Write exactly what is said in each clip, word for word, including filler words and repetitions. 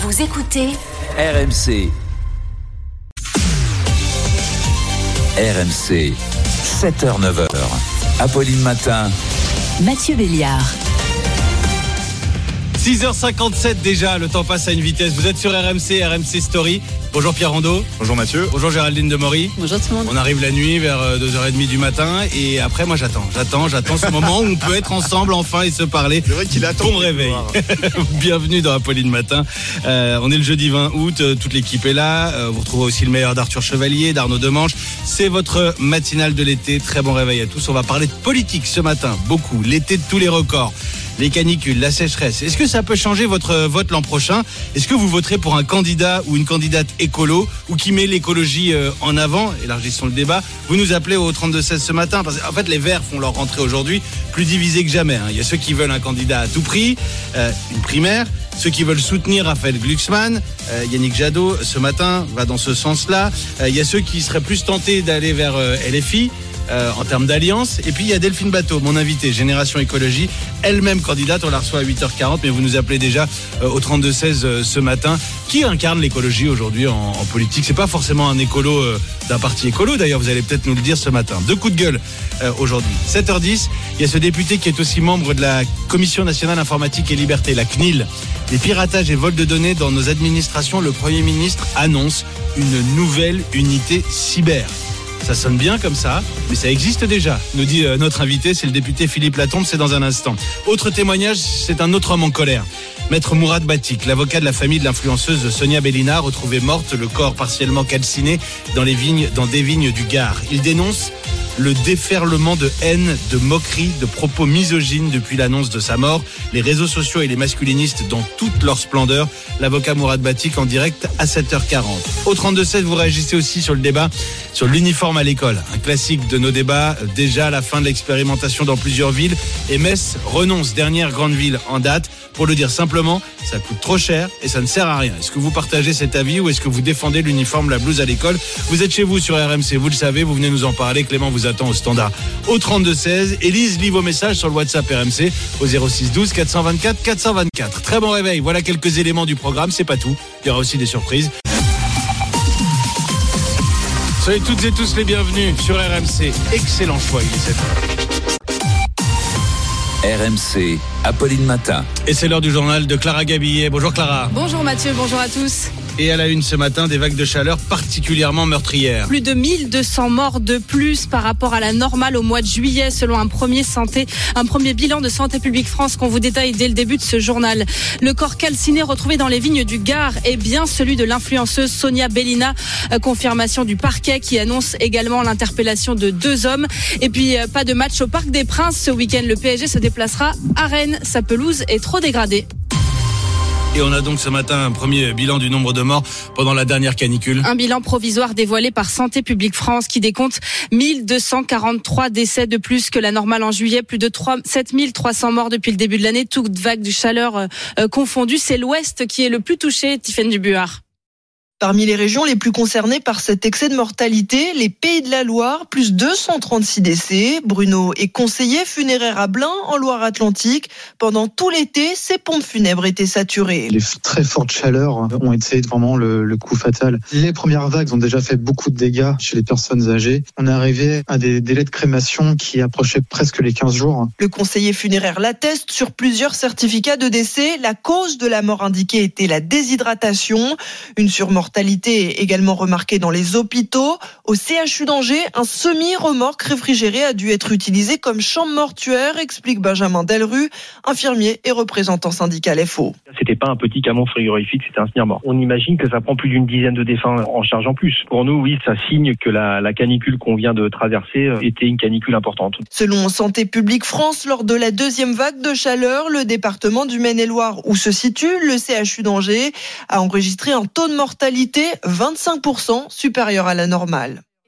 Vous écoutez R M C. R M C, sept heures neuf heures. Apolline Matin. Mathieu Béliard. six heures cinquante-sept déjà, le temps passe à une vitesse. Vous êtes sur R M C, R M C Story. Bonjour Pierre Rondeau. Bonjour Mathieu. Bonjour Géraldine Demory. Bonjour tout le monde. On arrive la nuit vers deux heures trente du matin et après moi j'attends, j'attends, j'attends ce moment où on peut être ensemble enfin et se parler. C'est vrai qu'il attend. Bon réveil. Bienvenue dans Apolline Matin. Euh, on est le jeudi vingt août, toute l'équipe est là. Euh, vous retrouvez aussi le meilleur d'Arthur Chevalier, d'Arnaud Demanche. C'est votre matinale de l'été. Très bon réveil à tous. On va parler de politique ce matin, beaucoup. L'été de tous les records. Les canicules, la sécheresse. Est-ce que ça peut changer votre vote l'an prochain ? Est-ce que vous voterez pour un candidat ou une candidate écolo ou qui met l'écologie en avant ? Élargissons le débat. Vous nous appelez au trente-deux seize ce matin parce qu'en fait les Verts font leur rentrée aujourd'hui plus divisés que jamais. Il y a ceux qui veulent un candidat à tout prix, euh, une primaire. Ceux qui veulent soutenir Raphaël Glucksmann, euh, Yannick Jadot ce matin va dans ce sens-là. Euh, il y a ceux qui seraient plus tentés d'aller vers euh, L F I. Euh, en termes d'alliance. Et puis il y a Delphine Bateau, mon invité, Génération Écologie, elle-même candidate, on la reçoit à huit heures quarante, mais vous nous appelez déjà euh, au trente-deux seize euh, ce matin. Qui incarne l'écologie aujourd'hui en, en politique ? C'est pas forcément un écolo euh, d'un parti écolo, d'ailleurs vous allez peut-être nous le dire ce matin. Deux coups de gueule euh, aujourd'hui. sept heures dix, il y a ce député qui est aussi membre de la Commission Nationale Informatique et Liberté, la C N I L. Les piratages et vols de données dans nos administrations, le Premier ministre annonce une nouvelle unité cyber. Ça sonne bien comme ça, mais ça existe déjà, nous dit euh, notre invité, c'est le député Philippe Latombe, c'est dans un instant. Autre témoignage, c'est un autre homme en colère. Maître Mourad Batik, l'avocat de la famille de l'influenceuse Sonia Bellina, retrouvée morte, le corps partiellement calciné dans, les vignes, dans des vignes du Gard. Il dénonce le déferlement de haine, de moquerie, de propos misogynes depuis l'annonce de sa mort. Les réseaux sociaux et les masculinistes dans toute leur splendeur. L'avocat Mourad Batik en direct à sept heures quarante. Au trente-deux seize, vous réagissez aussi sur le débat sur l'uniforme à l'école. Un classique de nos débats, déjà à la fin de l'expérimentation dans plusieurs villes. Et Metz renonce, dernière grande ville en date. Pour le dire simplement, ça coûte trop cher et ça ne sert à rien. Est-ce que vous partagez cet avis ou est-ce que vous défendez l'uniforme, la blouse à l'école ? Vous êtes chez vous sur R M C, vous le savez, vous venez nous en parler. Clément vous attend au standard au trente-deux seize. Élise lit vos messages sur le WhatsApp R M C au zéro six douze quatre cent vingt-quatre quatre cent vingt-quatre. Très bon réveil, voilà quelques éléments du programme, c'est pas tout. Il y aura aussi des surprises. Soyez toutes et tous les bienvenus sur R M C. Excellent choix, il est sept heures. R M C, Apolline Matin. Et c'est l'heure du journal de Clara Gabillet. Bonjour Clara. Bonjour Mathieu, bonjour à tous. Et à la une ce matin, des vagues de chaleur particulièrement meurtrières. Plus de mille deux cents morts de plus par rapport à la normale au mois de juillet, selon un premier, santé, un premier bilan de Santé publique France qu'on vous détaille dès le début de ce journal. Le corps calciné retrouvé dans les vignes du Gard est bien celui de l'influenceuse Sonia Bellina. Confirmation du parquet qui annonce également l'interpellation de deux hommes. Et puis, pas de match au Parc des Princes ce week-end. Le P S G se déplacera à Rennes. Sa pelouse est trop dégradée. Et on a donc ce matin un premier bilan du nombre de morts pendant la dernière canicule. Un bilan provisoire dévoilé par Santé publique France qui décompte mille deux cent quarante-trois décès de plus que la normale en juillet. Plus de sept mille trois cents morts depuis le début de l'année, toutes vagues de chaleur euh, confondues. C'est l'Ouest qui est le plus touché, Tiffaine Dubuart. Parmi les régions les plus concernées par cet excès de mortalité, les Pays de la Loire, plus deux cent trente-six décès. Bruno est conseiller funéraire à Blain, en Loire-Atlantique. Pendant tout l'été, ces pompes funèbres étaient saturées. Les très fortes chaleurs ont été vraiment le, le coup fatal. Les premières vagues ont déjà fait beaucoup de dégâts chez les personnes âgées. On est arrivé à des délais de crémation qui approchaient presque les quinze jours. Le conseiller funéraire l'atteste sur plusieurs certificats de décès. La cause de la mort indiquée était la déshydratation. Une surmortalité Mortalité également remarquée dans les hôpitaux. Au C H U d'Angers, un semi-remorque réfrigéré a dû être utilisé comme chambre mortuaire, explique Benjamin Delru, infirmier et représentant syndical F O. C'était pas un petit camion frigorifique, c'était un semi-remorque. On imagine que ça prend plus d'une dizaine de défunts en charge en plus. Pour nous, oui, ça signe que la, la canicule qu'on vient de traverser était une canicule importante. Selon Santé publique France, lors de la deuxième vague de chaleur, le département du Maine-et-Loire, où se situe le C H U d'Angers, a enregistré un taux de mortalité vingt-cinq pour cent supérieur à la normale.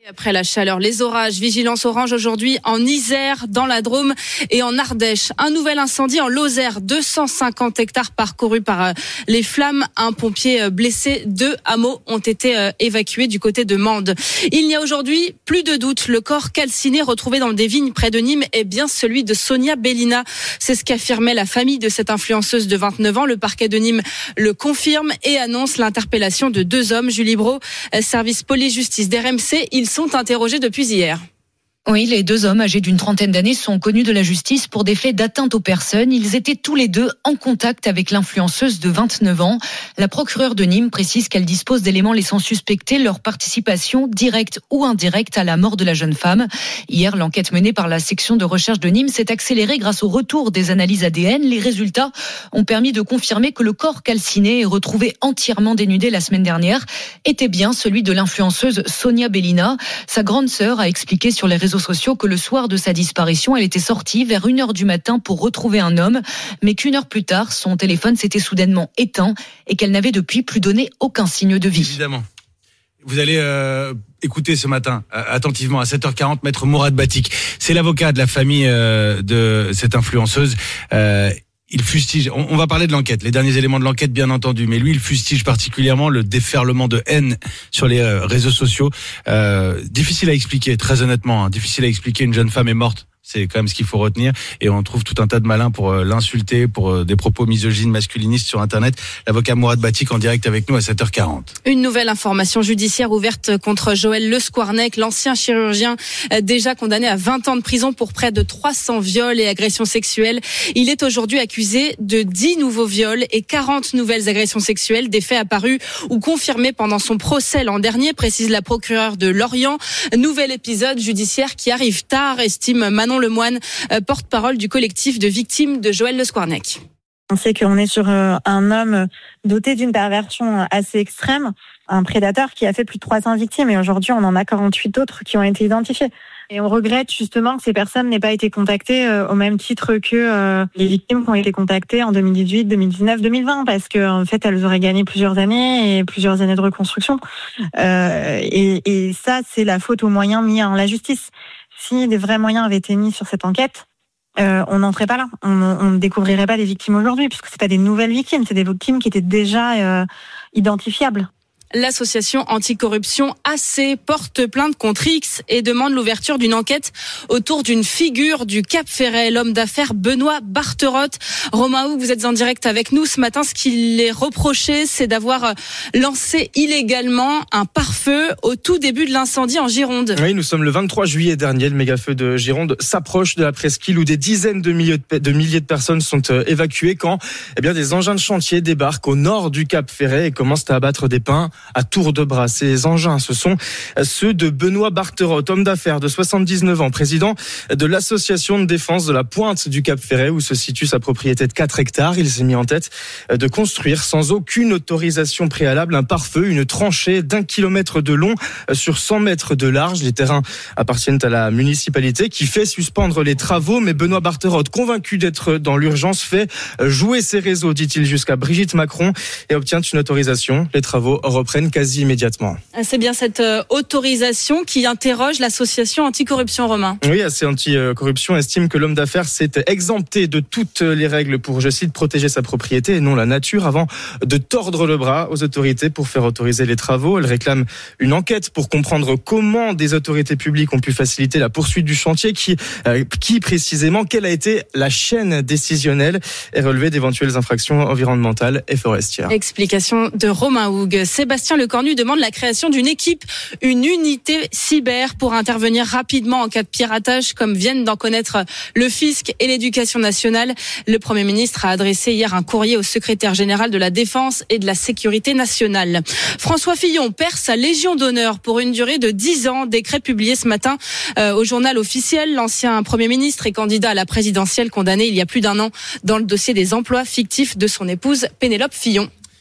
Après la chaleur, les orages, vigilance orange aujourd'hui en Isère, dans la Drôme et en Ardèche. Un nouvel incendie en Lozère, deux cent cinquante hectares parcourus par les flammes. Un pompier blessé, deux hameaux ont été évacués du côté de Mende. Il n'y a aujourd'hui plus de doute. Le corps calciné retrouvé dans des vignes près de Nîmes est bien celui de Sonia Bellina. C'est ce qu'affirmait la famille de cette influenceuse de vingt-neuf ans. Le parquet de Nîmes le confirme et annonce l'interpellation de deux hommes. Julie Brault, service police-justice d'R M C, ils sont interrogés depuis hier. Oui, les deux hommes âgés d'une trentaine d'années sont connus de la justice pour des faits d'atteinte aux personnes. Ils étaient tous les deux en contact avec l'influenceuse de vingt-neuf ans. La procureure de Nîmes précise qu'elle dispose d'éléments laissant suspecter leur participation directe ou indirecte à la mort de la jeune femme. Hier, l'enquête menée par la section de recherche de Nîmes s'est accélérée grâce au retour des analyses A D N. Les résultats ont permis de confirmer que le corps calciné et retrouvé entièrement dénudé la semaine dernière était bien celui de l'influenceuse Sonia Bellina. Sa grande sœur a expliqué sur les réseaux sociaux que le soir de sa disparition, elle était sortie vers une heure du matin pour retrouver un homme, mais qu'une heure plus tard, son téléphone s'était soudainement éteint et qu'elle n'avait depuis plus donné aucun signe de vie. Évidemment. Vous allez euh, écouter ce matin, euh, attentivement, à sept heures quarante, Maître Mourad Batik. C'est l'avocat de la famille euh, de cette influenceuse. Euh, Il fustige, on va parler de l'enquête, les derniers éléments de l'enquête bien entendu, mais lui il fustige particulièrement le déferlement de haine sur les réseaux sociaux. Euh, difficile à expliquer, très honnêtement, hein, difficile à expliquer, une jeune femme est morte. C'est quand même ce qu'il faut retenir. Et on trouve tout un tas de malins pour euh, l'insulter, pour euh, des propos misogynes, masculinistes sur Internet. L'avocat Mourad Batik en direct avec nous à sept heures quarante. Une nouvelle information judiciaire ouverte contre Joël Le Squarnec, l'ancien chirurgien euh, déjà condamné à vingt ans de prison pour près de trois cents viols et agressions sexuelles. Il est aujourd'hui accusé de dix nouveaux viols et quarante nouvelles agressions sexuelles, des faits apparus ou confirmés pendant son procès l'an dernier, précise la procureure de Lorient. Nouvel épisode judiciaire qui arrive tard, estime Manon Lemoine, porte-parole du collectif de victimes de Joël Le Squarnec. On sait qu'on est sur un homme doté d'une perversion assez extrême, un prédateur qui a fait plus de trois cents victimes et aujourd'hui on en a quarante-huit autres qui ont été identifiées. Et on regrette justement que ces personnes n'aient pas été contactées au même titre que les victimes qui ont été contactées en deux mille dix-huit, deux mille dix-neuf, deux mille vingt, parce que en fait elles auraient gagné plusieurs années et plusieurs années de reconstruction. Euh, et, et ça, c'est la faute aux moyens mis en la justice. Si des vrais moyens avaient été mis sur cette enquête, euh, on n'en serait pas là. On, on ne découvrirait pas des victimes aujourd'hui, puisque c'est pas des nouvelles victimes, c'est des victimes qui étaient déjà euh, identifiables. L'association anticorruption A C porte plainte contre X et demande l'ouverture d'une enquête autour d'une figure du Cap Ferret, l'homme d'affaires Benoît Barterotte. Romain Hougue, vous êtes en direct avec nous ce matin. Ce qu'il est reproché, c'est d'avoir lancé illégalement un pare-feu au tout début de l'incendie en Gironde. Oui, nous sommes le vingt-trois juillet dernier. Le méga-feu de Gironde s'approche de la presqu'île où des dizaines de milliers de, de milliers de personnes sont évacuées quand eh bien, des engins de chantier débarquent au nord du Cap Ferret et commencent à abattre des pins à tour de bras. Ces engins, ce sont ceux de Benoît Barterotte, homme d'affaires de soixante-dix-neuf ans, président de l'association de défense de la pointe du Cap Ferret où se situe sa propriété de quatre hectares. Il s'est mis en tête de construire sans aucune autorisation préalable un pare-feu, une tranchée d'un kilomètre de long sur cent mètres de large. Les terrains appartiennent à la municipalité qui fait suspendre les travaux, mais Benoît Barterotte, convaincu d'être dans l'urgence, fait jouer ses réseaux, dit-il, jusqu'à Brigitte Macron et obtient une autorisation. Les travaux reprennent quasi immédiatement. C'est bien cette autorisation qui interroge l'association anticorruption, Romain. Oui, A C Anticorruption estime que l'homme d'affaires s'est exempté de toutes les règles pour, je cite, protéger sa propriété et non la nature avant de tordre le bras aux autorités pour faire autoriser les travaux. Elle réclame une enquête pour comprendre comment des autorités publiques ont pu faciliter la poursuite du chantier, qui, euh, qui précisément, quelle a été la chaîne décisionnelle et relever d'éventuelles infractions environnementales et forestières. Explication de Romain Hougue. Sébastien Lecornu demande la création d'une équipe, une unité cyber pour intervenir rapidement en cas de piratage, comme viennent d'en connaître le fisc et l'éducation nationale. Le Premier ministre a adressé hier un courrier au secrétaire général de la Défense et de la Sécurité nationale. François Fillon perd sa Légion d'honneur pour une durée de dix ans. Décret publié ce matin euh, au journal officiel. L'ancien Premier ministre et candidat à la présidentielle condamné il y a plus d'un an dans le dossier des emplois fictifs de son épouse Pénélope Fillon.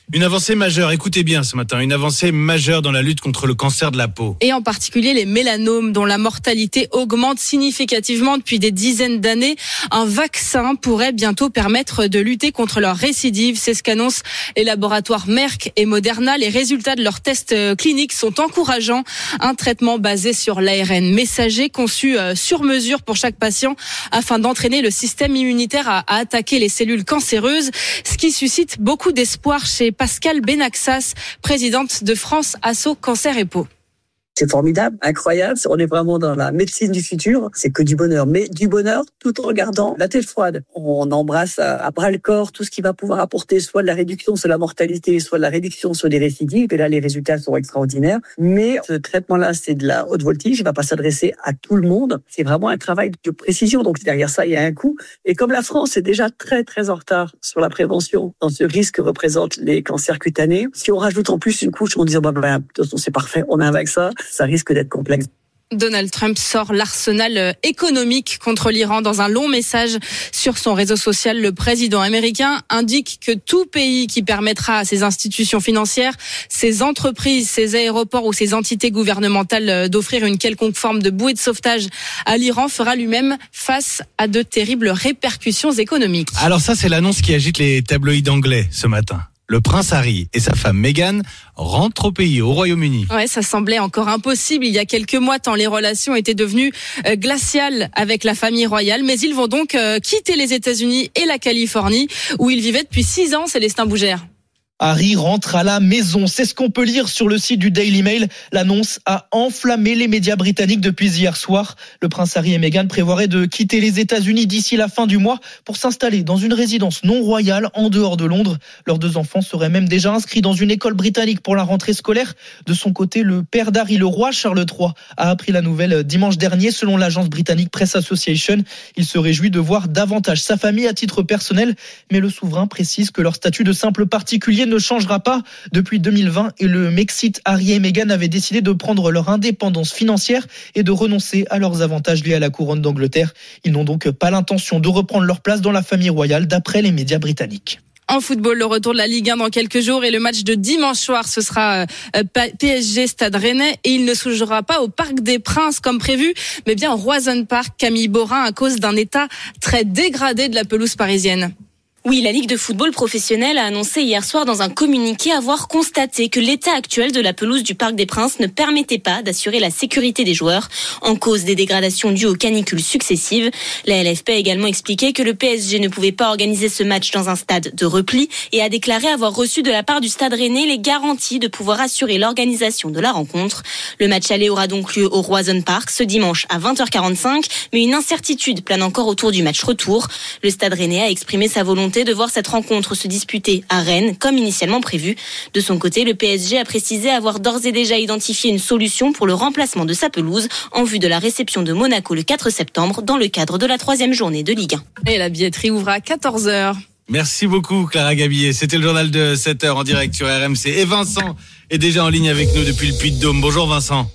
Une avancée majeure, écoutez bien ce matin, une avancée majeure dans la lutte contre le cancer de la peau. Et en particulier les mélanomes dont la mortalité augmente significativement depuis des dizaines d'années. Un vaccin pourrait bientôt permettre de lutter contre leur récidive. C'est ce qu'annoncent les laboratoires Merck et Moderna. Les résultats de leurs tests cliniques sont encourageants. Un traitement basé sur l'A R N messager conçu sur mesure pour chaque patient afin d'entraîner le système immunitaire à, à attaquer les cellules cancéreuses. Ce qui suscite beaucoup d'espoir chez Pascal Benaxas, présidente de France Asso Cancer et Peau. C'est formidable, incroyable. On est vraiment dans la médecine du futur. C'est que du bonheur, mais du bonheur tout en regardant la tête froide. On embrasse à bras le corps tout ce qui va pouvoir apporter soit de la réduction sur la mortalité, soit de la réduction sur des récidives. Et là, les résultats sont extraordinaires. Mais ce traitement-là, c'est de la haute voltige. Il va pas s'adresser à tout le monde. C'est vraiment un travail de précision. Donc derrière ça, il y a un coût. Et comme la France est déjà très très en retard sur la prévention, dans ce risque que représentent les cancers cutanés, si on rajoute en plus une couche en disant bah, bah, de toute façon c'est parfait, on a un vaccin, ça risque d'être complexe. Donald Trump sort l'arsenal économique contre l'Iran. Dans un long message sur son réseau social, le président américain indique que tout pays qui permettra à ses institutions financières, ses entreprises, ses aéroports ou ses entités gouvernementales d'offrir une quelconque forme de bouée de sauvetage à l'Iran fera lui-même face à de terribles répercussions économiques. Alors ça, c'est l'annonce qui agite les tabloïds anglais ce matin. Le prince Harry et sa femme Meghan rentrent au pays, au Royaume-Uni. Ouais, ça semblait encore impossible il y a quelques mois tant les relations étaient devenues euh, glaciales avec la famille royale. Mais ils vont donc euh, quitter les États-Unis et la Californie où ils vivaient depuis six ans, Célestin Bougère. Harry rentre à la maison, c'est ce qu'on peut lire sur le site du Daily Mail. L'annonce a enflammé les médias britanniques depuis hier soir. Le prince Harry et Meghan prévoiraient de quitter les États-Unis d'ici la fin du mois pour s'installer dans une résidence non royale en dehors de Londres. Leurs deux enfants seraient même déjà inscrits dans une école britannique pour la rentrée scolaire. De son côté, le père d'Harry, le roi Charles trois, a appris la nouvelle dimanche dernier selon l'agence britannique Press Association. Il se réjouit de voir davantage sa famille à titre personnel, mais le souverain précise que leur statut de simple particulier ne changera pas. Depuis deux mille vingt et le Mexit, Harry et Meghan avaient décidé de prendre leur indépendance financière et de renoncer à leurs avantages liés à la couronne d'Angleterre. Ils n'ont donc pas l'intention de reprendre leur place dans la famille royale d'après les médias britanniques. En football, le retour de la Ligue un dans quelques jours et le match de dimanche soir, ce sera P S G Stade Rennais et il ne se jouera pas au Parc des Princes comme prévu, mais bien au Roison Park, Camille Borin, à cause d'un état très dégradé de la pelouse parisienne. Oui, la Ligue de football professionnel a annoncé hier soir dans un communiqué avoir constaté que l'état actuel de la pelouse du Parc des Princes ne permettait pas d'assurer la sécurité des joueurs, en cause des dégradations dues aux canicules successives. La L F P a également expliqué que le P S G ne pouvait pas organiser ce match dans un stade de repli et a déclaré avoir reçu de la part du Stade Rennais les garanties de pouvoir assurer l'organisation de la rencontre. Le match aller aura donc lieu au Roison Park ce dimanche à vingt heures quarante-cinq, mais une incertitude plane encore autour du match retour. Le Stade Rennais a exprimé sa volonté de voir cette rencontre se disputer à Rennes, comme initialement prévu. De son côté, le P S G a précisé avoir d'ores et déjà identifié une solution pour le remplacement de sa pelouse en vue de la réception de Monaco le quatre septembre dans le cadre de la troisième journée de Ligue un. Et la billetterie ouvre à quatorze heures. Merci beaucoup Clara Gabillet. C'était le journal de sept heures en direct sur R M C. Et Vincent est déjà en ligne avec nous depuis le Puy-de-Dôme. Bonjour Vincent.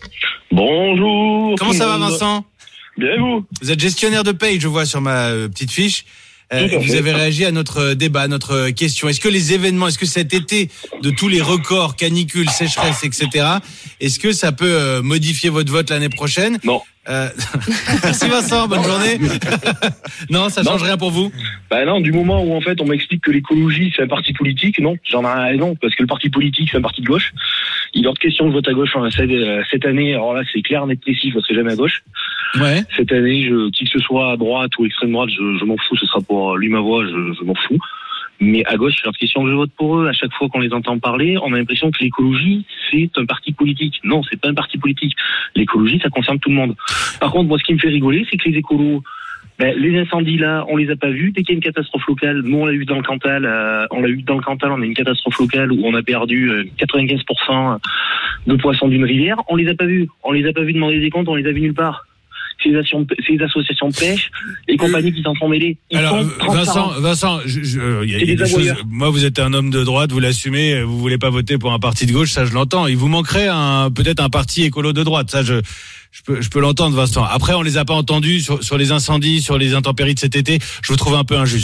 Bonjour. Comment ça va Vincent ? Bien et vous ? Vous êtes gestionnaire de paye, je vois sur ma euh, petite fiche. Euh, vous avez réagi à notre débat, à notre question. Est-ce que les événements, est-ce que cet été de tous les records, canicules, sécheresse, et cetera, est-ce que ça peut euh, modifier votre vote l'année prochaine ? Non. Euh... Merci Vincent, bonne journée. Non, ça change non. rien pour vous ? Bah non, du moment où en fait on m'explique que l'écologie c'est un parti politique, non, j'en ai raison, parce que le parti politique c'est un parti de gauche. Il est hors de question de vote à gauche cette année, alors là c'est clair, net, précis, je voterai jamais à gauche. Ouais. Cette année, je, qui que ce soit à droite ou extrême droite, je, je m'en fous, ce sera pour lui ma voix, je, je m'en fous. Mais à gauche, c'est hors de question que je vote pour eux. À chaque fois qu'on les entend parler, on a l'impression que l'écologie, c'est un parti politique. Non, c'est pas un parti politique. L'écologie, ça concerne tout le monde. Par contre, moi, ce qui me fait rigoler, c'est que les écolos, ben, les incendies là, on les a pas vus. Dès qu'il y a une catastrophe locale, nous on l'a eu dans le Cantal, euh, on l'a eu dans le Cantal, on a une catastrophe locale où on a perdu euh, quatre-vingt-quinze pour cent de poissons d'une rivière. On les a pas vus. On les a pas vus demander des comptes, on les a vus nulle part. Ces associations de pêche, les compagnies qui s'en sont mêlées. Ils Alors, sont Vincent, Vincent, je, je, y a, y a des choses, moi, vous êtes un homme de droite, vous l'assumez, vous voulez pas voter pour un parti de gauche, ça, je l'entends. Il vous manquerait un, peut-être un parti écolo de droite, ça, je, je peux, je peux l'entendre, Vincent. Après, on les a pas entendus sur, sur les incendies, sur les intempéries de cet été. Je vous trouve un peu injuste.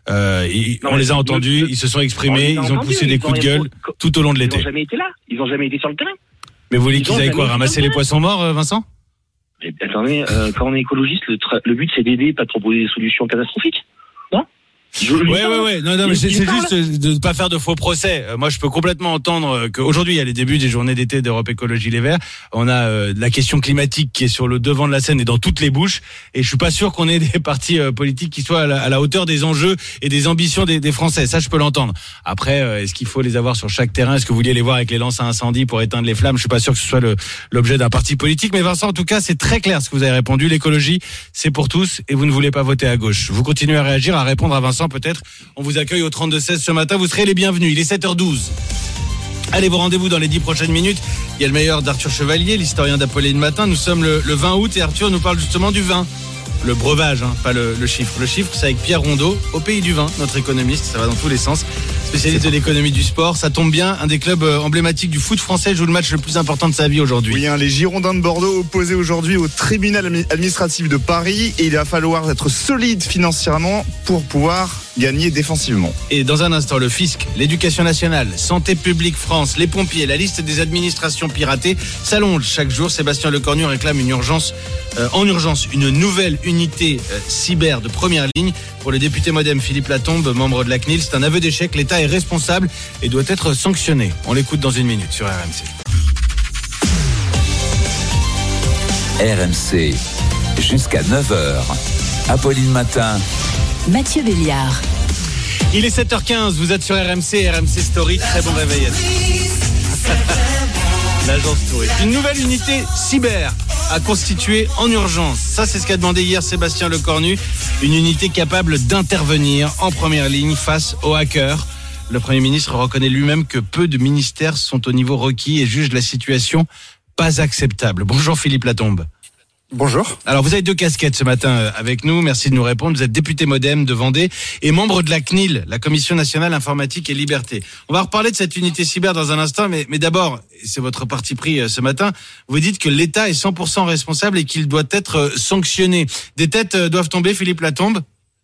Euh, ils, Non, on les a le- entendus, le- ils se sont on exprimés, les a ils ont entendus, poussé des ils coups de ont gueule rien- tout au long de Ils l'été. n'ont jamais été là. Ils n'ont jamais été sur le terrain. Mais vous voulez ils qu'ils ont aillent jamais quoi, été ramasser sur le les terrain. poissons morts, euh, Vincent? Mais attendez, euh, quand on est écologiste, le, tra- le but c'est d'aider, pas de proposer des solutions catastrophiques. Non? Je- je- Ouais, ouais, ouais. Non, non, mais Il- c'est il c'est parle. juste de ne pas faire de faux procès. Euh, Moi, je peux complètement entendre qu'aujourd'hui, il y a les débuts des journées d'été d'Europe Écologie Les Verts. On a euh, la question climatique qui est sur le devant de la scène et dans toutes les bouches. Et je suis pas sûr qu'on ait des partis euh, politiques qui soient à la, à la hauteur des enjeux et des ambitions des, des Français. Ça, je peux l'entendre. Après, euh, est-ce qu'il faut les avoir sur chaque terrain? Est-ce que vous vouliez les voir avec les lances à incendie pour éteindre les flammes? Je suis pas sûr que ce soit le, l'objet d'un parti politique. Mais Vincent, en tout cas, c'est très clair ce que vous avez répondu. L'écologie, c'est pour tous et vous ne voulez pas voter à gauche. Vous continuez à réagir, à répondre à Vincent peut-être. On vous accueille au trente-deux seize ce matin. Vous serez les bienvenus. Il est sept heures douze. Allez, vos rendez-vous dans les dix prochaines minutes. Il y a le meilleur d'Arthur Chevalier, l'historien d'Apolline Matin. Nous sommes le, le vingt août et Arthur nous parle justement du vin. Le breuvage, hein, pas le, le chiffre. Le chiffre, c'est avec Pierre Rondeau, au pays du vin, notre économiste. Ça va dans tous les sens. Spécialiste de l'économie du sport. Ça tombe bien, un des clubs euh, emblématiques du foot français joue le match le plus important de sa vie aujourd'hui. Oui, hein, les Girondins de Bordeaux opposés aujourd'hui au tribunal admi- administratif de Paris. Et il va falloir être solide financièrement pour pouvoir gagner défensivement. Et dans un instant, le fisc, l'éducation nationale, Santé publique France, les pompiers, la liste des administrations piratées s'allonge chaque jour. Sébastien Lecornu réclame une urgence, euh, en urgence, une nouvelle unité euh, cyber de première ligne. Pour le député modem Philippe Latombe, membre de la C N I L, c'est un aveu d'échec. L'État est responsable et doit être sanctionné. On l'écoute dans une minute sur R M C. R M C, jusqu'à neuf heures. Apolline Matin. Mathieu Béliard. Il est sept heures quinze, vous êtes sur R M C, R M C Story, très bon réveil à tous. L'agence Story. Une nouvelle unité cyber à constituer en urgence. Ça, c'est ce qu'a demandé hier Sébastien Lecornu. Une unité capable d'intervenir en première ligne face aux hackers. Le Premier ministre reconnaît lui-même que peu de ministères sont au niveau requis et juge la situation pas acceptable. Bonjour Philippe Latombe. Bonjour. Alors vous avez deux casquettes ce matin avec nous, merci de nous répondre. Vous êtes député modem de Vendée et membre de la C N I L, la Commission nationale informatique et liberté. On va reparler de cette unité cyber dans un instant, mais, mais d'abord, c'est votre parti pris ce matin, vous dites que l'État est cent pour cent responsable et qu'il doit être sanctionné. Des têtes doivent tomber, Philippe Latombe ?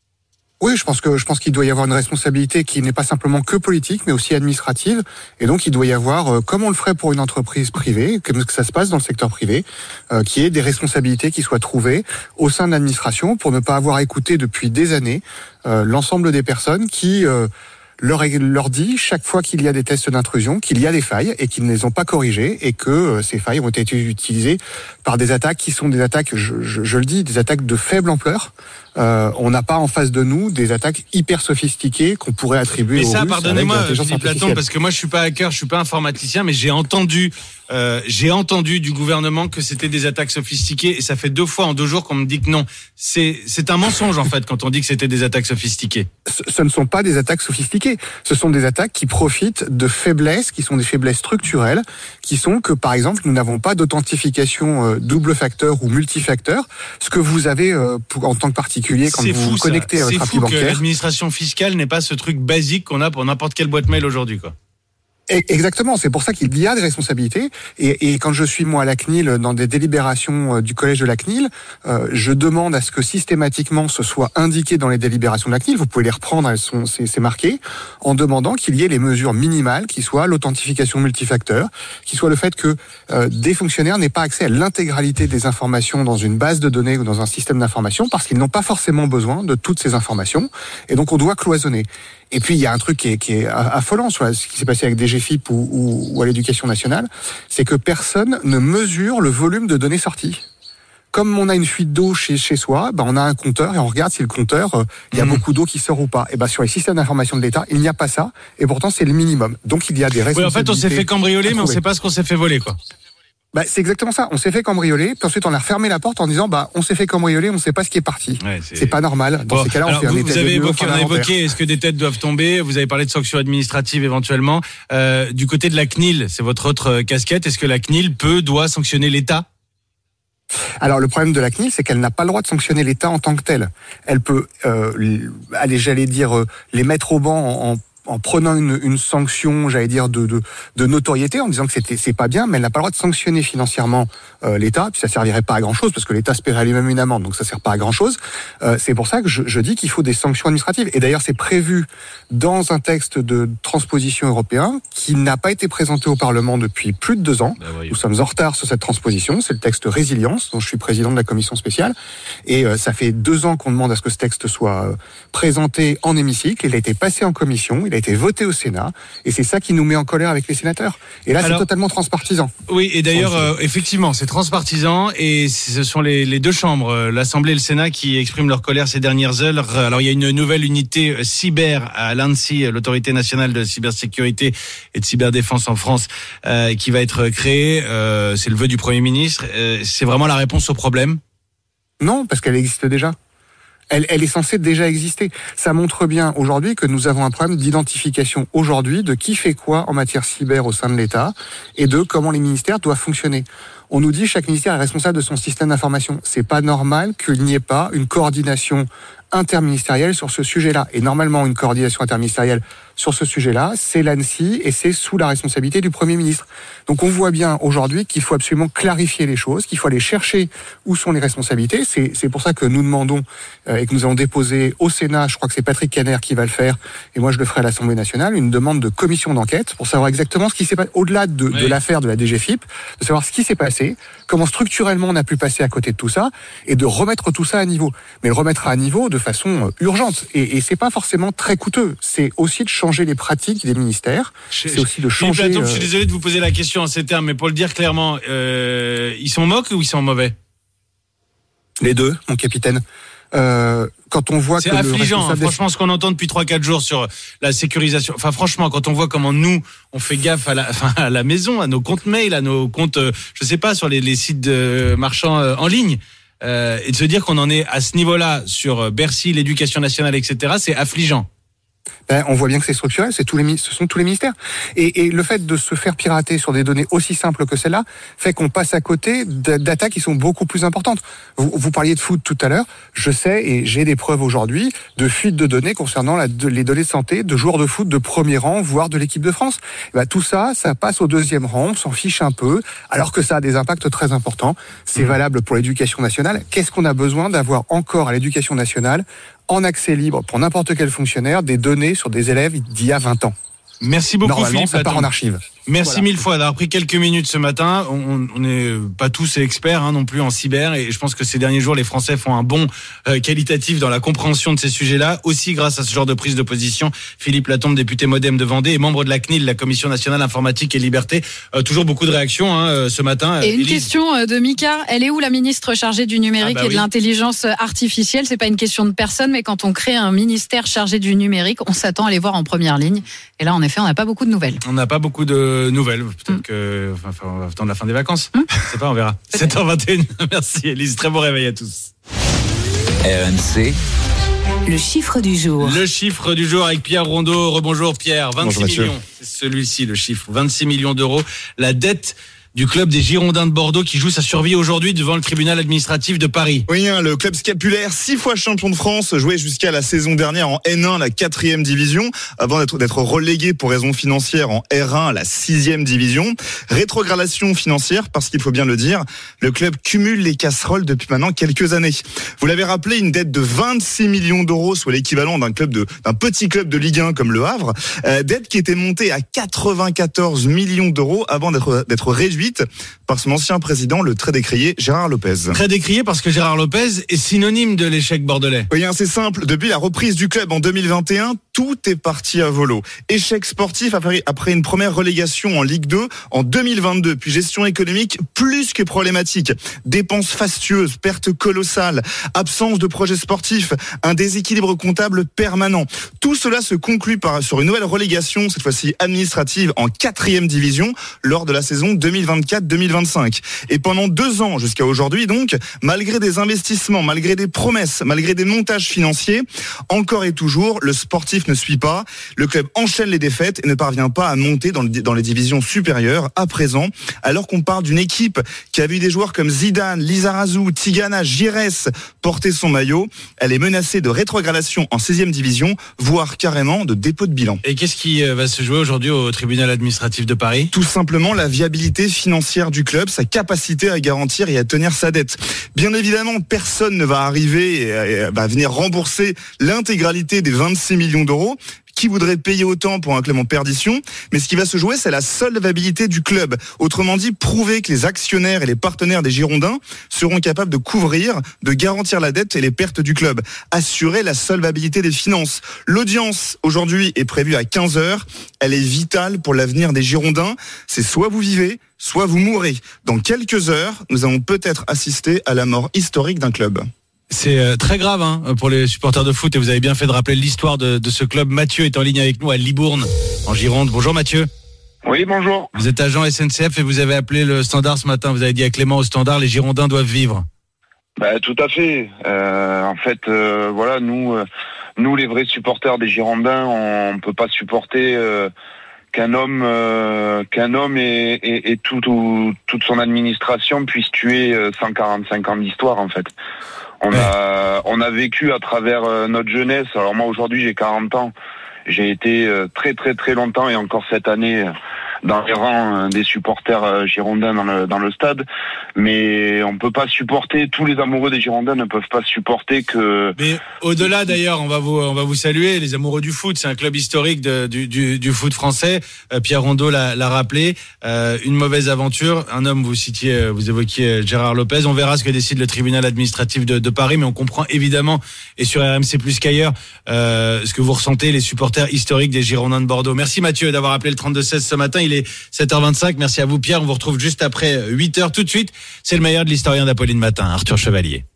Oui, je pense que je pense qu'il doit y avoir une responsabilité qui n'est pas simplement que politique, mais aussi administrative. Et donc, il doit y avoir, euh, comme on le ferait pour une entreprise privée, comme ça se passe dans le secteur privé, euh, qui est des responsabilités qui soient trouvées au sein de l'administration pour ne pas avoir écouté depuis des années euh, l'ensemble des personnes qui euh, leur, leur dit chaque fois qu'il y a des tests d'intrusion qu'il y a des failles et qu'ils ne les ont pas corrigées et que euh, ces failles ont été utilisées par des attaques qui sont des attaques, je, je, je le dis, des attaques de faible ampleur. Euh, on n'a pas en face de nous des attaques hyper sophistiquées qu'on pourrait attribuer mais aux ça, Russes pardonnez-moi, avec de l'intelligence Philippe Latombe, artificielle. parce que moi je suis pas hacker, je suis pas informaticien, mais j'ai entendu, euh, j'ai entendu du gouvernement que c'était des attaques sophistiquées, et ça fait deux fois en deux jours qu'on me dit que non. C'est c'est un mensonge en fait quand on dit que c'était des attaques sophistiquées. Ce, ce ne sont pas des attaques sophistiquées. Ce sont des attaques qui profitent de faiblesses, qui sont des faiblesses structurelles, qui sont que par exemple nous n'avons pas d'authentification euh, double facteur ou multifacteur, ce que vous avez euh, pour, en tant que particulier quand C'est vous vous fou, connectez ça. à votre C'est appli fou que bancaire. l'administration fiscale n'ait pas ce truc basique qu'on a pour n'importe quelle boîte mail aujourd'hui, quoi. Exactement, c'est pour ça qu'il y a des responsabilités. Et, et quand je suis moi à la C N I L, dans des délibérations du collège de la C N I L, euh, je demande à ce que systématiquement ce soit indiqué dans les délibérations de la C N I L. Vous pouvez les reprendre, elles sont, c'est, c'est marqué, en demandant qu'il y ait les mesures minimales, qui soient l'authentification multifacteur, qui soit le fait que euh, des fonctionnaires n'aient pas accès à l'intégralité des informations dans une base de données ou dans un système d'information, parce qu'ils n'ont pas forcément besoin de toutes ces informations. Et donc on doit cloisonner. Et puis il y a un truc qui est, qui est affolant sur ce qui s'est passé avec D G F I P ou, ou, ou à l'éducation nationale, c'est que personne ne mesure le volume de données sorties. Comme on a une fuite d'eau chez, chez soi, ben on a un compteur et on regarde si le compteur, euh, il y a mmh. beaucoup d'eau qui sort ou pas. Et ben sur les systèmes d'information de l'État, il n'y a pas ça, et pourtant c'est le minimum. Donc il y a des responsabilités. Oui, en fait, on s'est fait cambrioler, mais on ne sait pas ce qu'on s'est fait voler, quoi. Bah, c'est exactement ça. On s'est fait cambrioler, puis ensuite on a refermé la porte en disant bah on s'est fait cambrioler, on ne sait pas ce qui est parti. Ouais, c'est... c'est pas normal. Dans bon, ces cas-là, on fait vous, un état vous avez de lieu, évoqué, on a évoqué est-ce que des têtes doivent tomber. Vous avez parlé de sanctions administratives éventuellement. Euh, du côté de la C N I L, c'est votre autre casquette. Est-ce que la C N I L peut, doit sanctionner l'État ? Alors le problème de la C N I L, c'est qu'elle n'a pas le droit de sanctionner l'État en tant que tel. Elle peut, euh, aller, j'allais dire, euh, les mettre au banc en, en en prenant une, une sanction, j'allais dire de, de, de notoriété, en disant que c'était c'est pas bien, mais elle n'a pas le droit de sanctionner financièrement euh, l'État, puis ça servirait pas à grand chose parce que l'État se paierait lui-même une amende, donc ça sert pas à grand chose. Euh, c'est pour ça que je, je dis qu'il faut des sanctions administratives. Et d'ailleurs, c'est prévu dans un texte de transposition européen qui n'a pas été présenté au Parlement depuis plus de deux ans. Ben oui. Nous sommes en retard sur cette transposition. C'est le texte Résilience, dont je suis président de la commission spéciale, et euh, ça fait deux ans qu'on demande à ce que ce texte soit euh, présenté en hémicycle. Il a été passé en commission. Il a été voté au Sénat, et c'est ça qui nous met en colère avec les sénateurs. Et là, Alors, c'est totalement transpartisan. Oui, et d'ailleurs, euh, effectivement, c'est transpartisan, et ce sont les, les deux chambres, l'Assemblée et le Sénat, qui expriment leur colère ces dernières heures. Alors, il y a une nouvelle unité cyber à l'ANSSI, l'Autorité nationale de cybersécurité et de cyberdéfense en France, euh, qui va être créée. Euh, c'est le vœu du Premier ministre. Euh, c'est vraiment la réponse au problème ? Non, parce qu'elle existe déjà. Elle, elle est censée déjà exister. Ça montre bien aujourd'hui que nous avons un problème d'identification aujourd'hui de qui fait quoi en matière cyber au sein de l'État et de comment les ministères doivent fonctionner. On nous dit chaque ministère est responsable de son système d'information. C'est pas normal qu'il n'y ait pas une coordination interministérielle sur ce sujet-là. Et normalement, une coordination interministérielle sur ce sujet-là, c'est l'ANSSI et c'est sous la responsabilité du Premier ministre. Donc on voit bien aujourd'hui qu'il faut absolument clarifier les choses, qu'il faut aller chercher où sont les responsabilités. C'est, c'est pour ça que nous demandons euh, et que nous allons déposer au Sénat, je crois que c'est Patrick Caner qui va le faire, et moi je le ferai à l'Assemblée nationale, une demande de commission d'enquête pour savoir exactement ce qui s'est passé, au-delà de, oui. de l'affaire de la D G F I P, de savoir ce qui s'est passé, comment structurellement on a pu passer à côté de tout ça, et de remettre tout ça à niveau. Mais le remettre à niveau de façon urgente. Et, et c'est pas forcément très coûteux. C'est aussi de changer les pratiques des ministères. Je, c'est aussi de changer... Platon, euh... Je suis désolé de vous poser la question en ces termes, mais pour le dire clairement, euh, ils sont moques ou ils sont mauvais ? Les deux, mon capitaine. Euh, quand on voit c'est que affligeant, hein, franchement, ce qu'on entend depuis trois quatre jours sur la sécurisation. Enfin, franchement, quand on voit comment nous, on fait gaffe à la, enfin, à la maison, à nos comptes mail, à nos comptes, euh, je sais pas, sur les, les sites de marchands euh, en ligne, euh, et de se dire qu'on en est à ce niveau-là sur Bercy, l'éducation nationale, et cetera, c'est affligeant. Ben, on voit bien que c'est structurel, c'est tous les, ce sont tous les ministères. Et, et le fait de se faire pirater sur des données aussi simples que celle-là fait qu'on passe à côté d'attaques qui sont beaucoup plus importantes. Vous, vous parliez de foot tout à l'heure. Je sais, et j'ai des preuves aujourd'hui, de fuite de données concernant la, de, les données de santé de joueurs de foot de premier rang, voire de l'équipe de France. Ben, tout ça, ça passe au deuxième rang, on s'en fiche un peu, alors que ça a des impacts très importants. C'est mmh. valable pour l'éducation nationale. Qu'est-ce qu'on a besoin d'avoir encore à l'éducation nationale en accès libre pour n'importe quel fonctionnaire des données sur des élèves d'il y a vingt ans. Merci beaucoup, Normalement, Philippe ça part Latombe. en archive. Merci voilà. mille fois d'avoir pris quelques minutes ce matin. On n'est pas tous experts hein, non plus en cyber, et je pense que ces derniers jours, les Français font un bond euh, qualitatif dans la compréhension de ces sujets-là, aussi grâce à ce genre de prise de position. Philippe Latombe, député MoDem de Vendée et membre de la C N I L, la Commission nationale informatique et liberté. Euh, toujours beaucoup de réactions hein, ce matin. Et une Élise. question de Mika, elle est où la ministre chargée du numérique ah bah et de oui. l'intelligence artificielle ? C'est pas une question de personne, mais quand on crée un ministère chargé du numérique, on s'attend à les voir en première ligne. Et là, en effet, on n'a pas beaucoup de nouvelles. On n'a pas beaucoup de nouvelles. Peut-être que, enfin, on va attendre la fin des vacances. Mmh. Je sais pas, on verra. sept heures vingt et une. Merci, Élise. Très bon réveil à tous. R M C. Le chiffre du jour. Le chiffre du jour avec Pierre Rondeau. Rebonjour, Pierre. vingt-six Bonjour, millions. C'est celui-ci, le chiffre. vingt-six millions d'euros. La dette du club des Girondins de Bordeaux qui joue sa survie aujourd'hui devant le tribunal administratif de Paris. Oui, hein, le club scapulaire, six fois champion de France, jouait jusqu'à la saison dernière en N un, la quatrième division, avant d'être, d'être relégué pour raisons financières en R un, la sixième division. Rétrogradation financière, parce qu'il faut bien le dire, le club cumule les casseroles depuis maintenant quelques années. Vous l'avez rappelé, une dette de vingt-six millions d'euros, soit l'équivalent d'un club de, d'un petit club de Ligue un comme le Havre, euh, dette qui était montée à quatre-vingt-quatorze millions d'euros avant d'être, d'être réduite par son ancien président, le très décrié Gérard Lopez. Très décrié parce que Gérard Lopez est synonyme de l'échec bordelais. Oui, c'est simple. Depuis la reprise du club en deux mille vingt et un, tout est parti à volo. Échec sportif après, après une première relégation en Ligue deux en deux mille vingt-deux. Puis gestion économique plus que problématique. Dépenses fastueuses, pertes colossales, absence de projet sportif, un déséquilibre comptable permanent. Tout cela se conclut par, sur une nouvelle relégation, cette fois-ci administrative, en quatrième division, lors de la saison deux mille vingt-deux. vingt-quatre deux mille vingt-cinq. Et pendant deux ans jusqu'à aujourd'hui donc, malgré des investissements, malgré des promesses, malgré des montages financiers, encore et toujours, le sportif ne suit pas. Le club enchaîne les défaites et ne parvient pas à monter dans, le, dans les divisions supérieures à présent, alors qu'on parle d'une équipe qui a vu des joueurs comme Zidane, Lizarazu, Tigana, Gires porter son maillot. Elle est menacée de rétrogradation en sixième division, voire carrément de dépôt de bilan. Et qu'est-ce qui va se jouer aujourd'hui au tribunal administratif de Paris ? Tout simplement la viabilité financière du club, sa capacité à garantir et à tenir sa dette. Bien évidemment, personne ne va arriver et va venir rembourser l'intégralité des vingt-six millions d'euros. Qui voudrait payer autant pour un club en perdition ? Mais ce qui va se jouer, c'est la solvabilité du club. Autrement dit, prouver que les actionnaires et les partenaires des Girondins seront capables de couvrir, de garantir la dette et les pertes du club. Assurer la solvabilité des finances. L'audience, aujourd'hui, est prévue à quinze heures. Elle est vitale pour l'avenir des Girondins. C'est soit vous vivez, soit vous mourrez. Dans quelques heures, nous allons peut-être assister à la mort historique d'un club. C'est très grave hein, pour les supporters de foot et vous avez bien fait de rappeler l'histoire de, de ce club. Mathieu est en ligne avec nous à Libourne, en Gironde. Bonjour Mathieu. Oui, bonjour. Vous êtes agent S N C F et vous avez appelé le Standard ce matin. Vous avez dit à Clément au Standard, les Girondins doivent vivre. Bah, tout à fait. Euh, en fait, euh, voilà, nous, euh, nous les vrais supporters des Girondins, on ne peut pas supporter euh, qu'un homme, euh, qu'un homme et, et, et tout, tout, toute son administration puisse tuer cent quarante-cinq ans d'histoire en fait. On ouais. a, on a vécu à travers notre jeunesse. Alors moi aujourd'hui j'ai quarante ans. J'ai été très très très longtemps et encore cette année dans les rangs des supporters girondins dans le, dans le stade. Mais on peut pas supporter, tous les amoureux des Girondins ne peuvent pas supporter que... Mais au-delà d'ailleurs, on va vous, on va vous saluer, les amoureux du foot. C'est un club historique de, du, du, du foot français. Euh, Pierre Rondeau l'a, l'a rappelé. Euh, une mauvaise aventure. Un homme, vous citiez, vous évoquiez Gérard Lopez. On verra ce que décide le tribunal administratif de, de Paris. Mais on comprend évidemment, et sur R M C plus qu'ailleurs, euh, ce que vous ressentez, les supporters historiques des Girondins de Bordeaux. Merci Mathieu d'avoir appelé le trente-deux seize ce matin. Il est sept heures vingt-cinq. Merci à vous Pierre. On vous retrouve juste après huit heures tout de suite. C'est le meilleur de l'historien d'Apolline Matin, Arthur Chevalier.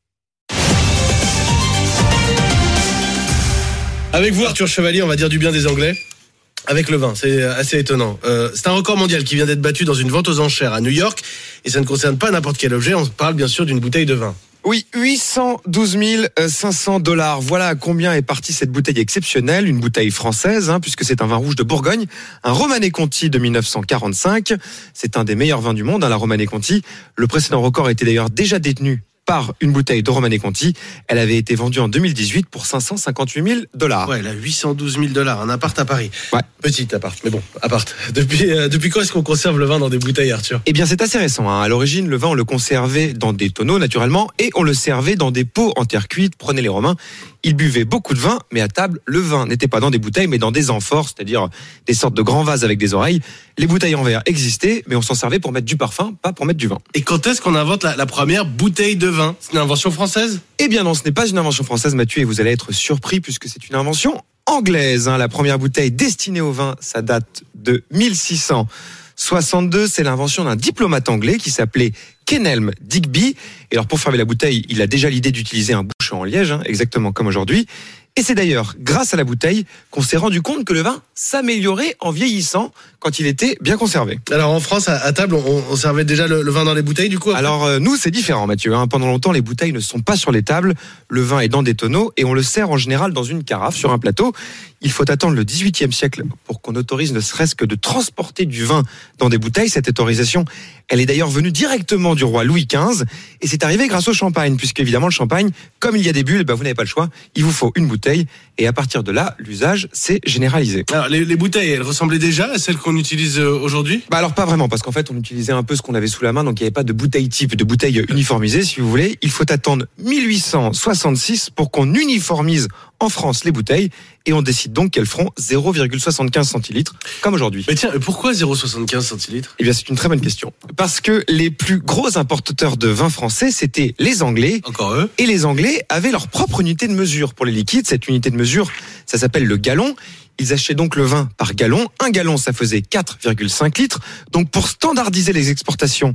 Avec vous Arthur Chevalier, on va dire du bien des Anglais. Avec le vin, c'est assez étonnant. Euh, c'est un record mondial qui vient d'être battu dans une vente aux enchères à New York. Et ça ne concerne pas n'importe quel objet. On parle bien sûr d'une bouteille de vin. Oui, huit cent douze mille cinq cents dollars. Voilà à combien est partie cette bouteille exceptionnelle, une bouteille française, hein, puisque c'est un vin rouge de Bourgogne, un Romanée Conti de dix-neuf cent quarante-cinq. C'est un des meilleurs vins du monde, hein, la Romanée Conti. Le précédent record était d'ailleurs déjà détenu par une bouteille de Romanée Conti. Elle avait été vendue en deux mille dix-huit pour cinq cent cinquante-huit mille dollars. Ouais, là, huit cent douze mille dollars, un appart à Paris. Ouais. Petit appart, mais bon, appart. Depuis, euh, depuis quand est-ce qu'on conserve le vin dans des bouteilles, Arthur ? Eh bien, c'est assez récent. Hein. À l'origine, le vin, on le conservait dans des tonneaux, naturellement, et on le servait dans des pots en terre cuite. Prenez les Romains. Ils buvaient beaucoup de vin, mais à table, le vin n'était pas dans des bouteilles, mais dans des amphores, c'est-à-dire des sortes de grands vases avec des oreilles. Les bouteilles en verre existaient, mais on s'en servait pour mettre du parfum, pas pour mettre du vin. Et quand est-ce qu'on invente la, la première bouteille de vin ? C'est une invention française ? Eh bien non, ce n'est pas une invention française, Mathieu, et vous allez être surpris puisque c'est une invention anglaise. Hein. La première bouteille destinée au vin, ça date de mille six cent soixante-deux. C'est l'invention d'un diplomate anglais qui s'appelait Kenelm Digby. Et alors pour fermer la bouteille, il a déjà l'idée d'utiliser un bouchon en liège, hein, exactement comme aujourd'hui. Et c'est d'ailleurs grâce à la bouteille qu'on s'est rendu compte que le vin s'améliorait en vieillissant quand il était bien conservé. Alors en France, à, à table, on, on servait déjà le, le vin dans les bouteilles du coup après ? Alors euh, nous, c'est différent Mathieu. Hein. Pendant longtemps, les bouteilles ne sont pas sur les tables. Le vin est dans des tonneaux et on le sert en général dans une carafe sur un plateau. Il faut attendre le dix-huitième siècle pour qu'on autorise ne serait-ce que de transporter du vin dans des bouteilles. Cette autorisation, elle est d'ailleurs venue directement du roi Louis quinze et c'est arrivé grâce au champagne, puisque évidemment le champagne, comme il y a des bulles, ben, vous n'avez pas le choix. Il vous faut une bouteille et à partir de là, l'usage s'est généralisé. Alors les, les bouteilles, elles ressemblaient déjà à celles qu'on utilise aujourd'hui ? Bah alors pas vraiment, parce qu'en fait on utilisait un peu ce qu'on avait sous la main, donc il n'y avait pas de bouteille type, de bouteille uniformisée si vous voulez. Il faut attendre mille huit cent soixante-six pour qu'on uniformise en France les bouteilles et on décide donc qu'elles feront zéro virgule soixante-quinze centilitres comme aujourd'hui. Mais tiens, pourquoi zéro virgule soixante-quinze centilitres ? Eh bien c'est une très bonne question. Parce que les plus gros importateurs de vin français, c'était les Anglais. Encore eux. Et les Anglais avaient leur propre unité de mesure pour les liquides. Cette unité de mesure, ça s'appelle le gallon. Ils achetaient donc le vin par gallon. Un gallon, ça faisait quatre virgule cinq litres. Donc pour standardiser les exportations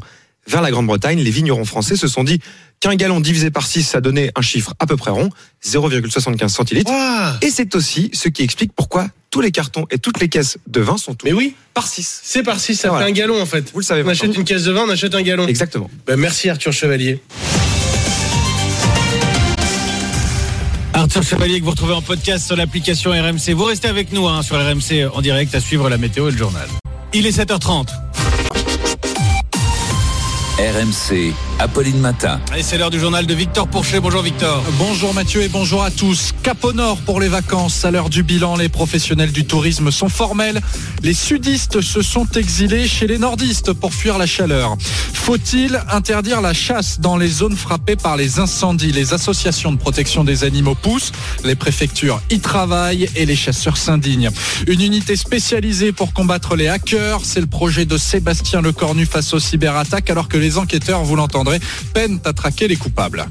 vers la Grande-Bretagne. Les vignerons français se sont dit qu'un gallon divisé par six, ça donnait un chiffre à peu près rond, zéro virgule soixante-quinze centilitres. Wow. Et c'est aussi ce qui explique pourquoi tous les cartons et toutes les caisses de vin sont tous Mais oui. par six. C'est par six, ça voilà. fait un gallon en fait. Vous le savez. On achète une caisse de vin, on achète un gallon. Exactement. Ben, merci Arthur Chevalier. Arthur Chevalier que vous retrouvez en podcast sur l'application R M C. Vous restez avec nous hein, sur R M C en direct à suivre la météo et le journal. Il est sept heures trente. R M C, Apolline Matin. Et c'est l'heure du journal de Victor Pourchet. Bonjour Victor. Bonjour Mathieu et bonjour à tous. Cap au nord pour les vacances. À l'heure du bilan, les professionnels du tourisme sont formels. Les sudistes se sont exilés chez les nordistes pour fuir la chaleur. Faut-il interdire la chasse dans les zones frappées par les incendies ? Les associations de protection des animaux poussent. Les préfectures y travaillent et les chasseurs s'indignent. Une unité spécialisée pour combattre les hackers. C'est le projet de Sébastien Lecornu face aux cyberattaques alors que les enquêteurs, vous l'entendrez, peinent à traquer les coupables.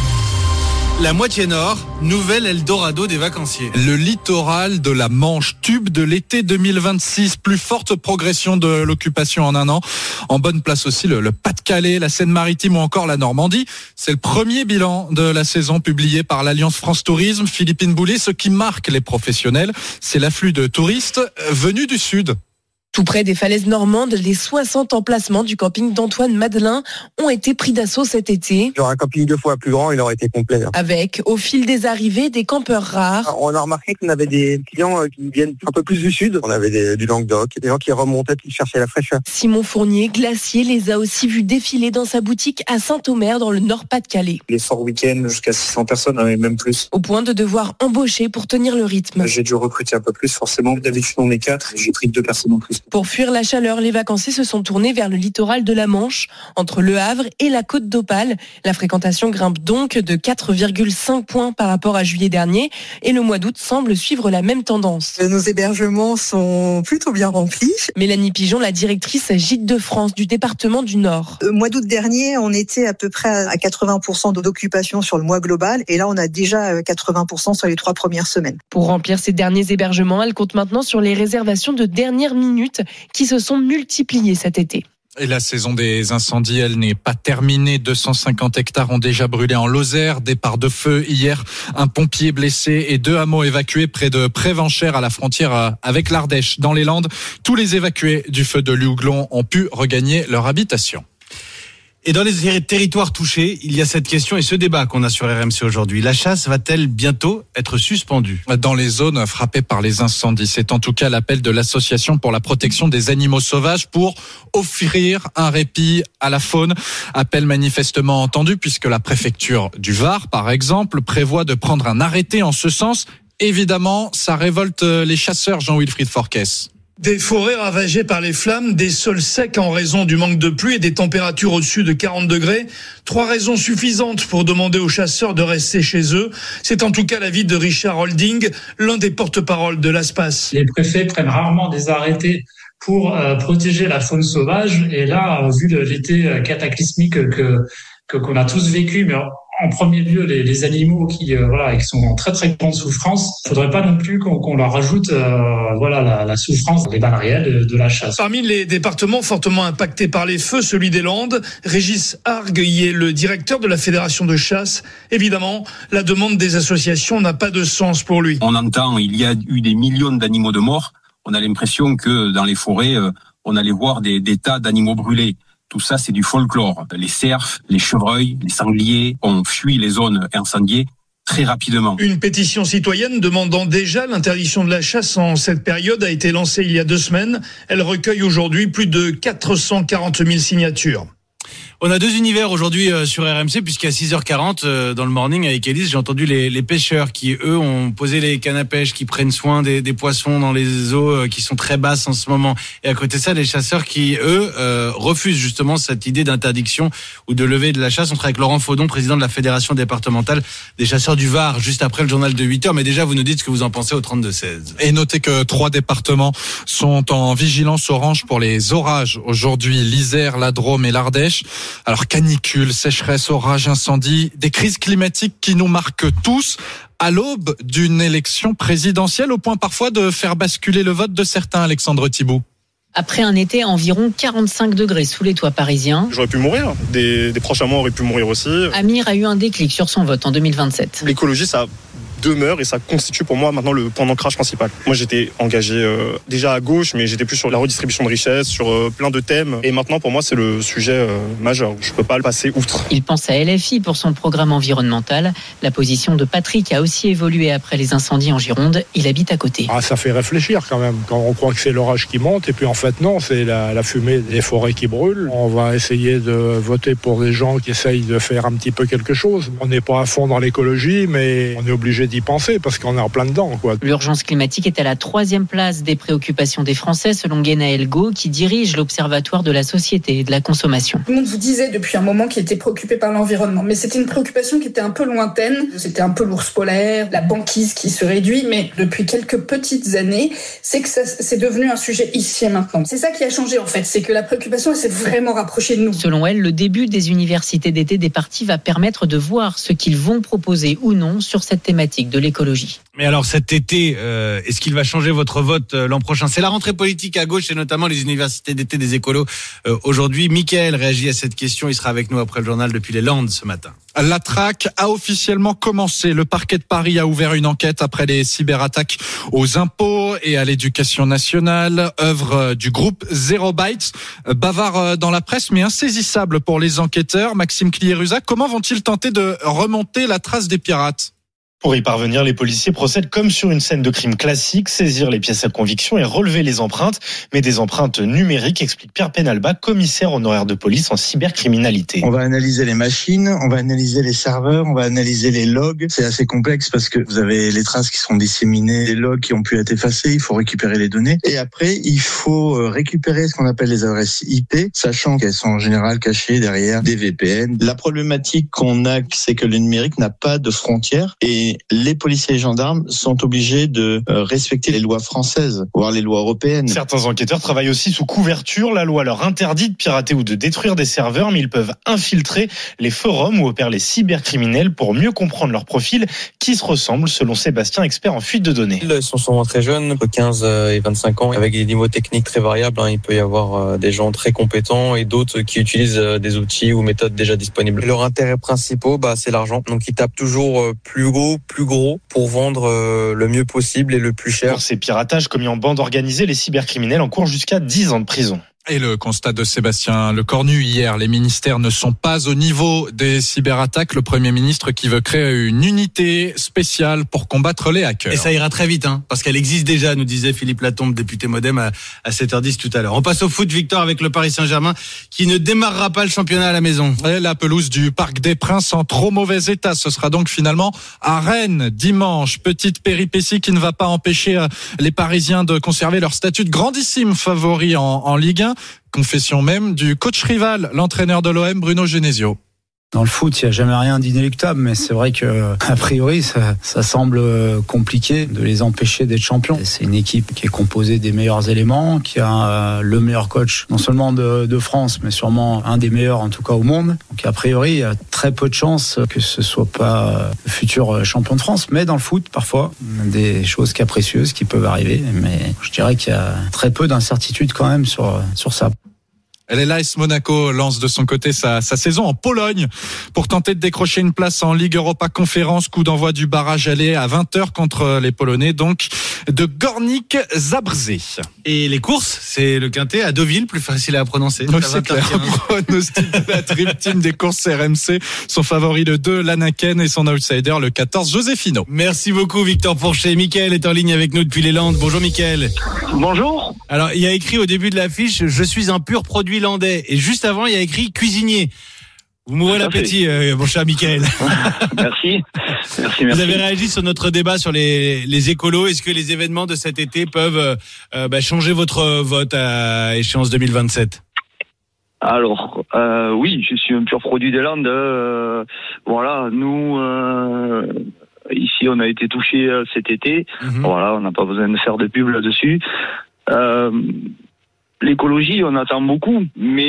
La moitié nord, nouvel Eldorado des vacanciers. Le littoral de la Manche, tube de l'été deux mille vingt-six, plus forte progression de l'occupation en un an. En bonne place aussi le, le Pas-de-Calais, la Seine-Maritime ou encore la Normandie. C'est le premier bilan de la saison publié par l'Alliance France Tourisme. Philippine Boulet, ce qui marque les professionnels, c'est l'afflux de touristes venus du sud. Tout près des falaises normandes, les soixante emplacements du camping d'Antoine Madelin ont été pris d'assaut cet été. Sur un camping deux fois plus grand, il aurait été complet. Avec, au fil des arrivées, des campeurs rares. On a remarqué qu'on avait des clients qui viennent un peu plus du sud. On avait des, du Languedoc, des gens qui remontaient, qui cherchaient la fraîcheur. Simon Fournier, glacier, les a aussi vus défiler dans sa boutique à Saint-Omer, dans le Nord-Pas-de-Calais. Les forts week-ends, jusqu'à six cents personnes, et même plus. Au point de devoir embaucher pour tenir le rythme. J'ai dû recruter un peu plus, forcément. D'habitude, on est quatre. J'ai pris deux personnes en plus. Pour fuir la chaleur, les vacanciers se sont tournés vers le littoral de la Manche, entre Le Havre et la Côte d'Opale. La fréquentation grimpe donc de quatre virgule cinq points par rapport à juillet dernier et le mois d'août semble suivre la même tendance. Nos hébergements sont plutôt bien remplis. Mélanie Pigeon, la directrice Gîtes de France du département du Nord. Au mois d'août dernier, on était à peu près à quatre-vingts pour cent d'occupation sur le mois global et là on a déjà quatre-vingts pour cent sur les trois premières semaines. Pour remplir ces derniers hébergements, elle compte maintenant sur les réservations de dernière minute qui se sont multipliées cet été. Et la saison des incendies, elle n'est pas terminée. deux cent cinquante hectares ont déjà brûlé en Lozère. Départ de feu hier, un pompier blessé et deux hameaux évacués près de Prévenchères à la frontière avec l'Ardèche. Dans les Landes, tous les évacués du feu de Liouglon ont pu regagner leur habitation. Et dans les territoires touchés, il y a cette question et ce débat qu'on a sur R M C aujourd'hui. La chasse va-t-elle bientôt être suspendue ? Dans les zones frappées par les incendies, c'est en tout cas l'appel de l'Association pour la protection des animaux sauvages pour offrir un répit à la faune. Appel manifestement entendu puisque la préfecture du Var, par exemple, prévoit de prendre un arrêté en ce sens. Évidemment, ça révolte les chasseurs, Jean-Wilfried Forquès. Des forêts ravagées par les flammes, des sols secs en raison du manque de pluie et des températures au-dessus de quarante degrés. Trois raisons suffisantes pour demander aux chasseurs de rester chez eux. C'est en tout cas l'avis de Richard Holding, l'un des porte-parole de l'ASPAS. Les préfets prennent rarement des arrêtés pour euh, protéger la faune sauvage. Et là, vu l'été cataclysmique que, que qu'on a tous vécu, mais en premier lieu les, les animaux qui euh, voilà qui sont en très très grande souffrance. Il faudrait pas non plus qu'on, qu'on leur rajoute euh, voilà la, la souffrance, les balles réelles de, de la chasse. Parmi les départements fortement impactés par les feux, celui des Landes, Régis Argue y est le directeur de la fédération de chasse. Évidemment, la demande des associations n'a pas de sens pour lui. On entend, il y a eu des millions d'animaux de morts. On a l'impression que dans les forêts, euh, on allait voir des, des tas d'animaux brûlés. Tout ça, c'est du folklore. Les cerfs, les chevreuils, les sangliers ont fui les zones incendiées très rapidement. Une pétition citoyenne demandant déjà l'interdiction de la chasse en cette période a été lancée il y a deux semaines. Elle recueille aujourd'hui plus de quatre cent quarante mille signatures. On a deux univers aujourd'hui sur R M C puisqu'à six heures quarante dans le morning avec Élise, j'ai entendu les, les pêcheurs qui eux ont posé les cannes à pêche, qui prennent soin des, des poissons dans les eaux qui sont très basses en ce moment. Et à côté de ça, les chasseurs qui eux euh, refusent justement cette idée d'interdiction ou de levée de la chasse. On sera avec Laurent Faudon, président de la fédération départementale des chasseurs du Var, juste après le journal de huit heures. Mais déjà, vous nous dites ce que vous en pensez au trente-deux seize. Et notez que trois départements sont en vigilance orange pour les orages aujourd'hui, l'Isère, la Drôme et l'Ardèche. Alors canicule, sécheresse, orage, incendie, des crises climatiques qui nous marquent tous à l'aube d'une élection présidentielle au point parfois de faire basculer le vote de certains, Alexandre Thibault. Après un été à environ quarante-cinq degrés sous les toits parisiens, j'aurais pu mourir, des, des proches à moi auraient pu mourir aussi. Amir a eu un déclic sur son vote en deux mille vingt-sept. L'écologie, ça demeure et ça constitue pour moi maintenant le point d'ancrage principal. Moi j'étais engagé euh, déjà à gauche, mais j'étais plus sur la redistribution de richesses, sur euh, plein de thèmes, et maintenant pour moi c'est le sujet euh, majeur, je peux pas le passer outre. Il pense à L F I pour son programme environnemental. La position de Patrick a aussi évolué après les incendies en Gironde, il habite à côté. Ah, ça fait réfléchir quand même, quand on croit que c'est l'orage qui monte, et puis en fait non, c'est la, la fumée des forêts qui brûlent. On va essayer de voter pour des gens qui essayent de faire un petit peu quelque chose. On n'est pas à fond dans l'écologie, mais on est obligé d'y penser parce qu'on est en plein dedans, quoi. L'urgence climatique est à la troisième place des préoccupations des Français, selon Guénaël Go, qui dirige l'Observatoire de la société et de la consommation. Tout le monde vous disait depuis un moment qu'il était préoccupé par l'environnement, mais c'était une préoccupation qui était un peu lointaine. C'était un peu l'ours polaire, la banquise qui se réduit, mais depuis quelques petites années, c'est que ça, c'est devenu un sujet ici et maintenant. C'est ça qui a changé en fait, c'est que la préoccupation elle s'est vraiment rapprochée de nous. Selon elle, le début des universités d'été des partis va permettre de voir ce qu'ils vont proposer ou non sur cette thématique de l'écologie. Mais alors cet été, euh, est-ce qu'il va changer votre vote euh, l'an prochain ? C'est la rentrée politique à gauche et notamment les universités d'été des écolos. Euh, aujourd'hui, Mickaël réagit à cette question. Il sera avec nous après le journal depuis les Landes ce matin. La traque a officiellement commencé. Le parquet de Paris a ouvert une enquête après les cyberattaques aux impôts et à l'éducation nationale, œuvre du groupe Zero Bytes. Bavard dans la presse, mais insaisissable pour les enquêteurs. Maxime Cliérusac, comment vont-ils tenter de remonter la trace des pirates ? Pour y parvenir, les policiers procèdent comme sur une scène de crime classique, saisir les pièces à conviction et relever les empreintes, mais des empreintes numériques, explique Pierre Penalba, commissaire honoraire de police en cybercriminalité. On va analyser les machines, on va analyser les serveurs, on va analyser les logs. C'est assez complexe parce que vous avez les traces qui sont disséminées, les logs qui ont pu être effacés, il faut récupérer les données. Et après, il faut récupérer ce qu'on appelle les adresses I P, sachant qu'elles sont en général cachées derrière des V P N. La problématique qu'on a, c'est que le numérique n'a pas de frontières et les policiers et gendarmes sont obligés de respecter les lois françaises, voire les lois européennes. Certains enquêteurs travaillent aussi sous couverture. La loi leur interdit de pirater ou de détruire des serveurs, mais ils peuvent infiltrer les forums où opèrent les cybercriminels pour mieux comprendre leur profil qui se ressemble, selon Sébastien, expert en fuite de données. Ils sont souvent très jeunes, entre quinze et vingt-cinq ans, avec des niveaux techniques très variables. Il peut y avoir des gens très compétents et d'autres qui utilisent des outils ou méthodes déjà disponibles. Leur intérêt principal, bah, c'est l'argent. Donc ils tapent toujours plus haut, plus gros pour vendre le mieux possible et le plus cher. Pour ces piratages commis en bande organisée, les cybercriminels encourent jusqu'à dix ans de prison. Et le constat de Sébastien Lecornu hier, les ministères ne sont pas au niveau des cyberattaques. Le Premier ministre qui veut créer une unité spéciale pour combattre les hackers. Et ça ira très vite, hein, parce qu'elle existe déjà, nous disait Philippe Latombe, député Modem, à, à sept heures dix tout à l'heure. On passe au foot, Victor, avec le Paris Saint-Germain qui ne démarrera pas le championnat à la maison. Et la pelouse du Parc des Princes en trop mauvais état. Ce sera donc finalement à Rennes dimanche. Petite péripétie qui ne va pas empêcher les Parisiens de conserver leur statut de grandissime favori en, en Ligue un. Confession même du coach rival, l'entraîneur de l'O M, Bruno Genesio. Dans le foot, il n'y a jamais rien d'inéluctable, mais c'est vrai que a priori, ça, ça semble compliqué de les empêcher d'être champions. C'est une équipe qui est composée des meilleurs éléments, qui a le meilleur coach, non seulement de, de France, mais sûrement un des meilleurs en tout cas au monde. Donc a priori, il y a très peu de chances que ce soit pas le futur champion de France. Mais dans le foot, parfois, des choses capricieuses qui peuvent arriver. Mais je dirais qu'il y a très peu d'incertitudes quand même sur, sur ça. L'A S Monaco lance de son côté sa, sa saison en Pologne pour tenter de décrocher une place en Ligue Europa Conférence. Coup d'envoi du barrage aller à vingt heures contre les Polonais, donc de Górnik Zabrze. Et les courses, c'est le Quintet à Deauville, plus facile à prononcer. Donc c'est clair, pronostic de la Dream Team des courses R M C. Son favori le deux, l'Anaken, et son outsider le quatorze, Josefino. Merci beaucoup Victor Pourchet. Mickaël est en ligne avec nous depuis les Landes. Bonjour Mickaël. Bonjour. Alors il y a écrit au début de l'affiche, je suis un pur produit landais. Et juste avant, il y a écrit cuisinier. Vous m'ouvrez l'appétit, euh, mon cher Mickaël. Merci. Merci, merci. Vous avez réagi sur notre débat sur les, les écolos. Est-ce que les événements de cet été peuvent euh, bah, changer votre vote à échéance deux mille vingt-sept ? Alors, euh, oui, je suis un pur produit des Landes. Euh, voilà, nous, euh, ici, on a été touchés euh, cet été. Mm-hmm. Voilà, on n'a pas besoin de faire de pub là-dessus. Euh, L'écologie, on attend beaucoup,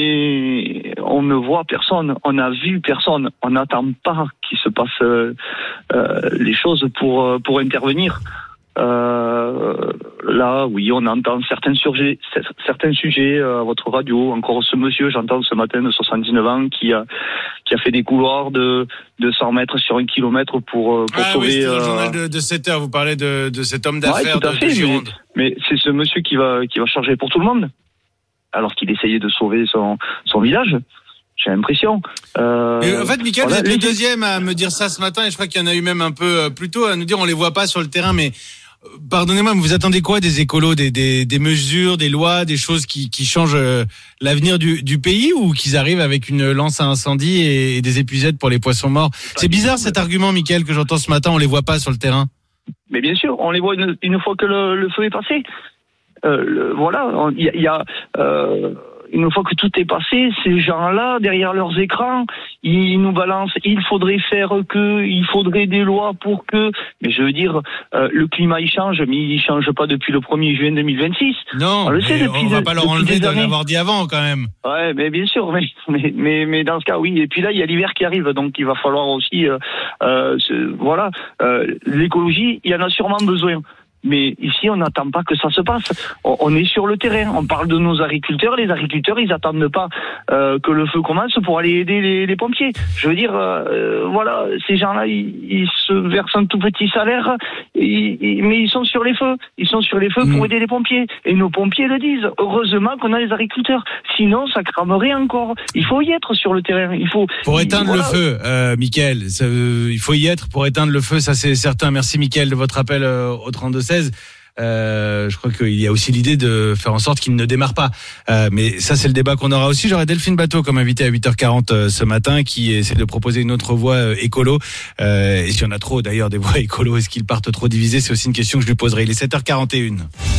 mais on ne voit personne, on n'a vu personne, on n'attend pas qu'il se passe euh, les choses pour pour intervenir. Euh, là, oui, on entend certains sujets, certains sujets à votre radio. Encore ce monsieur, j'entends ce matin de soixante-dix-neuf ans qui a qui a fait des couloirs de de cent mètres sur un kilomètre pour pour ah, sauver. Oui, c'était dans le euh... journal de, de sept heures. Vous parlez de de cet homme d'affaires ouais, de, de Gironde. Mais, mais c'est ce monsieur qui va qui va charger pour tout le monde, alors qu'il essayait de sauver son son village. J'ai l'impression. Euh, et en fait, Mickaël, voilà, vous êtes les... le deuxième à me dire ça ce matin, et je crois qu'il y en a eu même un peu plus tôt à nous dire on les voit pas sur le terrain, mais pardonnez-moi, mais vous attendez quoi des écolos, des, des, des mesures, des lois, des choses qui, qui changent l'avenir du, du pays, ou qu'ils arrivent avec une lance à incendie et, et des épuisettes pour les poissons morts? C'est bizarre cet argument, Mickaël, que j'entends ce matin, on les voit pas sur le terrain. Mais bien sûr, on les voit une, une fois que le, le feu est passé. Euh, le, voilà, il y a... Y a euh, une fois que tout est passé, ces gens-là, derrière leurs écrans, ils nous balancent, il faudrait faire que, il faudrait des lois pour que... Mais je veux dire, euh, le climat, il change, mais il change pas depuis le premier juin deux mille vingt-six. Non, on le sait depuis on va de, pas leur enlever de l'avoir dit avant, quand même. Ouais, mais bien sûr, mais, mais, mais, mais dans ce cas, oui. Et puis là, il y a l'hiver qui arrive, donc il va falloir aussi... Euh, euh, ce, voilà, euh, l'écologie, il y en a sûrement besoin. Mais ici, on n'attend pas que ça se passe. On est sur le terrain. On parle de nos agriculteurs. Les agriculteurs, ils attendent pas euh, que le feu commence pour aller aider les, les pompiers. Je veux dire, euh, voilà, ces gens-là, ils, ils se versent un tout petit salaire, ils, ils, mais ils sont sur les feux. Ils sont sur les feux pour mmh. aider les pompiers. Et nos pompiers le disent. Heureusement qu'on a les agriculteurs. Sinon, ça cramerait encore. Il faut y être sur le terrain. Il faut pour éteindre voilà. le feu, euh, Mickaël. Ça, euh, il faut y être pour éteindre le feu. Ça, c'est certain. Merci, Mickaël, de votre appel euh, au trente-deux seize. Euh, je crois qu'il y a aussi l'idée de faire en sorte qu'il ne démarre pas. Euh, mais ça, c'est le débat qu'on aura aussi. J'aurai Delphine Bateau comme invité à huit heures quarante euh, ce matin, qui essaie de proposer une autre voie euh, écolo. Euh, et s'il y en a trop, d'ailleurs, des voies écolo, est-ce qu'ils partent trop divisés? C'est aussi une question que je lui poserai. Il est sept heures quarante et une.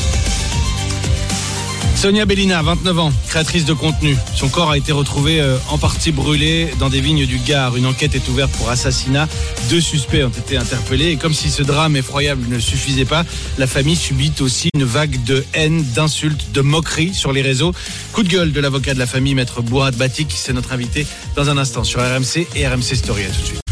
Sonia Bellina, vingt-neuf ans, créatrice de contenu. Son corps a été retrouvé euh, en partie brûlé dans des vignes du Gard. Une enquête est ouverte pour assassinat. Deux suspects ont été interpellés. Et comme si ce drame effroyable ne suffisait pas, la famille subit aussi une vague de haine, d'insultes, de moqueries sur les réseaux. Coup de gueule de l'avocat de la famille, maître Bourad Batik. C'est notre invité dans un instant sur R M C et R M C Story. À tout de suite.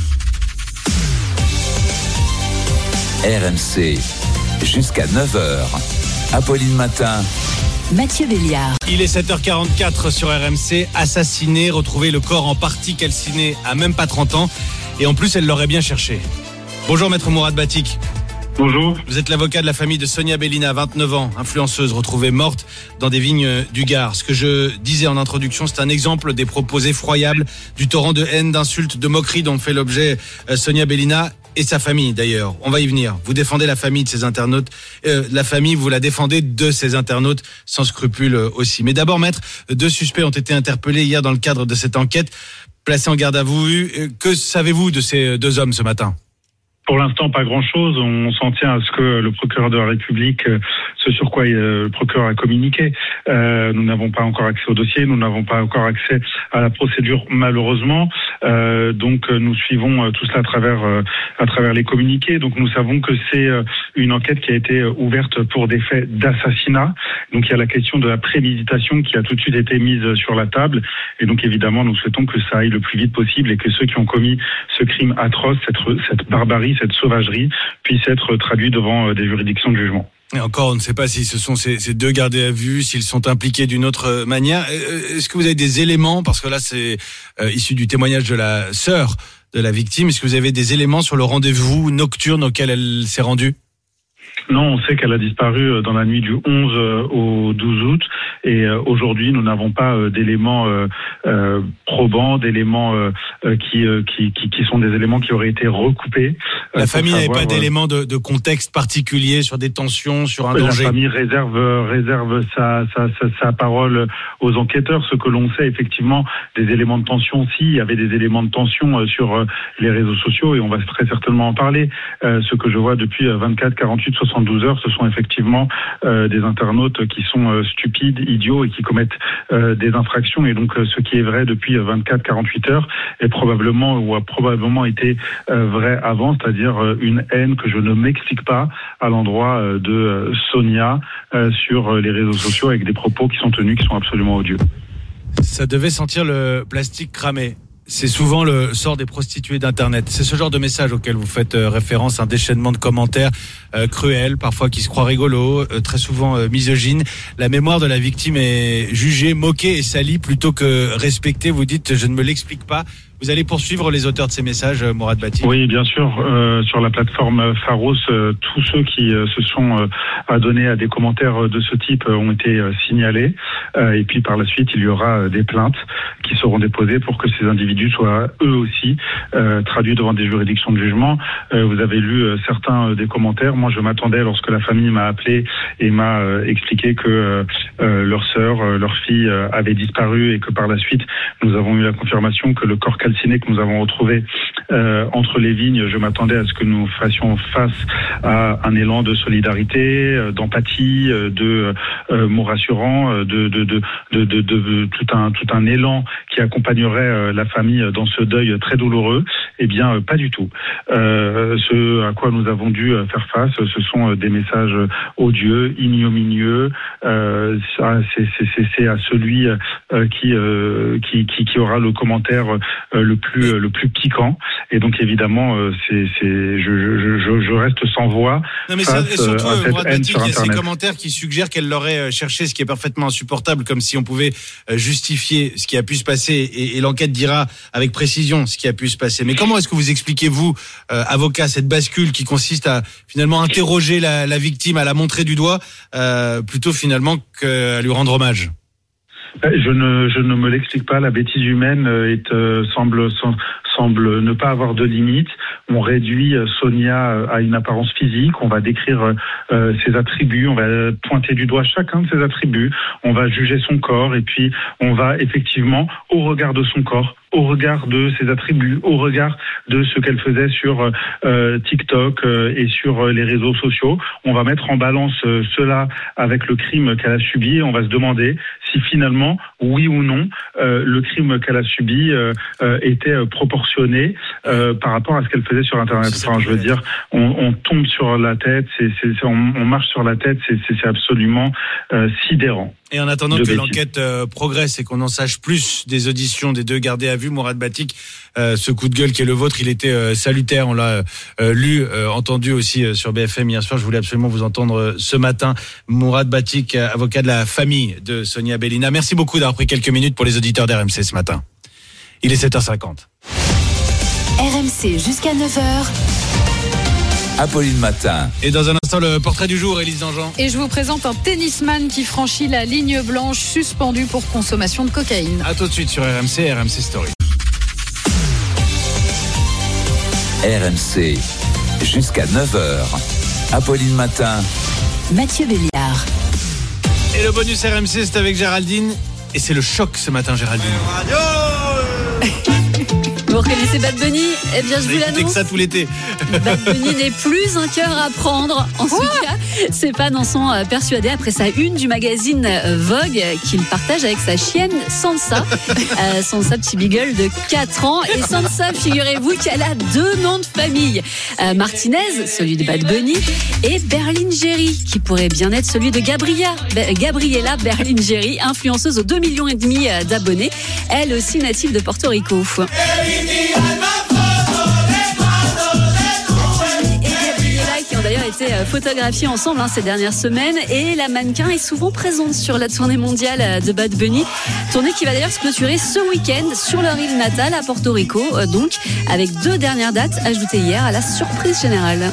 R M C, jusqu'à neuf heures. Apolline Matin. Mathieu Béliard. Il est sept heures quarante-quatre sur R M C. Assassiné, retrouvé le corps en partie calciné à même pas trente ans. Et en plus, elle l'aurait bien cherché. Bonjour, maître Bourad Batik. Bonjour. Vous êtes l'avocat de la famille de Sonia Bellina, vingt-neuf ans, influenceuse, retrouvée morte dans des vignes du Gard. Ce que je disais en introduction, c'est un exemple des propos effroyables, du torrent de haine, d'insultes, de moqueries dont fait l'objet Sonia Bellina et sa famille d'ailleurs. On va y venir. Vous défendez la famille de ces internautes. Euh, la famille, vous la défendez de ces internautes sans scrupules aussi. Mais d'abord, maître, deux suspects ont été interpellés hier dans le cadre de cette enquête, placés en garde à vue. Que savez-vous de ces deux hommes ce matin ? Pour l'instant, pas grand-chose. On s'en tient à ce que le procureur de la République, ce sur quoi le procureur a communiqué. Euh, nous n'avons pas encore accès au dossier, nous n'avons pas encore accès à la procédure, malheureusement. Euh, donc, nous suivons tout cela à travers à travers les communiqués. Donc, nous savons que c'est une enquête qui a été ouverte pour des faits d'assassinat. Donc, il y a la question de la préméditation qui a tout de suite été mise sur la table. Et donc, évidemment, nous souhaitons que ça aille le plus vite possible et que ceux qui ont commis ce crime atroce, cette, cette barbarie, cette sauvagerie puisse être traduit devant des juridictions de jugement. Et encore, on ne sait pas si ce sont ces, ces deux gardés à vue, s'ils sont impliqués d'une autre manière. Est-ce que vous avez des éléments, parce que là c'est euh, issu du témoignage de la sœur de la victime, est-ce que vous avez des éléments sur le rendez-vous nocturne auquel elle s'est rendue ? Non, on sait qu'elle a disparu dans la nuit du onze au douze août et aujourd'hui nous n'avons pas d'éléments euh, probants, d'éléments euh, qui, qui, qui, qui sont des éléments qui auraient été recoupés. La famille n'avait pas d'éléments de, de contexte particulier sur des tensions, sur un danger. La famille réserve, réserve sa, sa, sa, sa parole aux enquêteurs. Ce que l'on sait effectivement, des éléments de tension, si, il y avait des éléments de tension sur les réseaux sociaux et on va très certainement en parler. Euh, ce que je vois depuis vingt-quatre, quarante-huit, soixante-douze heures, ce sont effectivement euh, des internautes qui sont euh, stupides, idiots et qui commettent euh, des infractions. Et donc, euh, ce qui est vrai depuis vingt-quatre, quarante-huit heures est probablement ou a probablement été euh, vrai avant, c'est-à-dire euh, une haine que je ne m'explique pas à l'endroit euh, de euh, Sonia euh, sur les réseaux sociaux avec des propos qui sont tenus, qui sont absolument odieux. Ça devait sentir le plastique cramé. c'est souvent le sort des prostituées d'Internet. C'est ce genre de message auquel vous faites euh, référence, un déchaînement de commentaires euh, cruels, parfois qui se croient rigolos, euh, très souvent euh, misogynes. La mémoire de la victime est jugée, moquée et salie plutôt que respectée. Vous dites, je ne me l'explique pas. Vous allez poursuivre les auteurs de ces messages, Mourad Batik? Oui, bien sûr. Euh, sur la plateforme Pharos, euh, tous ceux qui euh, se sont euh, adonnés à des commentaires de ce type euh, ont été euh, signalés. Euh, et puis par la suite, il y aura euh, des plaintes qui seront déposées pour que ces individus soient eux aussi euh, traduits devant des juridictions de jugement. Euh, vous avez lu euh, certains euh, des commentaires. Moi, je m'attendais, lorsque la famille m'a appelé et m'a euh, expliqué que euh, euh, leur sœur, euh, leur fille euh, avait disparu et que par la suite, nous avons eu la confirmation que le corps calciné que nous avons retrouvé euh, entre les vignes, je m'attendais à ce que nous fassions face à un élan de solidarité, euh, d'empathie, euh, de euh, mots rassurants, de, de, de, de, de, de, de tout un tout un élan qui accompagnerait euh, la famille dans ce deuil très douloureux. Eh bien, euh, pas du tout. Euh, ce à quoi nous avons dû faire face, ce sont des messages odieux, ignominieux. Euh, ça, c'est, c'est, c'est, c'est à celui euh, qui, euh, qui qui qui aura le commentaire euh, le plus le plus piquant. Et donc évidemment, euh, c'est c'est je, je je je reste sans voix. Non mais face ça, et surtout, à cette Mourad haine Batik, sur il y a ces Internet. commentaires qui suggèrent qu'elle l'aurait cherché, ce qui est parfaitement insupportable, comme si on pouvait justifier ce qui a pu se passer, et, et l'enquête dira avec précision ce qui a pu se passer. Mais comment est-ce que vous expliquez, vous, euh, avocat, cette bascule qui consiste à finalement interroger la, la victime, à la montrer du doigt, euh, plutôt finalement qu'à lui rendre hommage? Je ne, je ne me l'explique pas. La bêtise humaine est, euh, semble, semble ne pas avoir de limite. On réduit Sonia à une apparence physique. On va décrire euh, ses attributs. On va pointer du doigt chacun de ses attributs. On va juger son corps et puis on va effectivement, au regard de son corps, au regard de ses attributs, au regard de ce qu'elle faisait sur euh, TikTok euh, et sur les réseaux sociaux, on va mettre en balance euh, cela avec le crime qu'elle a subi et on va se demander si finalement, oui ou non, euh, le crime qu'elle a subi euh, euh, était proportionné euh, par rapport à ce qu'elle faisait sur Internet. Enfin, je veux dire, on, on tombe sur la tête, c'est, c'est, c'est, on, on marche sur la tête, c'est, c'est, c'est absolument euh, sidérant. Et en attendant que bêtise. l'enquête euh, progresse et qu'on en sache plus des auditions des deux gardés à vue, Mourad Batik, euh, ce coup de gueule qui est le vôtre, il était euh, salutaire. On l'a euh, lu, euh, entendu aussi euh, sur B F M hier soir. Je voulais absolument vous entendre euh, ce matin. Mourad Batik, euh, avocat de la famille de Sonia Bellina. Merci beaucoup d'avoir pris quelques minutes pour les auditeurs d'R M C ce matin. Il est sept heures cinquante. R M C jusqu'à neuf heures. Apolline Matin. Et dans un instant, le portrait du jour, Élise Dangean. Et je vous présente un tennisman qui franchit la ligne blanche, suspendu pour consommation de cocaïne. À tout de suite sur R M C, R M C Story. R M C jusqu'à neuf heures. Apolline Matin. Mathieu Béliard. Et le bonus R M C, c'est avec Géraldine. Et c'est le choc ce matin, Géraldine. Vous reconnaissez Bad Bunny? Eh bien, je vous l'annonce. que ça tout l'été. Bad Bunny n'est plus un cœur à prendre. En tout cas, ses fans en sont persuadés après sa une du magazine Vogue qu'il partage avec sa chienne Sansa. Euh, Sansa, petit beagle de quatre ans. Et Sansa, figurez-vous qu'elle a deux noms de famille. Euh, Martinez, celui de Bad Bunny, et Berlingeri, qui pourrait bien être celui de Gabriella, Gabriella Berlingeri, influenceuse aux deux millions et demi d'abonnés. Elle aussi native de Porto Rico. Qui ont d'ailleurs été photographiés ensemble hein, ces dernières semaines, et la mannequin est souvent présente sur la tournée mondiale de Bad Bunny, tournée qui va d'ailleurs se clôturer ce week-end sur leur île natale à Porto Rico, donc avec deux dernières dates ajoutées hier à la surprise générale.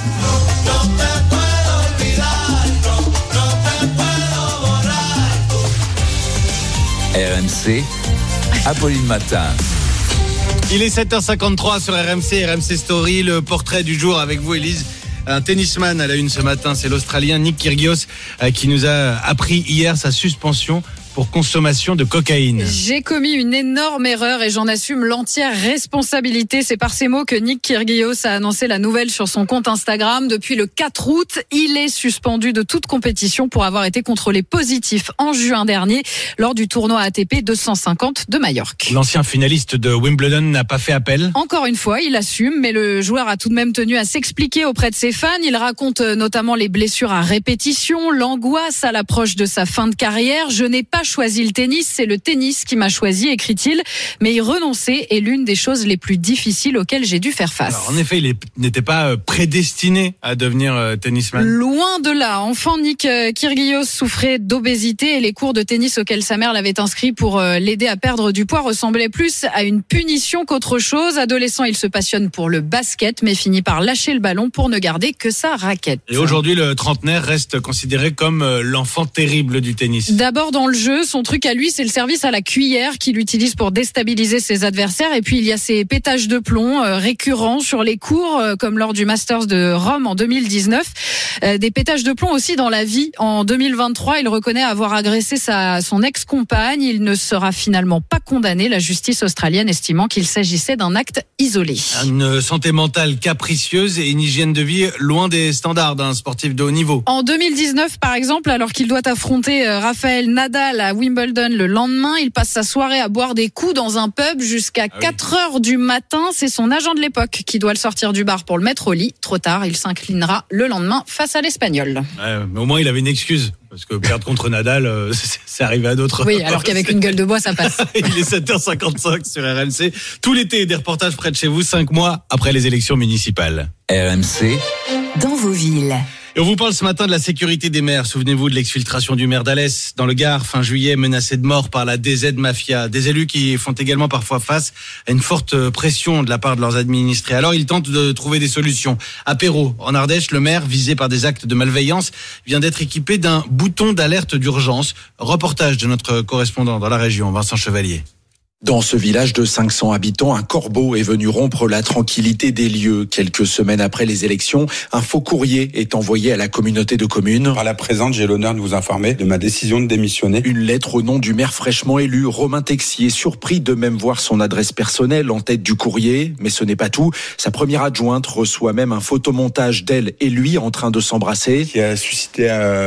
R M C, Apolline Matin. Il est sept heures cinquante-trois sur R M C, R M C Story, le portrait du jour avec vous, Élise. Un tennisman à la une ce matin, c'est l'Australien Nick Kyrgios qui nous a appris hier sa suspension pour consommation de cocaïne. J'ai commis une énorme erreur et j'en assume l'entière responsabilité. C'est par ces mots que Nick Kyrgios a annoncé la nouvelle sur son compte Instagram. Depuis le quatre août, il est suspendu de toute compétition pour avoir été contrôlé positif en juin dernier lors du tournoi A T P deux cent cinquante de Majorque. L'ancien finaliste de Wimbledon n'a pas fait appel. Encore une fois, il assume, mais le joueur a tout de même tenu à s'expliquer auprès de ses fans. Il raconte notamment les blessures à répétition, l'angoisse à l'approche de sa fin de carrière. Je n'ai pas choisi le tennis, c'est le tennis qui m'a choisi, écrit-il. Mais y renoncer est l'une des choses les plus difficiles auxquelles j'ai dû faire face. Alors, en effet, il est, n'était pas prédestiné à devenir euh, tennisman. Loin de là. Enfant, Nick Kyrgios souffrait d'obésité et les cours de tennis auxquels sa mère l'avait inscrit pour euh, l'aider à perdre du poids ressemblaient plus à une punition qu'autre chose. Adolescent, il se passionne pour le basket, mais finit par lâcher le ballon pour ne garder que sa raquette. Et aujourd'hui, le trentenaire reste considéré comme l'enfant terrible du tennis. D'abord dans le jeu, son truc à lui, c'est le service à la cuillère qu'il utilise pour déstabiliser ses adversaires. Et puis il y a ces pétages de plomb euh, récurrents sur les cours, euh, comme lors du Masters de Rome en deux mille dix-neuf. Euh, des pétages de plomb aussi dans la vie. En deux mille vingt-trois, il reconnaît avoir agressé sa, son ex-compagne. Il ne sera finalement pas condamné, la justice australienne estimant qu'il s'agissait d'un acte isolé. Une santé mentale capricieuse et une hygiène de vie loin des standards d'un sportif de haut niveau. En deux mille dix-neuf, par exemple, alors qu'il doit affronter Raphaël Nadal à Wimbledon le lendemain, il passe sa soirée à boire des coups dans un pub jusqu'à ah oui. quatre heures du matin. C'est son agent de l'époque qui doit le sortir du bar pour le mettre au lit. Trop tard, il s'inclinera le lendemain face à l'Espagnol. Ouais, mais au moins, il avait une excuse. Parce que perdre contre Nadal, euh, c'est arrivé à d'autres. Oui, alors qu'avec une gueule de bois, ça passe. Il est sept heures cinquante-cinq sur R M C. Tout l'été, des reportages près de chez vous, cinq mois après les élections municipales. R M C. Dans vos villes. Et on vous parle ce matin de la sécurité des maires. Souvenez-vous de l'exfiltration du maire d'Alès dans le Gard, fin juillet, menacé de mort par la D Z Mafia. Des élus qui font également parfois face à une forte pression de la part de leurs administrés. Alors ils tentent de trouver des solutions. À Perrault, en Ardèche, le maire, visé par des actes de malveillance, vient d'être équipé d'un bouton d'alerte d'urgence. Reportage de notre correspondant dans la région, Vincent Chevalier. Dans ce village de cinq cents habitants, un corbeau est venu rompre la tranquillité des lieux. Quelques semaines après les élections, un faux courrier est envoyé à la communauté de communes. Par la présente, j'ai l'honneur de vous informer de ma décision de démissionner. Une lettre au nom du maire fraîchement élu, Romain Texier, surpris de même voir son adresse personnelle en tête du courrier. Mais ce n'est pas tout. Sa première adjointe reçoit même un photomontage d'elle et lui en train de s'embrasser. Qui a suscité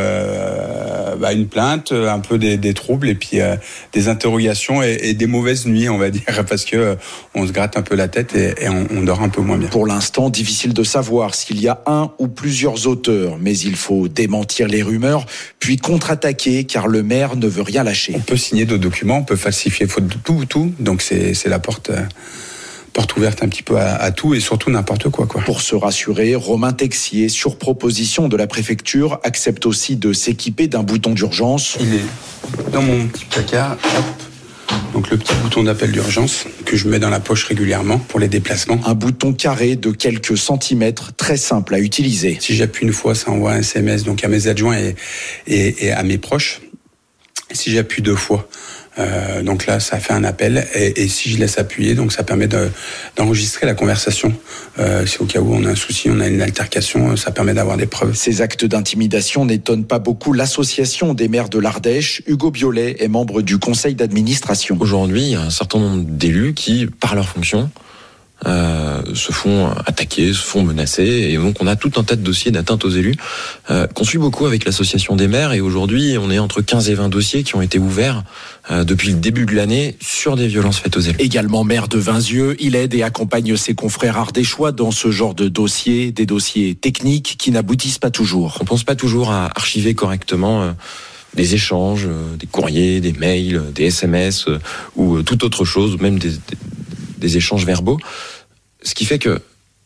euh, bah, une plainte, un peu des, des troubles et puis euh, des interrogations et, et des mauvaises nuit, on va dire, parce que euh, on se gratte un peu la tête et, et on, on dort un peu moins bien. Pour l'instant, difficile de savoir s'il y a un ou plusieurs auteurs, mais il faut démentir les rumeurs, puis contre-attaquer, car le maire ne veut rien lâcher. On peut signer d'autres documents, on peut falsifier faute de tout, tout, donc c'est, c'est la porte... Euh porte ouverte un petit peu à, à tout et surtout n'importe quoi, quoi. Pour se rassurer, Romain Texier, sur proposition de la préfecture, accepte aussi de s'équiper d'un bouton d'urgence. Il est dans mon petit placard, hop. Donc le petit bouton d'appel d'urgence que je mets dans la poche régulièrement pour les déplacements. Un bouton carré de quelques centimètres, très simple à utiliser. Si j'appuie une fois, ça envoie un S M S donc à mes adjoints et, et, et à mes proches. Et si j'appuie deux fois, Euh, donc là, ça fait un appel et, et si je laisse appuyer, donc ça permet de, d'enregistrer la conversation. Euh, c'est au cas où on a un souci, on a une altercation, ça permet d'avoir des preuves. Ces actes d'intimidation n'étonnent pas beaucoup l'association des maires de l'Ardèche. Hugo Biolay est membre du conseil d'administration. Aujourd'hui, il y a un certain nombre d'élus qui, par leur fonction, Euh, se font attaquer, se font menacer, et donc on a tout un tas de dossiers d'atteinte aux élus euh, qu'on suit beaucoup avec l'association des maires, et aujourd'hui on est entre quinze et vingt dossiers qui ont été ouverts euh, depuis le début de l'année sur des violences faites aux élus. Également maire de Vinzieux, il aide et accompagne ses confrères ardéchois dans ce genre de dossiers, des dossiers techniques qui n'aboutissent pas toujours. On pense pas toujours à archiver correctement euh, des échanges, euh, des courriers, des mails, des S M S euh, ou euh, toute autre chose, même des, des, des échanges verbaux. Ce qui fait que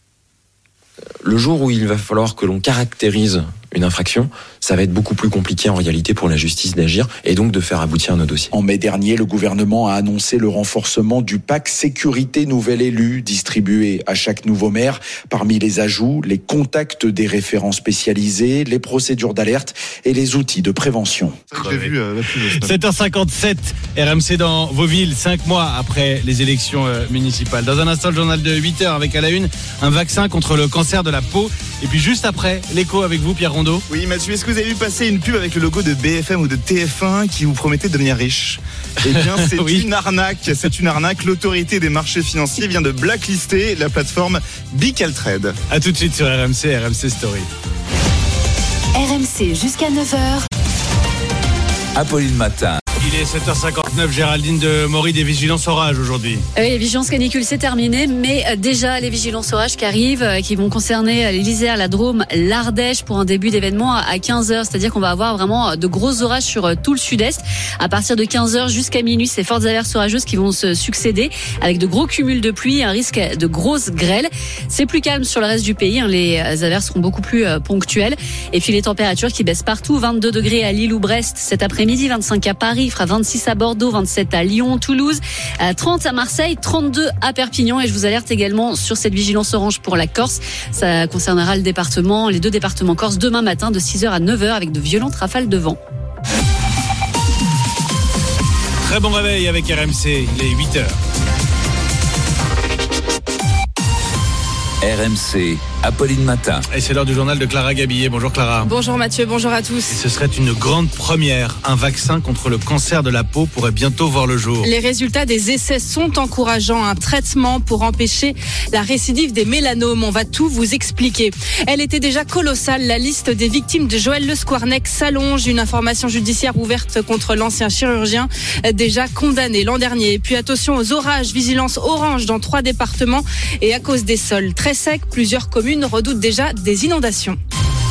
le jour où il va falloir que l'on caractérise une infraction, ça va être beaucoup plus compliqué en réalité pour la justice d'agir et donc de faire aboutir nos dossiers. En mai dernier, le gouvernement a annoncé le renforcement du pack sécurité nouvel élu distribué à chaque nouveau maire. Parmi les ajouts, les contacts des référents spécialisés, les procédures d'alerte et les outils de prévention. J'ai vu, euh, sept heures cinquante-sept, R M C dans vos villes, cinq mois après les élections euh, municipales. Dans un instant, le journal de huit heures avec à la une un vaccin contre le cancer de la peau. Et puis juste après, l'écho avec vous, Pierre Rondeau. Oui, Mathieu, est-ce que vous avez vu passer une pub avec le logo de B F M ou de T F un qui vous promettait de devenir riche? Eh bien, c'est oui. une arnaque. C'est une arnaque. L'autorité des marchés financiers vient de blacklister la plateforme Bicaltrade. A tout de suite sur R M C, R M C Story. R M C jusqu'à neuf heures. Apolline Matin. Il est sept heures cinquante-neuf, Géraldine de Maury, des vigilances orage aujourd'hui. Oui, les vigilances canicule, c'est terminé, mais déjà les vigilances orages qui arrivent, qui vont concerner l'Isère, la Drôme, l'Ardèche pour un début d'événement à quinze heures. C'est-à-dire qu'on va avoir vraiment de gros orages sur tout le sud-est. À partir de quinze heures jusqu'à minuit, ces fortes averses orageuses qui vont se succéder avec de gros cumuls de pluie, un risque de grosses grêles. C'est plus calme sur le reste du pays, les averses seront beaucoup plus ponctuelles. Et puis les températures qui baissent partout, vingt-deux degrés à Lille ou Brest cet après-midi, vingt-cinq à Paris, il fera vingt-six à Bordeaux, vingt-sept à Lyon, Toulouse, trente à Marseille, trente-deux à Perpignan. Et je vous alerte également sur cette vigilance orange pour la Corse. Ça concernera le département, les deux départements corse demain matin de six heures à neuf heures avec de violentes rafales de vent. Très bon réveil avec R M C, il est huit heures. R M C, Apolline Matin. Et c'est l'heure du journal de Clara Gabillet. Bonjour Clara. Bonjour Mathieu, bonjour à tous. Et ce serait une grande première. Un vaccin contre le cancer de la peau pourrait bientôt voir le jour. Les résultats des essais sont encourageants. Un traitement pour empêcher la récidive des mélanomes. On va tout vous expliquer. Elle était déjà colossale. La liste des victimes de Joël Le Squarnec s'allonge. Une information judiciaire ouverte contre l'ancien chirurgien déjà condamné l'an dernier. Et puis attention aux orages. Vigilance orange dans trois départements. Et à cause des sols très secs, plusieurs communes redoutent déjà des inondations.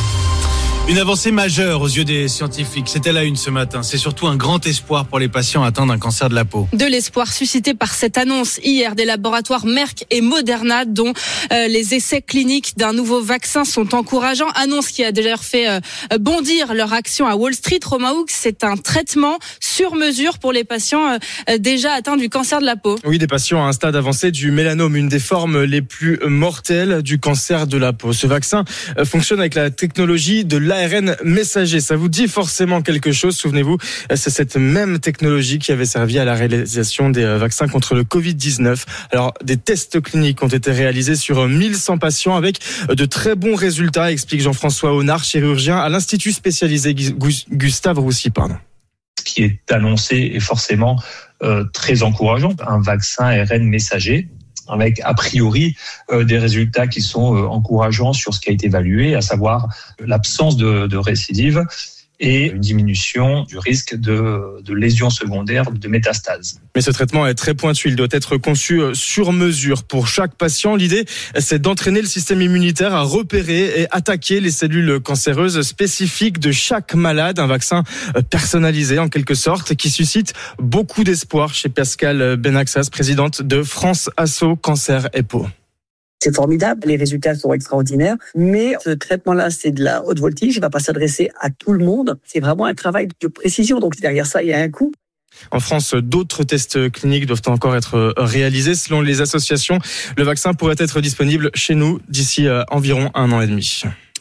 Une avancée majeure aux yeux des scientifiques. C'était la une ce matin. C'est surtout un grand espoir pour les patients atteints d'un cancer de la peau. De l'espoir suscité par cette annonce hier des laboratoires Merck et Moderna, dont euh, les essais cliniques d'un nouveau vaccin sont encourageants. Annonce qui a d'ailleurs fait euh, bondir leur action à Wall Street. Romain Hughes, c'est un traitement sur mesure pour les patients euh, déjà atteints du cancer de la peau. Oui, des patients à un stade avancé du mélanome, une des formes les plus mortelles du cancer de la peau. Ce vaccin euh, fonctionne avec la technologie de l'A R N messager. Ça vous dit forcément quelque chose, souvenez-vous, c'est cette même technologie qui avait servi à la réalisation des vaccins contre le covid dix-neuf. Alors, des tests cliniques ont été réalisés sur mille cent patients avec de très bons résultats, explique Jean-François Honard, chirurgien à l'Institut spécialisé Gustave Roussy. Pardon. Ce qui est annoncé est forcément euh, très encourageant. Un vaccin A R N messager, avec a priori euh, des résultats qui sont euh, encourageants sur ce qui a été évalué, à savoir l'absence de, de récidive et une diminution du risque de, de lésions secondaires, de métastases. Mais ce traitement est très pointu, il doit être conçu sur mesure pour chaque patient. L'idée, c'est d'entraîner le système immunitaire à repérer et attaquer les cellules cancéreuses spécifiques de chaque malade. Un vaccin personnalisé en quelque sorte qui suscite beaucoup d'espoir chez Pascale Benaxas, présidente de France Asso Cancer et Peau. C'est formidable, les résultats sont extraordinaires, mais ce traitement-là, c'est de la haute voltige, il ne va pas s'adresser à tout le monde. C'est vraiment un travail de précision, donc derrière ça, il y a un coût. En France, d'autres tests cliniques doivent encore être réalisés. Selon les associations, le vaccin pourrait être disponible chez nous d'ici environ un an et demi.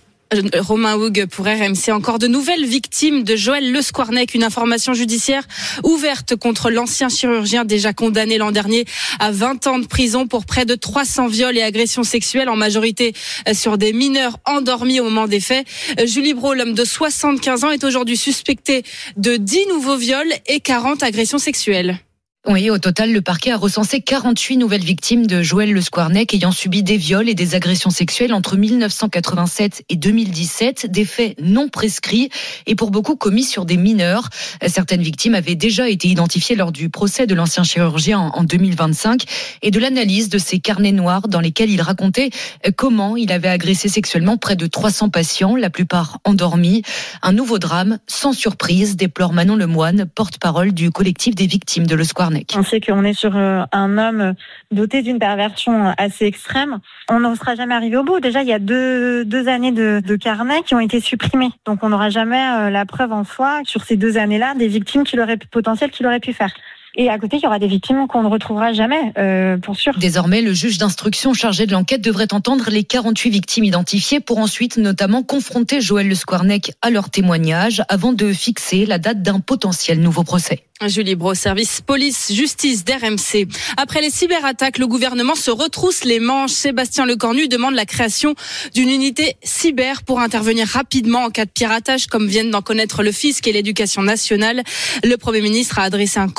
Romain Hughes pour R M C. Encore de nouvelles victimes de Joël Le Squarnec. Une information judiciaire ouverte contre l'ancien chirurgien déjà condamné l'an dernier à vingt ans de prison pour près de trois cents viols et agressions sexuelles, en majorité sur des mineurs endormis au moment des faits. Julie Brault, l'homme de soixante-quinze ans, est aujourd'hui suspecté de dix nouveaux viols et quarante agressions sexuelles. Oui, au total, le parquet a recensé quarante-huit nouvelles victimes de Joël Le Squarnec ayant subi des viols et des agressions sexuelles entre mille neuf cent quatre-vingt-sept et deux mille dix-sept, des faits non prescrits et pour beaucoup commis sur des mineurs. Certaines victimes avaient déjà été identifiées lors du procès de l'ancien chirurgien en deux mille vingt-cinq et de l'analyse de ces carnets noirs dans lesquels il racontait comment il avait agressé sexuellement près de trois cents patients, la plupart endormis. Un nouveau drame, sans surprise, déplore Manon Lemoine, porte-parole du collectif des victimes de Le Squarnec. On sait qu'on est sur un homme doté d'une perversion assez extrême. On n'en sera jamais arrivé au bout. Déjà, il y a deux, deux années de, de carnets qui ont été supprimés. Donc, on n'aura jamais la preuve en soi sur ces deux années-là des victimes qu'il aurait, potentielles qu'il aurait pu faire. Et à côté, il y aura des victimes qu'on ne retrouvera jamais, euh, pour sûr. Désormais, le juge d'instruction chargé de l'enquête devrait entendre les quarante-huit victimes identifiées pour ensuite notamment confronter Joël Le Squarnec à leur témoignage avant de fixer la date d'un potentiel nouveau procès. Julie Brault, service police-justice d'R M C. Après les cyberattaques, le gouvernement se retrousse les manches. Sébastien Lecornu demande la création d'une unité cyber pour intervenir rapidement en cas de piratage, comme viennent d'en connaître le fisc et l'éducation nationale. Le Premier ministre a adressé un courrier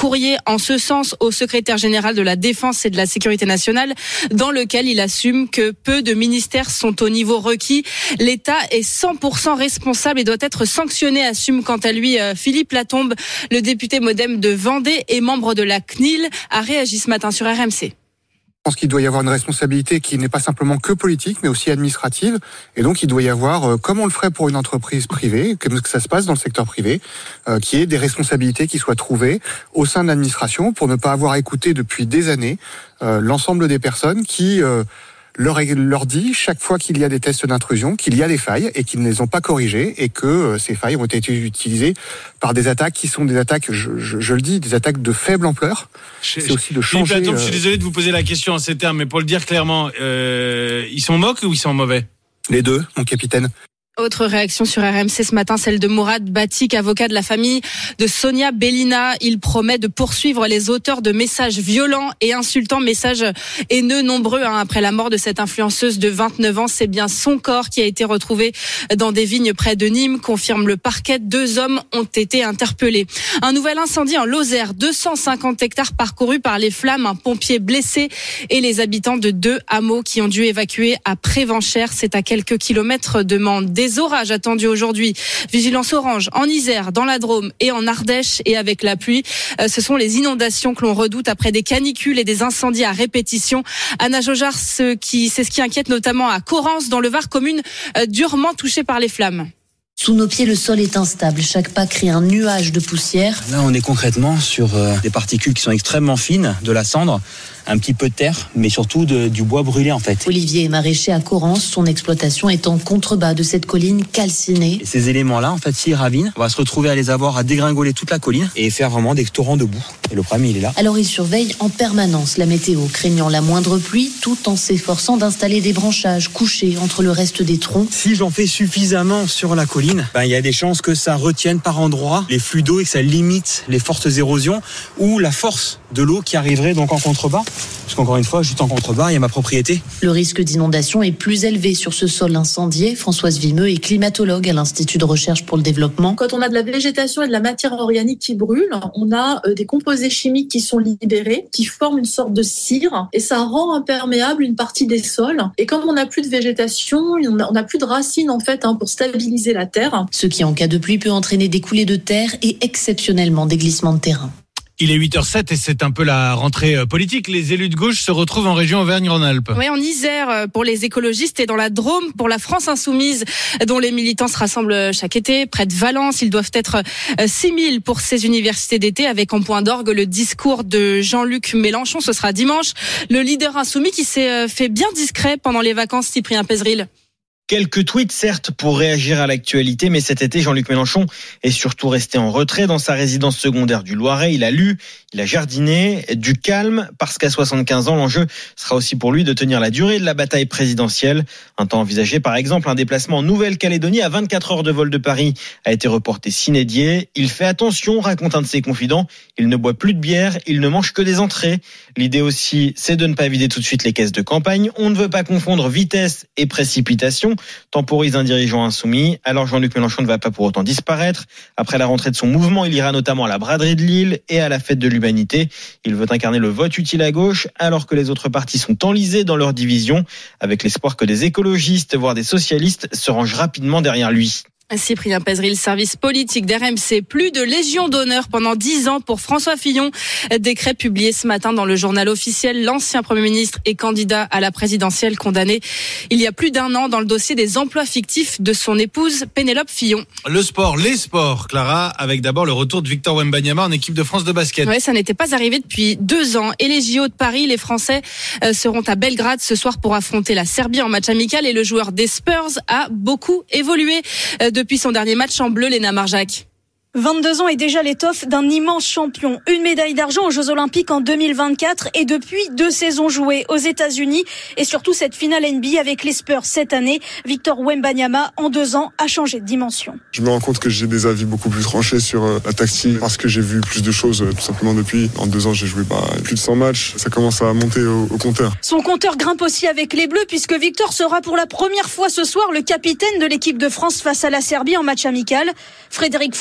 en ce sens au secrétaire général de la Défense et de la Sécurité nationale, dans lequel il assume que peu de ministères sont au niveau requis. L'État est cent pour cent responsable et doit être sanctionné, assume quant à lui Philippe Latombe, le député MoDem de Vendée et membre de la C N I L, a réagi ce matin sur R M C. Je pense qu'il doit y avoir une responsabilité qui n'est pas simplement que politique, mais aussi administrative. Et donc, il doit y avoir, comme on le ferait pour une entreprise privée, comme ça se passe dans le secteur privé, euh, qui est des responsabilités qui soient trouvées au sein de l'administration pour ne pas avoir écouté depuis des années euh, l'ensemble des personnes qui euh, leur, leur dit chaque fois qu'il y a des tests d'intrusion qu'il y a des failles et qu'ils ne les ont pas corrigées et que euh, ces failles ont été utilisées par des attaques qui sont des attaques, je, je, je le dis, des attaques de faible ampleur. Je, C'est aussi de changer. Philippe Latombe, euh... je suis désolé de vous poser la question en ces termes, mais pour le dire clairement, euh, ils sont moques ou ils sont mauvais ? Les deux, mon capitaine. Autre réaction sur R M C ce matin, celle de Mourad Batik, avocat de la famille de Sonia Bellina. Il promet de poursuivre les auteurs de messages violents et insultants, messages haineux nombreux hein, après la mort de cette influenceuse de vingt-neuf ans. C'est bien son corps qui a été retrouvé dans des vignes près de Nîmes, confirme le parquet. Deux hommes ont été interpellés. Un nouvel incendie en Lozère, deux cent cinquante hectares parcourus par les flammes, un pompier blessé et les habitants de deux hameaux qui ont dû évacuer à Prévenchères. C'est à quelques kilomètres de Mende. Des orages attendus aujourd'hui. Vigilance orange en Isère, dans la Drôme et en Ardèche. Et avec la pluie, ce sont les inondations que l'on redoute après des canicules et des incendies à répétition. Anna Jaugeard, ce qui, c'est ce qui inquiète notamment à Corrence, dans le Var, commune durement touchée par les flammes. Sous nos pieds, le sol est instable. Chaque pas crée un nuage de poussière. Là, on est concrètement sur euh, des particules qui sont extrêmement fines, de la cendre, un petit peu de terre, mais surtout de, du bois brûlé en fait. Olivier est maraîcher à Corrence. Son exploitation est en contrebas de cette colline calcinée. Et ces éléments-là, en fait, s'ils ravinent, on va se retrouver à les avoir à dégringoler toute la colline et faire vraiment des torrents de boue. Et le problème, il est là. Alors, il surveille en permanence la météo, craignant la moindre pluie, tout en s'efforçant d'installer des branchages couchés entre le reste des troncs. Si j'en fais suffisamment sur la colline, ben, il y a des chances que ça retienne par endroits les flux d'eau et que ça limite les fortes érosions ou la force de l'eau qui arriverait donc en contrebas. Parce qu'encore une fois, juste en contrebas, il y a ma propriété. Le risque d'inondation est plus élevé sur ce sol incendié. Françoise Vimeux est climatologue à l'Institut de recherche pour le développement. Quand on a de la végétation et de la matière organique qui brûle, on a des composés chimiques qui sont libérés, qui forment une sorte de cire, et ça rend imperméable une partie des sols. Et comme on n'a plus de végétation, on n'a plus de racines en fait hein, pour stabiliser la terre. Ce qui en cas de pluie peut entraîner des coulées de terre et exceptionnellement des glissements de terrain. Il est huit heures zéro sept et c'est un peu la rentrée politique. Les élus de gauche se retrouvent en région Auvergne-Rhône-Alpes. Oui, en Isère pour les écologistes et dans la Drôme pour la France insoumise, dont les militants se rassemblent chaque été. Près de Valence, ils doivent être six mille pour ces universités d'été, avec en point d'orgue le discours de Jean-Luc Mélenchon. Ce sera dimanche. Le leader insoumis qui s'est fait bien discret pendant les vacances, Cyprien Pézeril. Quelques tweets, certes, pour réagir à l'actualité, mais cet été, Jean-Luc Mélenchon est surtout resté en retrait dans sa résidence secondaire du Loiret. Il a lu, il a jardiné, du calme, parce qu'à soixante-quinze ans, l'enjeu sera aussi pour lui de tenir la durée de la bataille présidentielle. Un temps envisagé, par exemple, un déplacement en Nouvelle-Calédonie à vingt-quatre heures de vol de Paris a été reporté sine die. Il fait attention, raconte un de ses confidents. Il ne boit plus de bière, il ne mange que des entrées. L'idée aussi, c'est de ne pas vider tout de suite les caisses de campagne. On ne veut pas confondre vitesse et précipitation, temporise un dirigeant insoumis. Alors Jean-Luc Mélenchon ne va pas pour autant disparaître. Après la rentrée de son mouvement, il ira notamment à la braderie de Lille et à la fête de l'Humanité. Il veut incarner le vote utile à gauche, alors que les autres partis sont enlisés dans leur division, avec l'espoir que des écologistes, voire des socialistes, se rangent rapidement derrière lui. Cyprien Pézeril, service politique d'R M C. Plus de Légion d'honneur pendant dix ans pour François Fillon. Décret publié ce matin dans le journal officiel. L'ancien Premier ministre et candidat à la présidentielle condamné il y a plus d'un an dans le dossier des emplois fictifs de son épouse Pénélope Fillon. Le sport, les sports, Clara, avec d'abord le retour de Victor Wembanyama en équipe de France de basket. Ouais, ça n'était pas arrivé depuis deux ans. Et les J O de Paris, les Français seront à Belgrade ce soir pour affronter la Serbie en match amical. Et le joueur des Spurs a beaucoup évolué depuis son dernier match en bleu, Léna Marjac. vingt-deux ans et déjà l'étoffe d'un immense champion. Une médaille d'argent aux Jeux Olympiques en deux mille vingt-quatre et depuis deux saisons jouées aux États-Unis et surtout cette finale N B A avec les Spurs cette année. Victor Wembanyama, en deux ans, a changé de dimension. Je me rends compte que j'ai des avis beaucoup plus tranchés sur la tactique parce que j'ai vu plus de choses tout simplement depuis. En deux ans, j'ai joué bah, plus de cent matchs. Ça commence à monter au, au compteur. Son compteur grimpe aussi avec les Bleus puisque Victor sera pour la première fois ce soir le capitaine de l'équipe de France face à la Serbie en match amical. Frédéric Fautou, le sélectionneur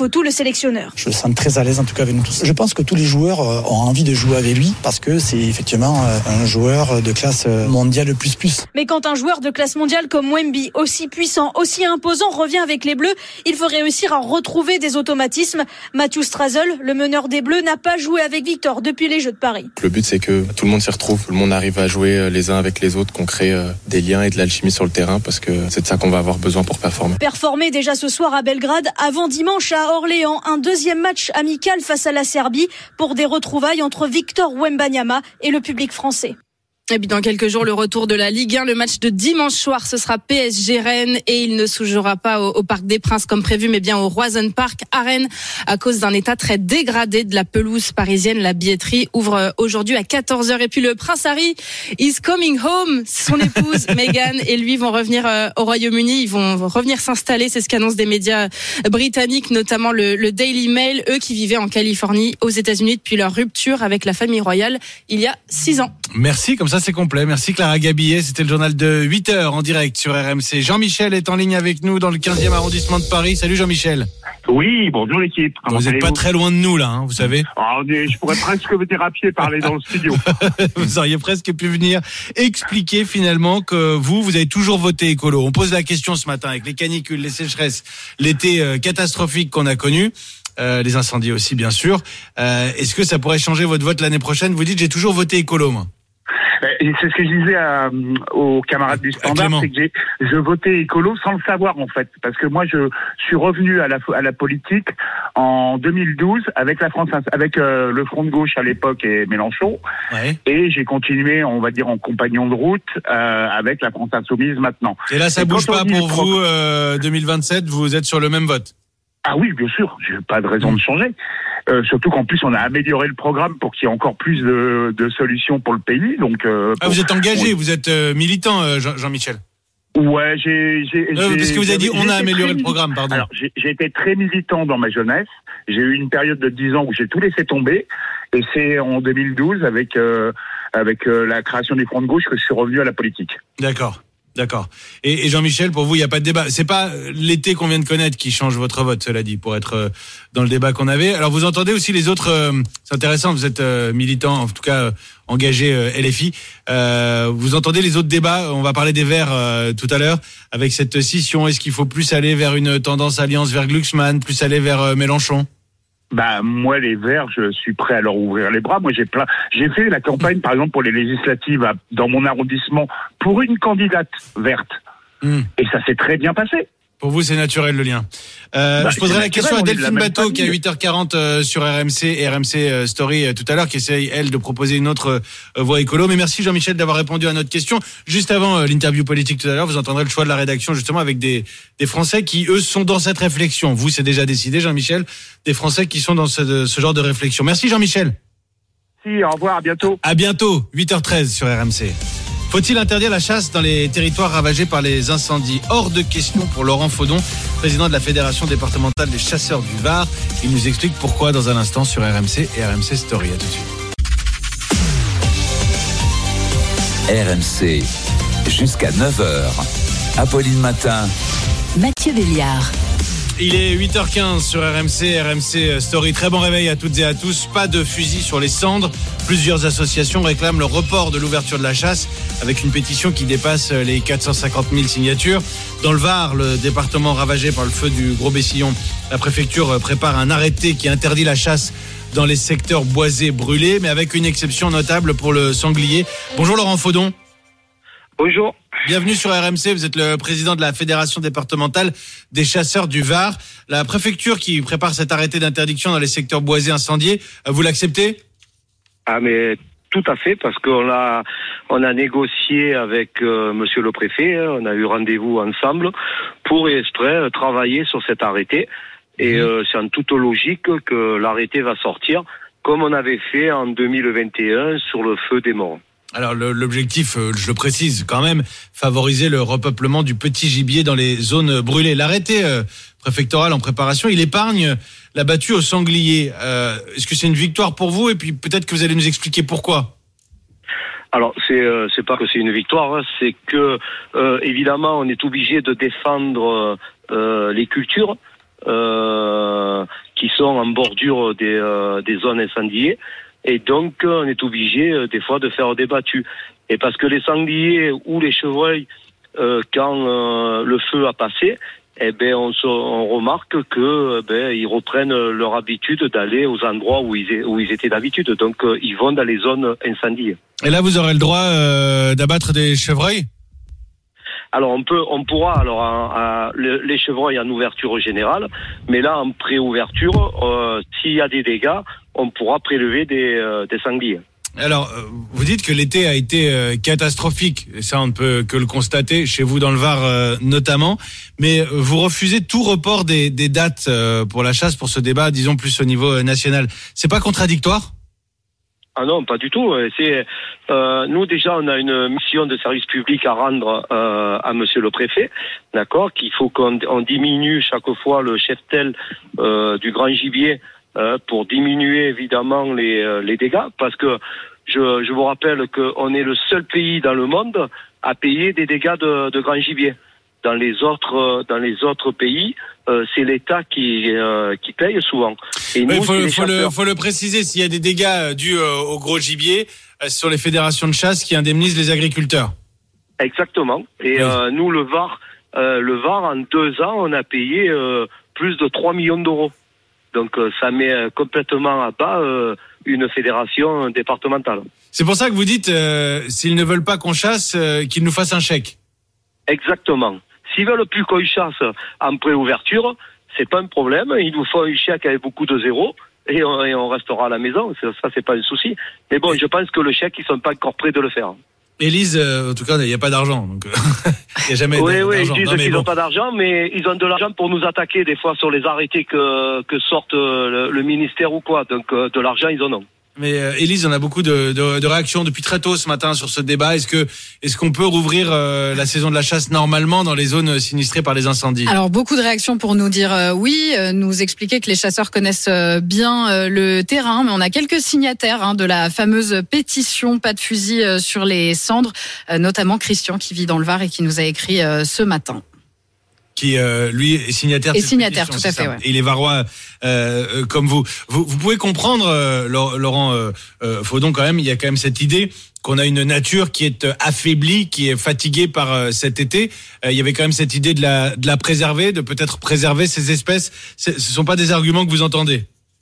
sélectionneur. Je le sens très à l'aise en tout cas avec nous tous. Je pense que tous les joueurs ont envie de jouer avec lui parce que c'est effectivement un joueur de classe mondiale plus plus. Mais quand un joueur de classe mondiale comme Wemby, aussi puissant, aussi imposant, revient avec les Bleus, il faut réussir à retrouver des automatismes. Matthew Strazel, le meneur des Bleus, n'a pas joué avec Victor depuis les Jeux de Paris. Le but, c'est que tout le monde s'y retrouve, tout le monde arrive à jouer les uns avec les autres, qu'on crée des liens et de l'alchimie sur le terrain parce que c'est de ça qu'on va avoir besoin pour performer. Performer déjà ce soir à Belgrade, avant dimanche à Orléans, un deuxième match amical face à la Serbie pour des retrouvailles entre Victor Wembanyama et le public français. Et puis dans quelques jours, le retour de la Ligue un, le match de dimanche soir, ce sera P S G Rennes et il ne se jouera pas au, au Parc des Princes comme prévu, mais bien au Roison Park à Rennes à cause d'un état très dégradé de la pelouse parisienne. La billetterie ouvre aujourd'hui à quatorze heures. Et puis le prince Harry is coming home. Son épouse Meghan et lui vont revenir euh, au Royaume-Uni. Ils vont revenir s'installer. C'est ce qu'annoncent des médias britanniques, notamment le, le Daily Mail, eux qui vivaient en Californie, aux États-Unis depuis leur rupture avec la famille royale il y a six ans. Merci, comme ça c'est complet. Merci Clara Gabillet, c'était le journal de huit heures en direct sur R M C. Jean-Michel est en ligne avec nous dans le quinzième arrondissement de Paris. Salut Jean-Michel. Oui, bonjour l'équipe. Bon, vous n'êtes pas très loin de nous là, hein, vous savez. Oh, je pourrais presque venir à pied parler dans le studio. Vous auriez presque pu venir expliquer finalement que vous, vous avez toujours voté écolo. On pose la question ce matin avec les canicules, les sécheresses, l'été euh, catastrophique qu'on a connu. Euh, les incendies aussi bien sûr. Euh, est-ce que ça pourrait changer votre vote l'année prochaine? Vous dites j'ai toujours voté écolo moi. Et c'est ce que je disais à, aux camarades du Standard, c'est que j'ai, je votais écolo sans le savoir en fait, parce que moi je suis revenu à la, à la politique en deux mille douze avec la France, avec euh, le Front de gauche à l'époque et Mélenchon, ouais. Et j'ai continué, on va dire en compagnon de route euh, avec la France insoumise maintenant. Et là ça et bouge pas pour vous euh, deux mille vingt-sept, vous êtes sur le même vote? Ah oui, bien sûr, j'ai pas de raison mmh. de changer. Euh, surtout qu'en plus on a amélioré le programme pour qu'il y ait encore plus de, de solutions pour le pays. Donc euh, ah, vous êtes engagé, on... vous êtes euh, militant, euh, Jean- Jean-Michel. Ouais, j'ai. j'ai, euh, j'ai parce que vous avez dit on a amélioré le programme, pardon. Alors j'ai, j'ai été très militant dans ma jeunesse. J'ai eu une période de dix ans où j'ai tout laissé tomber, et c'est en deux mille douze avec euh, avec euh, la création du Front de gauche que je suis revenu à la politique. D'accord. D'accord. Et, et Jean-Michel, pour vous, il n'y a pas de débat. C'est pas l'été qu'on vient de connaître qui change votre vote, cela dit, pour être dans le débat qu'on avait. Alors, vous entendez aussi les autres. Euh, c'est intéressant. Vous êtes euh, militant, en tout cas euh, engagé euh, L F I. Euh, vous entendez les autres débats. On va parler des Verts euh, tout à l'heure avec cette scission. Est-ce qu'il faut plus aller vers une tendance alliance vers Glucksmann, plus aller vers euh, Mélenchon? Bah moi les Verts, je suis prêt à leur ouvrir les bras. Moi j'ai plein, j'ai fait la campagne par exemple pour les législatives à, dans mon arrondissement pour une candidate verte mmh. et ça s'est très bien passé. Pour vous, c'est naturel le lien. Euh, bah, je poserai la question à Delphine Bateau qui est à huit heures quarante euh, sur R M C et R M C euh, Story euh, tout à l'heure, qui essaye, elle, de proposer une autre euh, voie écolo. Mais merci Jean-Michel d'avoir répondu à notre question. Juste avant euh, l'interview politique tout à l'heure, vous entendrez le choix de la rédaction justement avec des, des Français qui, eux, sont dans cette réflexion. Vous, c'est déjà décidé, Jean-Michel, des Français qui sont dans ce, ce genre de réflexion. Merci Jean-Michel. Merci, au revoir, à bientôt. À bientôt, huit heures treize sur R M C. Faut-il interdire la chasse dans les territoires ravagés par les incendies? Hors de question pour Laurent Faudon, président de la Fédération départementale des chasseurs du Var. Il nous explique pourquoi dans un instant sur R M C et R M C Story. À tout de suite. R M C, jusqu'à neuf heures. Apolline Matin. Mathieu Béliard. Il est huit heures quinze sur R M C, R M C Story. Très bon réveil à toutes et à tous. Pas de fusil sur les cendres. Plusieurs associations réclament le report de l'ouverture de la chasse avec une pétition qui dépasse les quatre cent cinquante mille signatures. Dans le Var, le département ravagé par le feu du Gros Bessillon, la préfecture prépare un arrêté qui interdit la chasse dans les secteurs boisés brûlés, mais avec une exception notable pour le sanglier. Bonjour Laurent Faudon. Bonjour. Bienvenue sur R M C, vous êtes le président de la Fédération départementale des chasseurs du Var. La préfecture qui prépare cet arrêté d'interdiction dans les secteurs boisés incendiés, vous l'acceptez? Ah mais tout à fait, parce qu'on a on a négocié avec euh, monsieur le préfet, hein, on a eu rendez-vous ensemble pour exprès travailler sur cet arrêté. Et mmh. euh, c'est en toute logique que l'arrêté va sortir, comme on avait fait en deux mille vingt et un sur le feu des morts. Alors le, l'objectif, je le précise quand même, favoriser le repeuplement du petit gibier dans les zones brûlées. L'arrêté euh, préfectoral en préparation, il épargne la battue au sanglier. Euh, est-ce que c'est une victoire pour vous? Et puis peut-être que vous allez nous expliquer pourquoi. Alors c'est euh, c'est pas que c'est une victoire, hein, c'est que euh, évidemment on est obligé de défendre euh, les cultures. Euh, qui sont en bordure des, euh, des zones incendiées. Et donc, on est obligé, euh, des fois, de faire des battues. Et parce que les sangliers ou les chevreuils, euh, quand euh, le feu a passé, eh ben, on, se, on remarque que, ben, ils reprennent leur habitude d'aller aux endroits où ils, où ils étaient d'habitude. Donc, euh, ils vont dans les zones incendiées. Et là, vous aurez le droit euh, d'abattre des chevreuils ? Alors, on peut, on pourra, alors, à, à, les chevreuils en ouverture générale, mais là, en pré-ouverture, euh, s'il y a des dégâts, on pourra prélever des, euh, des sangliers. Alors, vous dites que l'été a été euh, catastrophique, et ça on ne peut que le constater, chez vous dans le Var euh, notamment, mais vous refusez tout report des, des dates euh, pour la chasse, pour ce débat, disons plus au niveau euh, national. C'est pas contradictoire ? Ah non, pas du tout. C'est euh, nous déjà, on a une mission de service public à rendre euh, à Monsieur le Préfet, d'accord, qu'il faut qu'on on diminue chaque fois le cheptel euh, du grand gibier. Euh, pour diminuer évidemment les, euh, les dégâts, parce que je, je vous rappelle qu'on est le seul pays dans le monde à payer des dégâts de, de grand gibier. Dans les autres, dans les autres pays, euh, c'est l'État qui, euh, qui paye souvent. Et nous, il faut, c'est faut, le, faut le préciser, s'il y a des dégâts dus au gros gibier, ce sont les fédérations de chasse qui indemnisent les agriculteurs. Exactement. Et oui. euh, nous, le Var, euh, le Var, en deux ans, on a payé euh, plus de trois millions d'euros. Donc euh, ça met euh, complètement à bas euh, une fédération départementale. C'est pour ça que vous dites, euh, s'ils ne veulent pas qu'on chasse, euh, qu'ils nous fassent un chèque. Exactement. S'ils veulent plus qu'on chasse en pré-ouverture, c'est pas un problème. Ils nous font un chèque avec beaucoup de zéros et on, et on restera à la maison. Ça, ça c'est pas un souci. Mais bon, je pense que le chèque, ils sont pas encore prêts de le faire. Élise, euh, en tout cas, il n'y a pas d'argent. Donc, il n'y a jamais oui, d'argent. Oui, ils disent non, qu'ils n'ont bon. pas d'argent, mais ils ont de l'argent pour nous attaquer des fois sur les arrêtés que, que sortent le, le ministère ou quoi. Donc, euh, de l'argent, ils en ont. Mais euh, Élise, on a beaucoup de, de, de réactions depuis très tôt ce matin sur ce débat. Est-ce que est-ce qu'on peut rouvrir euh, la saison de la chasse normalement dans les zones sinistrées par les incendies ? Alors beaucoup de réactions pour nous dire euh, oui, euh, nous expliquer que les chasseurs connaissent euh, bien euh, le terrain, mais on a quelques signataires hein, de la fameuse pétition pas de fusil euh, sur les cendres, euh, notamment Christian qui vit dans le Var et qui nous a écrit euh, ce matin. Qui euh, lui est signataire. Et signataire, tout à fait. Ouais. Et il est varois euh, euh, comme vous. vous. Vous pouvez comprendre, euh, Laurent euh, euh, Faudon, quand même. Il y a quand même cette idée qu'on a une nature qui est affaiblie, qui est fatiguée par euh, cet été. Euh, il y avait quand même cette idée de la de la préserver, de peut-être préserver ces espèces. C'est, ce sont pas des arguments que vous entendez.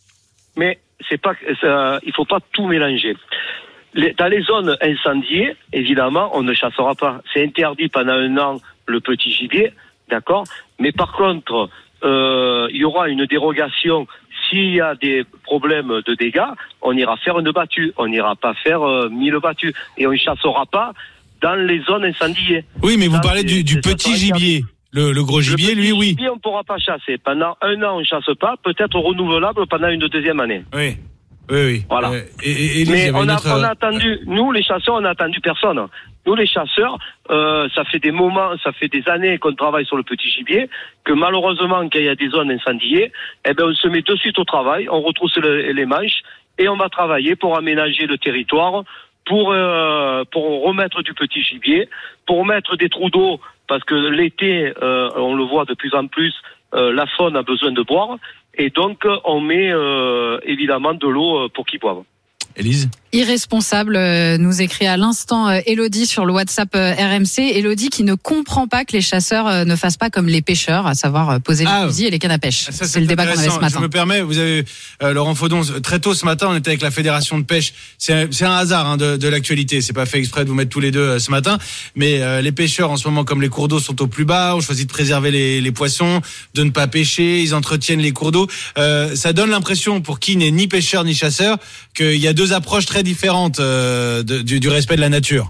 Mais c'est pas, ça, il faut pas tout mélanger. Les, dans les zones incendiées, évidemment, on ne chassera pas. C'est interdit pendant un an le petit gibier. D'accord, mais par contre, euh, il y aura une dérogation s'il y a des problèmes de dégâts. On ira faire une battue, on n'ira pas faire euh, mille battues et on ne chassera pas dans les zones incendiées. Oui, mais vous dans parlez les, du, du petit gibier. Le, le gros gibier, le lui, oui. Le gibier, on ne pourra pas chasser. Pendant un an, on ne chasse pas, peut-être renouvelable pendant une deuxième année. Oui. Oui, oui. Voilà. Euh, et, et, mais on a, autre... on a attendu, nous les chasseurs, on n'a attendu personne. Nous les chasseurs, euh, ça fait des moments, ça fait des années qu'on travaille sur le petit gibier, que malheureusement, quand il y a des zones incendiées, eh ben on se met de suite au travail, on retrousse le, les manches et on va travailler pour aménager le territoire, pour euh, pour remettre du petit gibier, pour mettre des trous d'eau, parce que l'été, euh, on le voit de plus en plus, euh, la faune a besoin de boire. Et donc, on met euh, évidemment de l'eau pour qu'ils boivent. Élise ? Irresponsable, euh, nous écrit à l'instant euh, Elodie sur le WhatsApp euh, R M C. Elodie qui ne comprend pas que les chasseurs euh, ne fassent pas comme les pêcheurs, à savoir euh, poser ah, les fusils et les cannes à pêche. Ça, c'est, c'est le débat qu'on avait ce matin. Je me permets, vous avez euh, Laurent Faudon, très tôt ce matin, on était avec la fédération de pêche. C'est, c'est un hasard hein, de, de l'actualité. C'est pas fait exprès de vous mettre tous les deux euh, ce matin, mais euh, les pêcheurs en ce moment, comme les cours d'eau sont au plus bas, ont choisi de préserver les, les poissons, de ne pas pêcher. Ils entretiennent les cours d'eau. Euh, ça donne l'impression, pour qui n'est ni pêcheur ni chasseur, qu'il y a deux approches très différentes. Euh, De, du, du respect de la nature.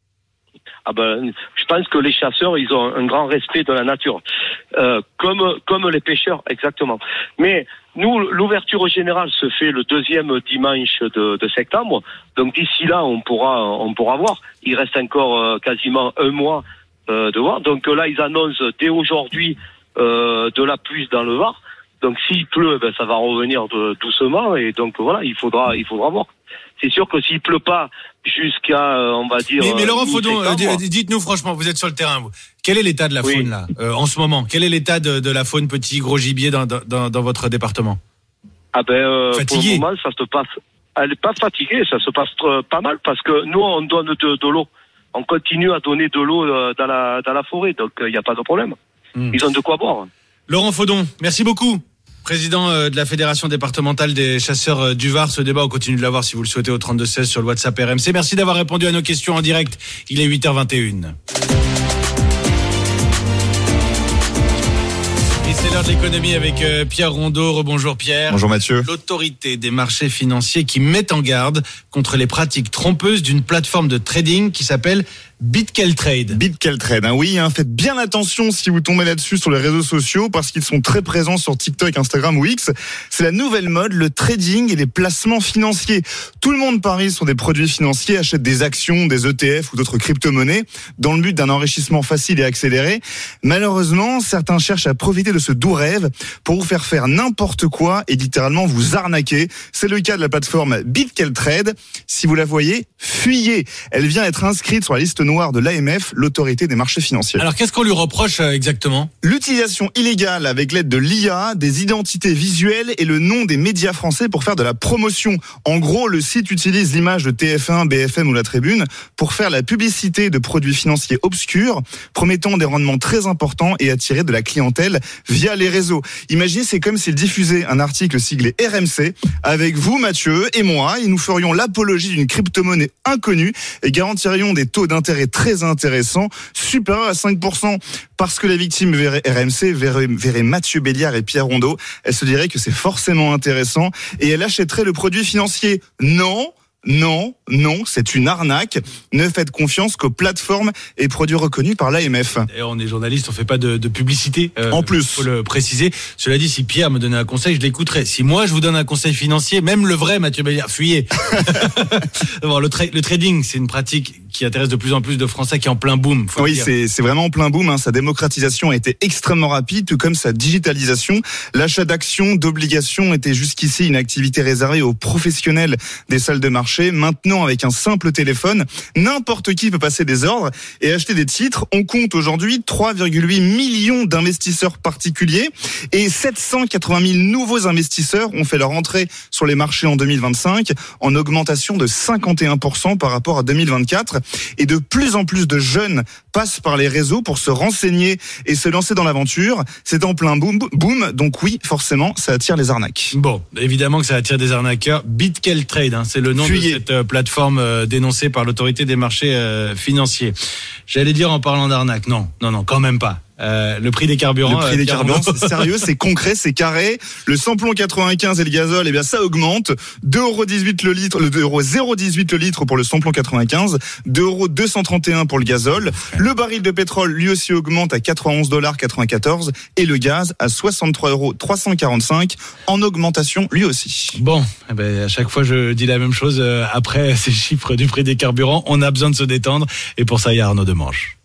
Ah ben, je pense que les chasseurs, ils ont un grand respect de la nature, euh, comme comme les pêcheurs, exactement. Mais nous, l'ouverture générale se fait le deuxième dimanche de, de septembre, donc d'ici là, on pourra on pourra voir. Il reste encore euh, quasiment un mois euh, de voir. Donc là, ils annoncent dès aujourd'hui euh, de la pluie dans le Var. Donc s'il pleut, ben ça va revenir de, doucement et donc voilà, il faudra il faudra voir. C'est sûr que s'il pleut pas jusqu'à, on va dire. Mais, mais Laurent Faudon, euh, dites-nous franchement, vous êtes sur le terrain, vous. Quel est l'état de la faune oui. là, euh, en ce moment ? Quel est l'état de, de la faune petit, gros gibier dans, dans, dans votre département ? Ah ben, euh, Fatigué. pour le moment, ça se passe. Elle n'est pas fatiguée, ça se passe euh, pas mal parce que nous, on donne de, de l'eau. On continue à donner de l'eau euh, dans la dans la forêt, donc il euh, n'y a pas de problème. Mmh. Ils ont de quoi boire. Laurent Faudon, merci beaucoup. Président de la Fédération départementale des chasseurs du Var. Ce débat, on continue de l'avoir si vous le souhaitez au trente-deux seize sur le WhatsApp R M C. Merci d'avoir répondu à nos questions en direct. Il est huit heures vingt et une. Et c'est l'heure de l'économie avec Pierre Rondeau. Rebonjour Pierre. Bonjour Mathieu. L'autorité des marchés financiers qui met en garde contre les pratiques trompeuses d'une plateforme de trading qui s'appelle BitKeltrade. BitKeltrade, hein, oui, hein, faites bien attention si vous tombez là-dessus sur les réseaux sociaux parce qu'ils sont très présents sur TikTok, Instagram ou X. C'est la nouvelle mode, le trading et les placements financiers. Tout le monde parie sur des produits financiers, achète des actions, des E T F ou d'autres crypto-monnaies dans le but d'un enrichissement facile et accéléré. Malheureusement, certains cherchent à profiter de ce doux rêve pour vous faire faire n'importe quoi et littéralement vous arnaquer. C'est le cas de la plateforme BitKeltrade. Si vous la voyez, fuyez. Elle vient être inscrite sur la liste noire de l'A M F, l'autorité des marchés financiers. Alors qu'est-ce qu'on lui reproche exactement ? L'utilisation illégale avec l'aide de l'I A, des identités visuelles et le nom des médias français pour faire de la promotion. En gros, le site utilise l'image de T F un, B F M ou La Tribune pour faire la publicité de produits financiers obscurs, promettant des rendements très importants et attirer de la clientèle via les réseaux. Imaginez, c'est comme s'il diffusait un article siglé R M C avec vous, Mathieu, et moi, et nous ferions l'apologie d'une crypto-monnaie inconnue et garantirions des taux d'intérêt très intéressant, supérieur à cinq pour cent. Parce que la victime verrait R M C, verrait, verrait Mathieu Béliard et Pierre Rondeau, elle se dirait que c'est forcément intéressant et elle achèterait le produit financier. Non, non, non, c'est une arnaque. Ne faites confiance qu'aux plateformes et produits reconnus par l'A M F. Et on est journaliste, on fait pas de, de publicité. Euh, en plus. Faut le préciser. Cela dit, si Pierre me donnait un conseil, je l'écouterais. Si moi, je vous donne un conseil financier, même le vrai Mathieu Béliard, fuyez. Bon, le, tra- le trading, c'est une pratique qui intéresse de plus en plus de Français, qui est en plein boom. Faut oui, dire. c'est, c'est vraiment en plein boom. Hein. Sa démocratisation a été extrêmement rapide, tout comme sa digitalisation. L'achat d'actions, d'obligations était jusqu'ici une activité réservée aux professionnels des salles de marché. Maintenant, avec un simple téléphone, n'importe qui peut passer des ordres et acheter des titres. On compte aujourd'hui trois virgule huit millions d'investisseurs particuliers et sept cent quatre-vingt mille nouveaux investisseurs ont fait leur entrée sur les marchés en deux mille vingt-cinq, en augmentation de cinquante et un pour cent par rapport à deux mille vingt-quatre. Et de plus en plus de jeunes passent par les réseaux pour se renseigner et se lancer dans l'aventure. C'est en plein boom, boom, donc oui, forcément, ça attire les arnaques. Bon, évidemment que ça attire des arnaqueurs. BitKeltrade, hein, c'est le nom Fuyez. de cette euh, plateforme euh, dénoncée par l'autorité des marchés euh, financiers. J'allais dire en parlant d'arnaque, non, non, non, quand même pas. Euh, le prix des carburants. Le prix euh, des carburants, Pierre c'est sérieux, c'est concret, c'est carré. Le samplon quatre-vingt-quinze et le gazole, eh bien, ça augmente. deux euros dix-huit le litre, le deux euros zéro dix-huit le litre pour le samplon quatre-vingt-quinze, deux euros deux cent trente et un pour le gazole. Le baril de pétrole, lui aussi, augmente à quatre-vingt-onze dollars quatre-vingt-quatorze et le gaz à soixante-trois euros trois cent quarante-cinq en augmentation, lui aussi. Bon, eh ben, à chaque fois, je dis la même chose. Euh, après ces chiffres du prix des carburants, on a besoin de se détendre. Et pour ça, il y a Arnaud Demange.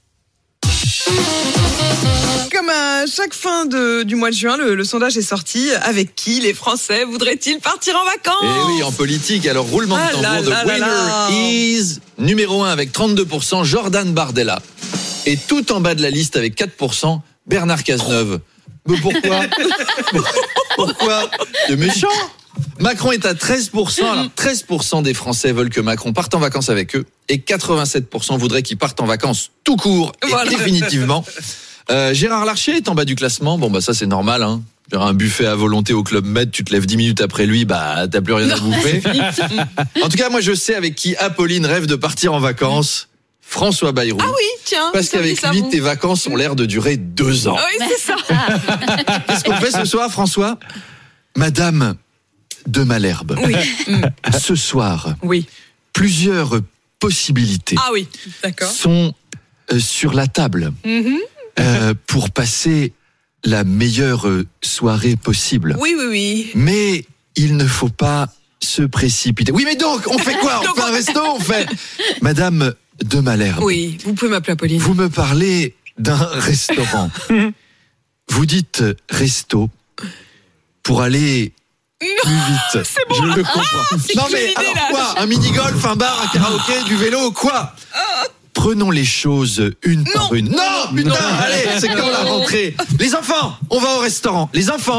Comme à chaque fin de, du mois de juin, le, le sondage est sorti. Avec qui les Français voudraient-ils partir en vacances ? Eh oui, en politique. Alors, roulement de ah tambour, là the là winner là là. is numéro un avec trente-deux pour cent, Jordan Bardella. Et tout en bas de la liste avec quatre pour cent, Bernard Cazeneuve. Mais pourquoi Pourquoi C'est méchant. Macron est à treize pour cent. Alors, treize pour cent des Français veulent que Macron parte en vacances avec eux. Et quatre-vingt-sept pour cent voudraient qu'il parte en vacances tout court et voilà. définitivement. Euh, Gérard Larcher est en bas du classement. Bon, bah ça, c'est normal, hein. Genre un buffet à volonté au Club Med, tu te lèves dix minutes après lui, bah t'as plus rien à bouffer. En tout cas, moi je sais avec qui Apolline rêve de partir en vacances. François Bayrou. Ah oui, tiens. Parce qu'avec lui, tes vacances ont l'air de durer deux ans. Oui, c'est ça. Qu'est-ce qu'on fait ce soir, François ? Madame de Malherbe. Oui. Ce soir, oui. plusieurs possibilités ah oui, d'accord. sont euh, sur la table. Mm-hmm. Euh, pour passer la meilleure soirée possible. Oui, oui, oui. Mais il ne faut pas se précipiter. Oui, mais donc, on fait quoi ? On fait un resto ? On fait... Madame de Malherbe. Oui, vous pouvez m'appeler Apolline. Vous me parlez d'un restaurant. Vous dites resto pour aller non, plus vite. C'est bon. Je le comprends. Ah, non mais alors là. quoi ? Un mini-golf, un bar, un karaoké, du vélo, quoi ? ah. Prenons les choses une non. par une. Non, putain, non. Allez, c'est quand la rentrée ? Les enfants, on va au restaurant. Les enfants,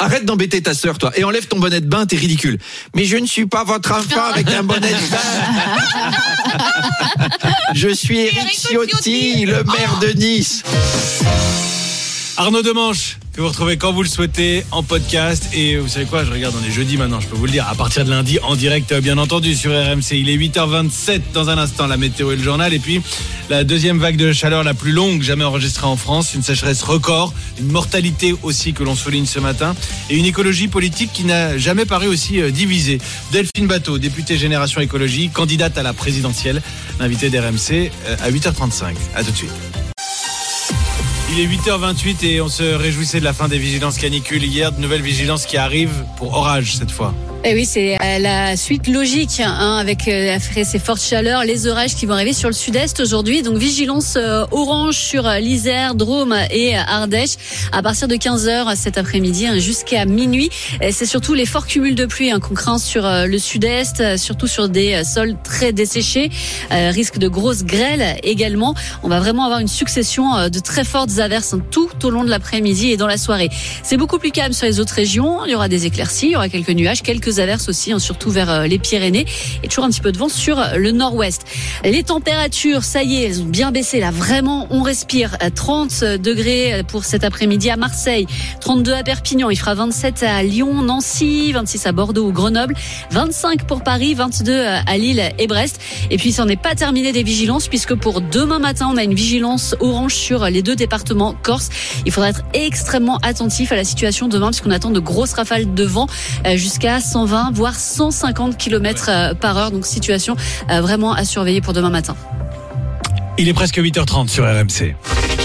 arrête d'embêter ta sœur, toi, et enlève ton bonnet de bain, t'es ridicule. Mais je ne suis pas votre enfant avec un bonnet de bain. Je suis Éric Ciotti, le maire de Nice. Arnaud Demanche, que vous retrouvez quand vous le souhaitez en podcast. Et vous savez quoi, je regarde, on est jeudi maintenant, je peux vous le dire, à partir de lundi en direct, bien entendu, sur R M C. Il est huit heures vingt-sept, dans un instant, la météo et le journal. Et puis, la deuxième vague de chaleur la plus longue jamais enregistrée en France, une sécheresse record, une mortalité aussi que l'on souligne ce matin, et une écologie politique qui n'a jamais paru aussi divisée. Delphine Batho, députée Génération Écologie, candidate à la présidentielle, l'invitée d'R M C à huit heures trente-cinq. À tout de suite. Il est huit heures vingt-huit et on se réjouissait de la fin des vigilances canicules hier. De nouvelles vigilances qui arrivent pour orage cette fois. Et oui, c'est la suite logique hein, avec euh, ces fortes chaleurs, les orages qui vont arriver sur le sud-est aujourd'hui. Donc vigilance euh, orange sur l'Isère, Drôme et Ardèche à partir de quinze heures cet après-midi hein, jusqu'à minuit. Et c'est surtout les forts cumuls de pluie hein, qu'on craint sur euh, le sud-est, euh, surtout sur des euh, sols très desséchés. Euh, risque de grosses grêles également. On va vraiment avoir une succession euh, de très fortes averses hein, tout au long de l'après-midi et dans la soirée. C'est beaucoup plus calme sur les autres régions. Il y aura des éclaircies, il y aura quelques nuages, quelques averses aussi, hein, surtout vers les Pyrénées, et toujours un petit peu de vent sur le nord-ouest. Les températures, ça y est, elles ont bien baissé là, vraiment on respire. trente degrés pour cet après-midi à Marseille, trente-deux à Perpignan, il fera vingt-sept à Lyon, Nancy, vingt-six à Bordeaux ou Grenoble, vingt-cinq pour Paris, vingt-deux à Lille et Brest. Et puis ça n'est pas terminé des vigilances, puisque pour demain matin on a une vigilance orange sur les deux départements corse. Il faudra être extrêmement attentif à la situation demain, puisqu'on attend de grosses rafales de vent jusqu'à cent vingt voire cent cinquante kilomètres par heure. Donc situation vraiment à surveiller pour demain matin. Il est presque huit heures trente sur R M C.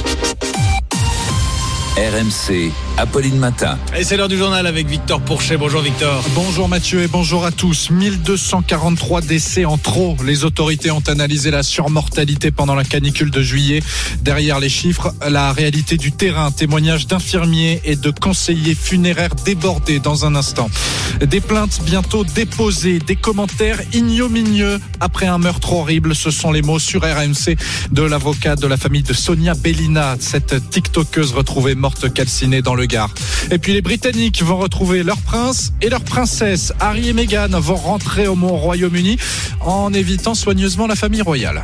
R M C, Apolline Matin. Et c'est l'heure du journal avec Victor Pourchet. Bonjour Victor. Bonjour Mathieu et bonjour à tous. mille deux cent quarante-trois décès en trop. Les autorités ont analysé la surmortalité pendant la canicule de juillet. Derrière les chiffres, la réalité du terrain. Témoignages d'infirmiers et de conseillers funéraires débordés dans un instant. Des plaintes bientôt déposées, des commentaires ignominieux après un meurtre horrible. Ce sont les mots sur R M C de l'avocat de la famille de Sonia Bellina, cette tiktokeuse retrouvée morte calcinée dans le Gard. Et puis les Britanniques vont retrouver leur prince et leur princesse. Harry et Meghan vont rentrer au Royaume-Uni en évitant soigneusement la famille royale.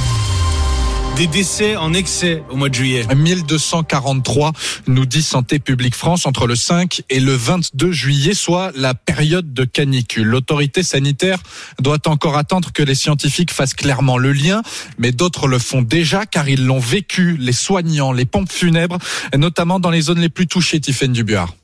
Des décès en excès au mois de juillet. mille deux cent quarante-trois, nous dit Santé publique France, entre le cinq et le vingt-deux juillet, soit la période de canicule. L'autorité sanitaire doit encore attendre que les scientifiques fassent clairement le lien, mais d'autres le font déjà car ils l'ont vécu, les soignants, les pompes funèbres, notamment dans les zones les plus touchées, Tiffaine Dubuard.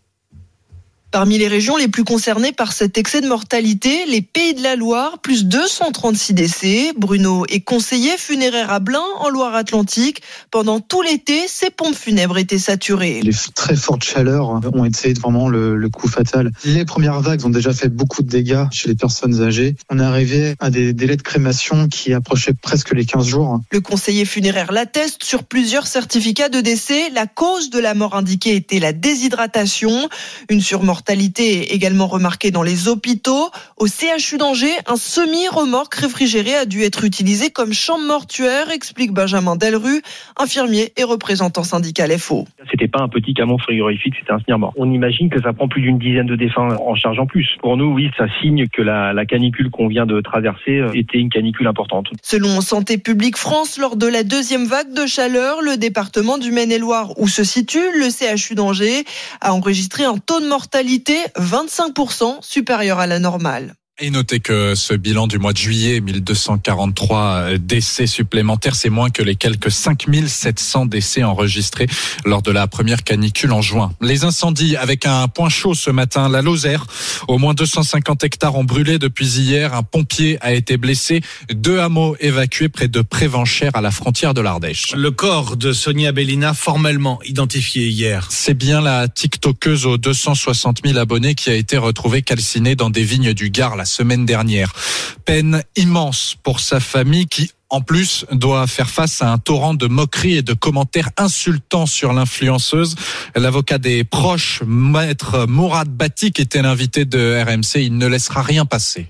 Parmi les régions les plus concernées par cet excès de mortalité, les Pays de la Loire, plus deux cent trente-six décès. Bruno est conseiller funéraire à Blain, en Loire-Atlantique. Pendant tout l'été, ces pompes funèbres étaient saturées. Les très fortes chaleurs ont été vraiment le, le coup fatal. Les premières vagues ont déjà fait beaucoup de dégâts chez les personnes âgées. On est arrivé à des délais de crémation qui approchaient presque les quinze jours. Le conseiller funéraire l'atteste sur plusieurs certificats de décès. La cause de la mort indiquée était la déshydratation. Une surmortalité Mortalité également remarquée dans les hôpitaux. Au C H U d'Angers, un semi-remorque réfrigéré a dû être utilisé comme chambre mortuaire, explique Benjamin Delru, infirmier et représentant syndical F O. C'était pas un petit camion frigorifique, c'était un SNIR-mort. On imagine que ça prend plus d'une dizaine de défunts en charge en plus. Pour nous, oui, ça signe que la, la canicule qu'on vient de traverser était une canicule importante. Selon Santé publique France, lors de la deuxième vague de chaleur, le département du Maine-et-Loire, où se situe le C H U d'Angers, a enregistré un taux de mortalité vingt-cinq pour cent supérieur à la normale. Et notez que ce bilan du mois de juillet, mille deux cent quarante-trois décès supplémentaires, c'est moins que les quelques cinq mille sept cents décès enregistrés lors de la première canicule en juin. Les incendies avec un point chaud ce matin, la Lozère. Au moins deux cent cinquante hectares ont brûlé depuis hier. Un pompier a été blessé. Deux hameaux évacués près de Prévenchères à la frontière de l'Ardèche. Le corps de Sonia Bellina formellement identifié hier. C'est bien la tiktokeuse aux deux cent soixante mille abonnés qui a été retrouvée calcinée dans des vignes du Gard la semaine dernière. Peine immense pour sa famille qui, en plus, doit faire face à un torrent de moqueries et de commentaires insultants sur l'influenceuse. L'avocat des proches, maître Mourad Batik, était l'invité de R M C. Il ne laissera rien passer.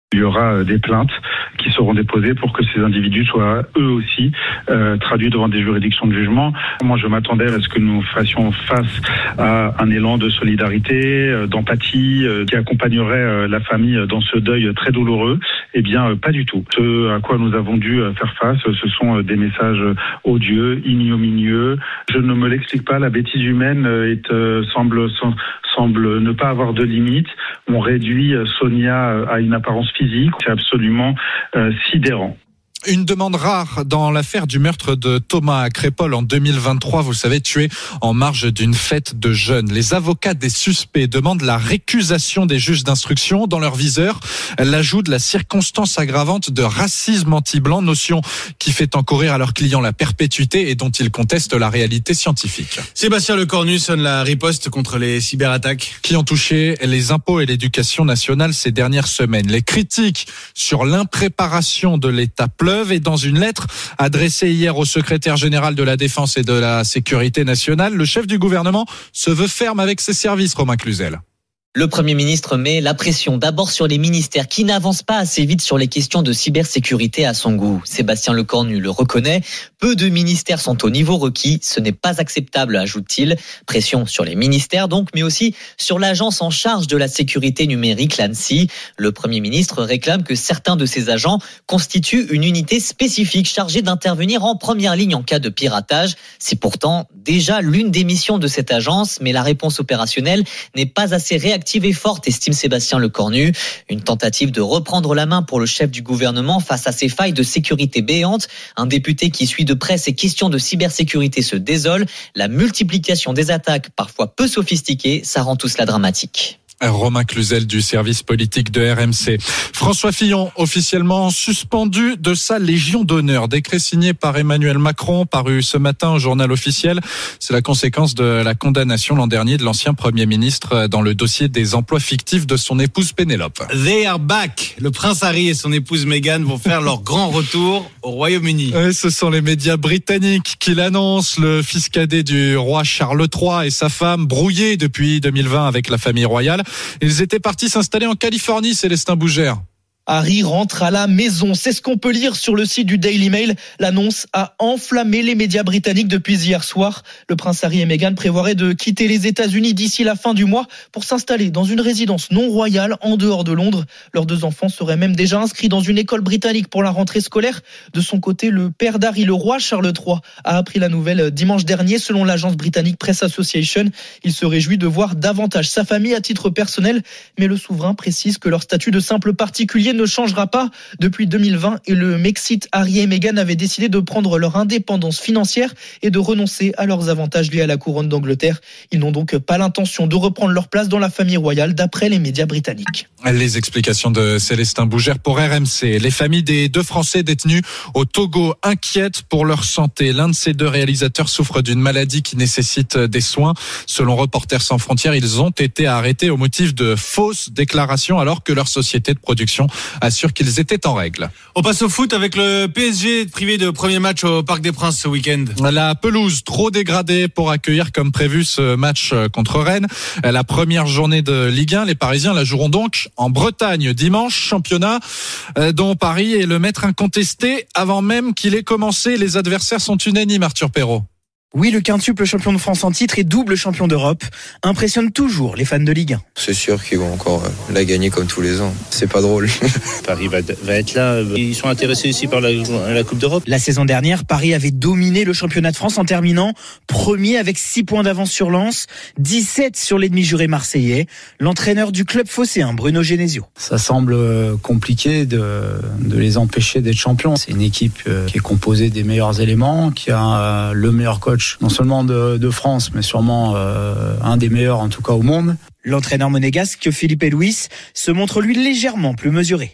Il y aura des plaintes qui seront déposées pour que ces individus soient eux aussi euh, traduits devant des juridictions de jugement. Moi, je m'attendais à ce que nous fassions face à un élan de solidarité, euh, d'empathie, euh, qui accompagnerait euh, la famille dans ce deuil très douloureux. Eh bien, euh, pas du tout. Ce à quoi nous avons dû faire face, ce sont des messages odieux, ignominieux. Je ne me l'explique pas. La bêtise humaine est, euh, semble semble ne pas avoir de limite. On réduit Sonia à une apparence physique. C'est absolument euh, sidérant. Une demande rare dans l'affaire du meurtre de Thomas Crépol en deux mille vingt-trois, vous le savez, tué en marge d'une fête de jeunes. Les avocats des suspects demandent la récusation des juges d'instruction. Dans leur viseur, l'ajout de la circonstance aggravante de racisme anti-blanc, notion qui fait encourir à leurs clients la perpétuité et dont ils contestent la réalité scientifique. Sébastien Lecornu sonne la riposte contre les cyberattaques qui ont touché les impôts et l'éducation nationale ces dernières semaines. Les critiques sur l'impréparation de l'État pleuvent, et dans une lettre adressée hier au secrétaire général de la Défense et de la Sécurité nationale, le chef du gouvernement se veut ferme avec ses services, Romain Cluzel. Le Premier ministre met la pression d'abord sur les ministères qui n'avancent pas assez vite sur les questions de cybersécurité à son goût. Sébastien Lecornu le reconnaît. Peu de ministères sont au niveau requis. Ce n'est pas acceptable, ajoute-t-il. Pression sur les ministères donc, mais aussi sur l'agence en charge de la sécurité numérique, l'ANSSI. Le Premier ministre réclame que certains de ses agents constituent une unité spécifique chargée d'intervenir en première ligne en cas de piratage. C'est pourtant déjà l'une des missions de cette agence, mais la réponse opérationnelle n'est pas assez réactive et forte, estime Sébastien Lecornu. Une tentative de reprendre la main pour le chef du gouvernement face à ces failles de sécurité béantes. Un député qui suit de près ces questions de cybersécurité se désole. La multiplication des attaques, parfois peu sophistiquées, ça rend tout cela dramatique. Romain Cluzel du service politique de R M C. François Fillon, officiellement suspendu de sa Légion d'honneur. Décret signé par Emmanuel Macron, paru ce matin au journal officiel. C'est la conséquence de la condamnation l'an dernier de l'ancien Premier ministre dans le dossier des emplois fictifs de son épouse Pénélope. They are back. Le prince Harry et son épouse Meghan vont faire leur grand retour au Royaume-Uni. Et ce sont les médias britanniques qui l'annoncent. Le fils cadet du roi Charles trois et sa femme, brouillés depuis deux mille vingt avec la famille royale. Ils étaient partis s'installer en Californie, Célestin Bougère. Harry rentre à la maison. C'est ce qu'on peut lire sur le site du Daily Mail. L'annonce a enflammé les médias britanniques depuis hier soir. Le prince Harry et Meghan prévoiraient de quitter les États-Unis d'ici la fin du mois pour s'installer dans une résidence non royale en dehors de Londres. Leurs deux enfants seraient même déjà inscrits dans une école britannique pour la rentrée scolaire. De son côté, le père d'Harry, le roi Charles trois, a appris la nouvelle dimanche dernier selon l'agence britannique Press Association. Il se réjouit de voir davantage sa famille à titre personnel, mais le souverain précise que leur statut de simple particulier ne changera pas. Depuis deux mille vingt, et le Mexit, Harry et Meghan avaient décidé de prendre leur indépendance financière et de renoncer à leurs avantages liés à la couronne d'Angleterre. Ils n'ont donc pas l'intention de reprendre leur place dans la famille royale, d'après les médias britanniques. Les explications de Célestin Bougère pour R M C. Les familles des deux Français détenus au Togo inquiètent pour leur santé. L'un de ces deux réalisateurs souffre d'une maladie qui nécessite des soins. Selon Reporters sans frontières, ils ont été arrêtés au motif de fausses déclarations alors que leur société de production assure qu'ils étaient en règle. On passe au foot avec le P S G privé de premier match au Parc des Princes ce week-end. La pelouse trop dégradée pour accueillir comme prévu ce match contre Rennes. La première journée de Ligue un, les Parisiens la joueront donc en Bretagne dimanche, championnat dont Paris est le maître incontesté avant même qu'il ait commencé. Les adversaires sont unanimes, Arthur Perrault. Oui, le quintuple champion de France en titre et double champion d'Europe impressionne toujours les fans de Ligue un. C'est sûr qu'ils vont encore la gagner comme tous les ans. C'est pas drôle. Paris va, va être là. Ils sont intéressés aussi par la, la Coupe d'Europe. La saison dernière, Paris avait dominé le championnat de France en terminant premier avec six points d'avance sur Lens, dix-sept sur l'ennemi juré marseillais. L'entraîneur du club phocéen, Bruno Genesio. Ça semble compliqué de, de les empêcher d'être champions. C'est une équipe qui est composée des meilleurs éléments, qui a le meilleur coach non seulement de, de France, mais sûrement euh, un des meilleurs en tout cas au monde. L'entraîneur monégasque Philippe Luis se montre lui légèrement plus mesuré.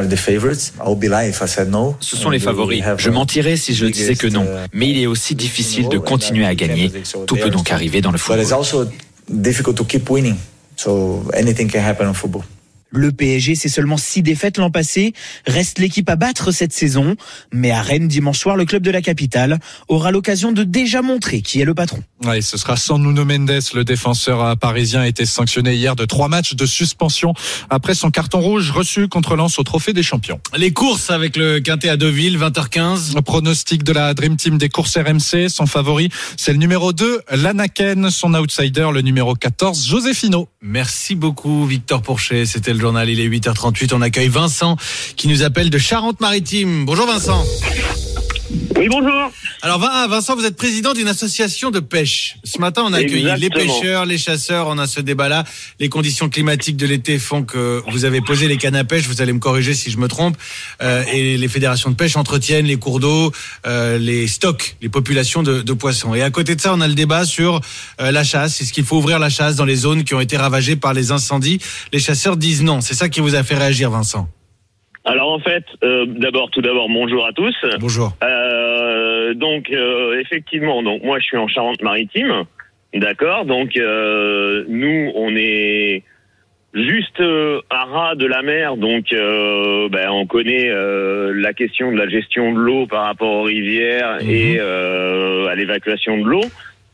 Ce sont les favoris. Je mentirais si je disais que non. Mais il est aussi difficile de continuer à gagner. Tout peut donc arriver dans le football. Le P S G, c'est seulement six défaites l'an passé. Reste l'équipe à battre cette saison. Mais à Rennes, dimanche soir, le club de la capitale aura l'occasion de déjà montrer qui est le patron. Ouais, ce sera sans Nuno Mendes. Le défenseur parisien a été sanctionné hier de trois matchs de suspension après son carton rouge reçu contre Lens au Trophée des Champions. Les courses avec le Quintet à Deauville, vingt heures quinze. Le pronostic de la Dream Team des courses R M C, son favori, c'est le numéro deux, l'Anaken. Son outsider, le numéro quatorze, Josefino. Merci beaucoup, Victor Pourchet. C'était le journal, il est huit heures trente-huit. On accueille Vincent qui nous appelle de Charente-Maritime. Bonjour Vincent. Oui, bonjour. Alors Vincent, vous êtes président d'une association de pêche. Ce matin, on a accueilli Exactement. les pêcheurs, les chasseurs. On a ce débat-là. Les conditions climatiques de l'été font que vous avez posé les cannes à pêche. Vous allez me corriger si je me trompe. Euh, et les fédérations de pêche entretiennent les cours d'eau, euh, les stocks, les populations de, de poissons. Et à côté de ça, on a le débat sur euh, la chasse. Est-ce qu'il faut ouvrir la chasse dans les zones qui ont été ravagées par les incendies? Les chasseurs disent non. C'est ça qui vous a fait réagir, Vincent? Alors en fait, euh, d'abord, tout d'abord, bonjour à tous. Bonjour. Euh, donc euh, effectivement, donc moi je suis en Charente-Maritime, d'accord. Donc euh, nous, on est juste euh, à ras de la mer, donc euh, ben, on connaît euh, la question de la gestion de l'eau par rapport aux rivières mmh. et euh, à l'évacuation de l'eau.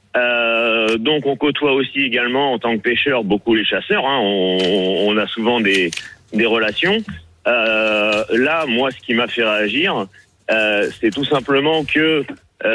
Euh, donc on côtoie aussi également en tant que pêcheur beaucoup les chasseurs. Hein, on, on a souvent des des relations. Euh, là, moi, ce qui m'a fait réagir, euh, c'est tout simplement que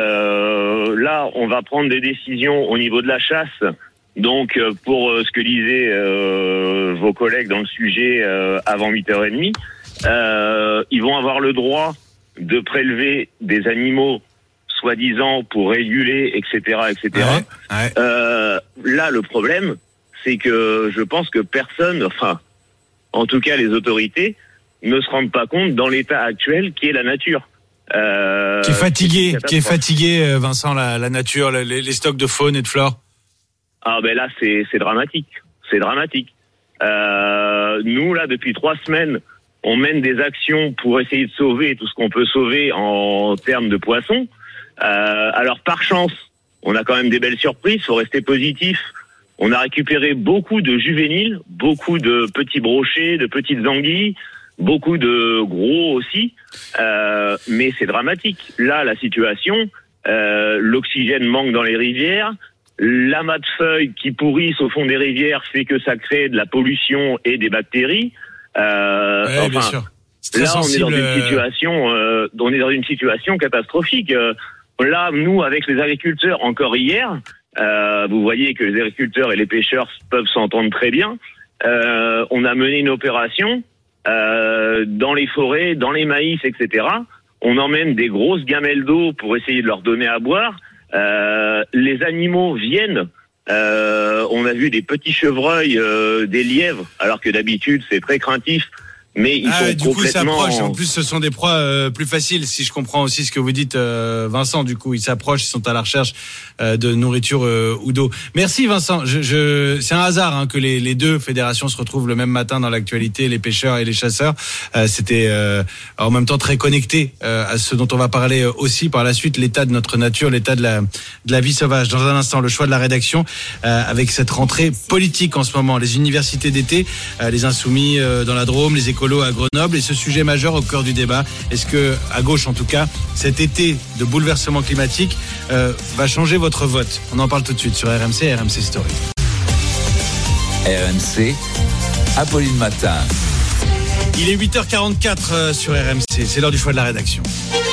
euh, là, on va prendre des décisions au niveau de la chasse. Donc, euh, pour euh, ce que disaient euh, vos collègues dans le sujet euh, avant huit heures trente, euh, ils vont avoir le droit de prélever des animaux soi-disant pour réguler, et cetera, et cetera. Ouais, ouais. Euh, là, le problème, c'est que je pense que personne, enfin, en tout cas les autorités, ne se rendent pas compte dans l'état actuel qui est la nature. Euh, qui est fatigué, qui est fatigué, Vincent, la, la nature, les, les stocks de faune et de flore. Ah ben là, c'est, c'est dramatique, c'est dramatique. Euh, nous là, depuis trois semaines, on mène des actions pour essayer de sauver tout ce qu'on peut sauver en termes de poissons. Euh, alors par chance, on a quand même des belles surprises. Faut rester positif. On a récupéré beaucoup de juvéniles, beaucoup de petits brochets, de petites anguilles. Beaucoup de gros aussi, euh, mais c'est dramatique. Là, la situation, euh, l'oxygène manque dans les rivières, l'amas de feuilles qui pourrissent au fond des rivières fait que ça crée de la pollution et des bactéries. Euh, ouais, enfin, bien sûr. Là, sensible. on est dans une situation, euh, on est dans une situation catastrophique. Euh, là, nous, avec les agriculteurs, encore hier, euh, vous voyez que les agriculteurs et les pêcheurs peuvent s'entendre très bien. Euh, on a mené une opération. Euh, dans les forêts, dans les maïs, et cetera. On emmène des grosses gamelles d'eau pour essayer de leur donner à boire. Euh, les animaux viennent. Euh, on a vu des petits chevreuils, euh, des lièvres, alors que d'habitude c'est très craintif. Mais ils ah, sont du complètement... coup, ils s'approchent. En plus, ce sont des proies euh, plus faciles. Si je comprends aussi ce que vous dites, euh, Vincent. Du coup, ils s'approchent, ils sont à la recherche euh, de nourriture euh, ou d'eau. Merci, Vincent. Je, je... C'est un hasard hein, que les, les deux fédérations se retrouvent le même matin dans l'actualité, les pêcheurs et les chasseurs. Euh, c'était euh, en même temps très connecté euh, à ce dont on va parler aussi par la suite, l'état de notre nature, l'état de la, de la vie sauvage. Dans un instant, le choix de la rédaction euh, avec cette rentrée politique en ce moment. Les universités d'été, euh, les Insoumis euh, dans la Drôme, les écoles à Grenoble et ce sujet majeur au cœur du débat. Est-ce que, à gauche en tout cas, cet été de bouleversement climatique euh, va changer votre vote? On en parle tout de suite sur R M C et R M C Story. R M C, Apolline Matin. Il est huit heures quarante-quatre sur R M C, c'est l'heure du choix de la rédaction.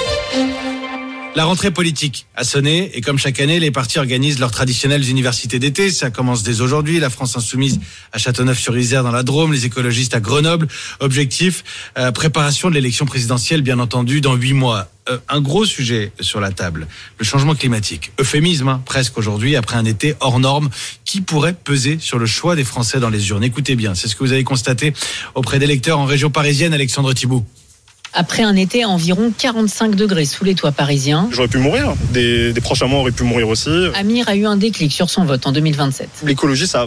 La rentrée politique a sonné et comme chaque année, les partis organisent leurs traditionnelles universités d'été. Ça commence dès aujourd'hui. La France Insoumise à Châteauneuf-sur-Isère dans la Drôme, les écologistes à Grenoble. Objectif, euh, préparation de l'élection présidentielle, bien entendu, dans huit mois. Euh, un gros sujet sur la table, le changement climatique. Euphémisme, hein, presque aujourd'hui, après un été hors norme qui pourrait peser sur le choix des Français dans les urnes. Écoutez bien, c'est ce que vous avez constaté auprès d'électeurs en région parisienne. Alexandre Thibault. Après un été à environ quarante-cinq degrés sous les toits parisiens, j'aurais pu mourir, des, des proches à moi auraient pu mourir aussi. Amir a eu un déclic sur son vote en deux mille vingt-sept. L'écologie, ça a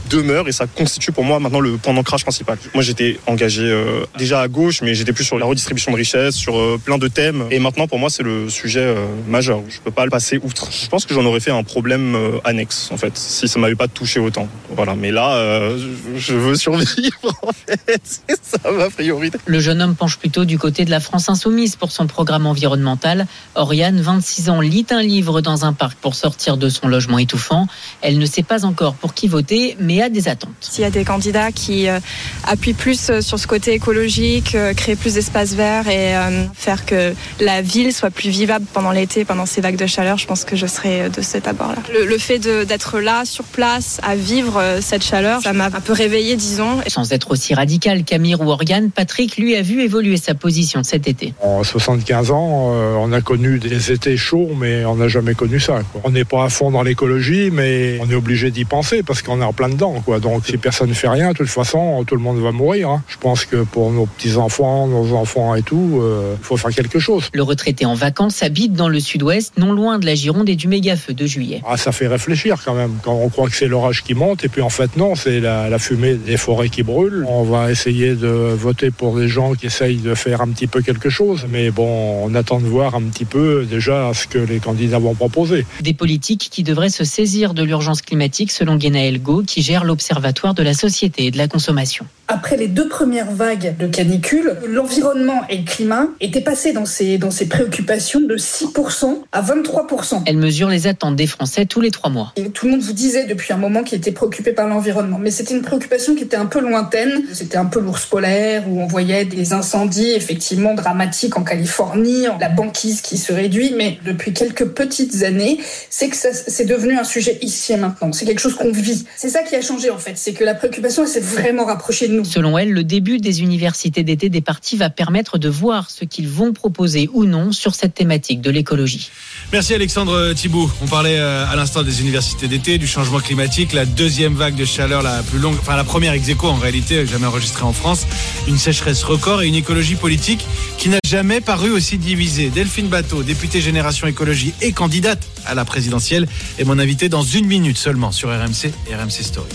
demeure et ça constitue pour moi maintenant le point d'ancrage principal. Moi j'étais engagé euh, déjà à gauche, mais j'étais plus sur la redistribution de richesses, sur euh, plein de thèmes. Et maintenant pour moi c'est le sujet euh, majeur. Je peux pas le passer outre. Je pense que j'en aurais fait un problème euh, annexe en fait, si ça m'avait pas touché autant. Voilà. Mais là, euh, je veux survivre en fait. C'est ça ma priorité. Le jeune homme penche plutôt du côté de la France insoumise pour son programme environnemental. Oriane, vingt-six ans, lit un livre dans un parc pour sortir de son logement étouffant. Elle ne sait pas encore pour qui voter, mais a des attentes. S'il y a des candidats qui euh, appuient plus sur ce côté écologique, euh, créer plus d'espaces verts et euh, faire que la ville soit plus vivable pendant l'été, pendant ces vagues de chaleur, je pense que je serai de cet abord-là. Le, le fait de, d'être là, sur place, à vivre euh, cette chaleur, ça m'a un peu réveillée, disons. Sans être aussi radical qu'Amir ou Oriane, Patrick, lui, a vu évoluer sa position cet été. En soixante-quinze ans, euh, on a connu des étés chauds, mais on n'a jamais connu ça, quoi. On n'est pas à fond dans l'écologie, mais on est obligé d'y penser parce qu'on est en plein dedans, quoi. Donc si personne ne fait rien, de toute façon, tout le monde va mourir. Hein. Je pense que pour nos petits-enfants, nos enfants et tout, il euh, faut faire quelque chose. Le retraité en vacances habite dans le sud-ouest, non loin de la Gironde et du méga-feu de juillet. Ah, ça fait réfléchir quand même, quand on croit que c'est l'orage qui monte, et puis en fait non, c'est la, la fumée des forêts qui brûlent. On va essayer de voter pour des gens qui essayent de faire un petit peu quelque chose, mais bon, on attend de voir un petit peu déjà ce que les candidats vont proposer. Des politiques qui devraient se saisir de l'urgence climatique selon Guénaël Go, qui gère l'Observatoire de la société et de la consommation. Après les deux premières vagues de canicule, l'environnement et le climat étaient passés dans ces, dans ces préoccupations de six pour cent à vingt-trois pour cent. Elle mesure les attentes des Français tous les trois mois. Et tout le monde vous disait depuis un moment qu'il était préoccupé par l'environnement, mais c'était une préoccupation qui était un peu lointaine. C'était un peu l'ours polaire où on voyait des incendies effectivement dramatiques en Californie, la banquise qui se réduit, mais depuis quelques petites années, c'est que ça, c'est devenu un sujet ici et maintenant. C'est quelque chose qu'on vit. C'est ça qui a changé en fait, c'est que la préoccupation elle s'est vraiment rapprochée de nous. Selon elle, le début des universités d'été des partis va permettre de voir ce qu'ils vont proposer ou non sur cette thématique de l'écologie. Merci Alexandre Thibault. On parlait à l'instant des universités d'été, du changement climatique, la deuxième vague de chaleur la plus longue, enfin la première ex aequo en réalité jamais enregistrée en France, une sécheresse record et une écologie politique qui n'a jamais paru aussi divisée. Delphine Batho, députée Génération Écologie et candidate à la présidentielle, est mon invitée dans une minute seulement sur R M C et R M C Story.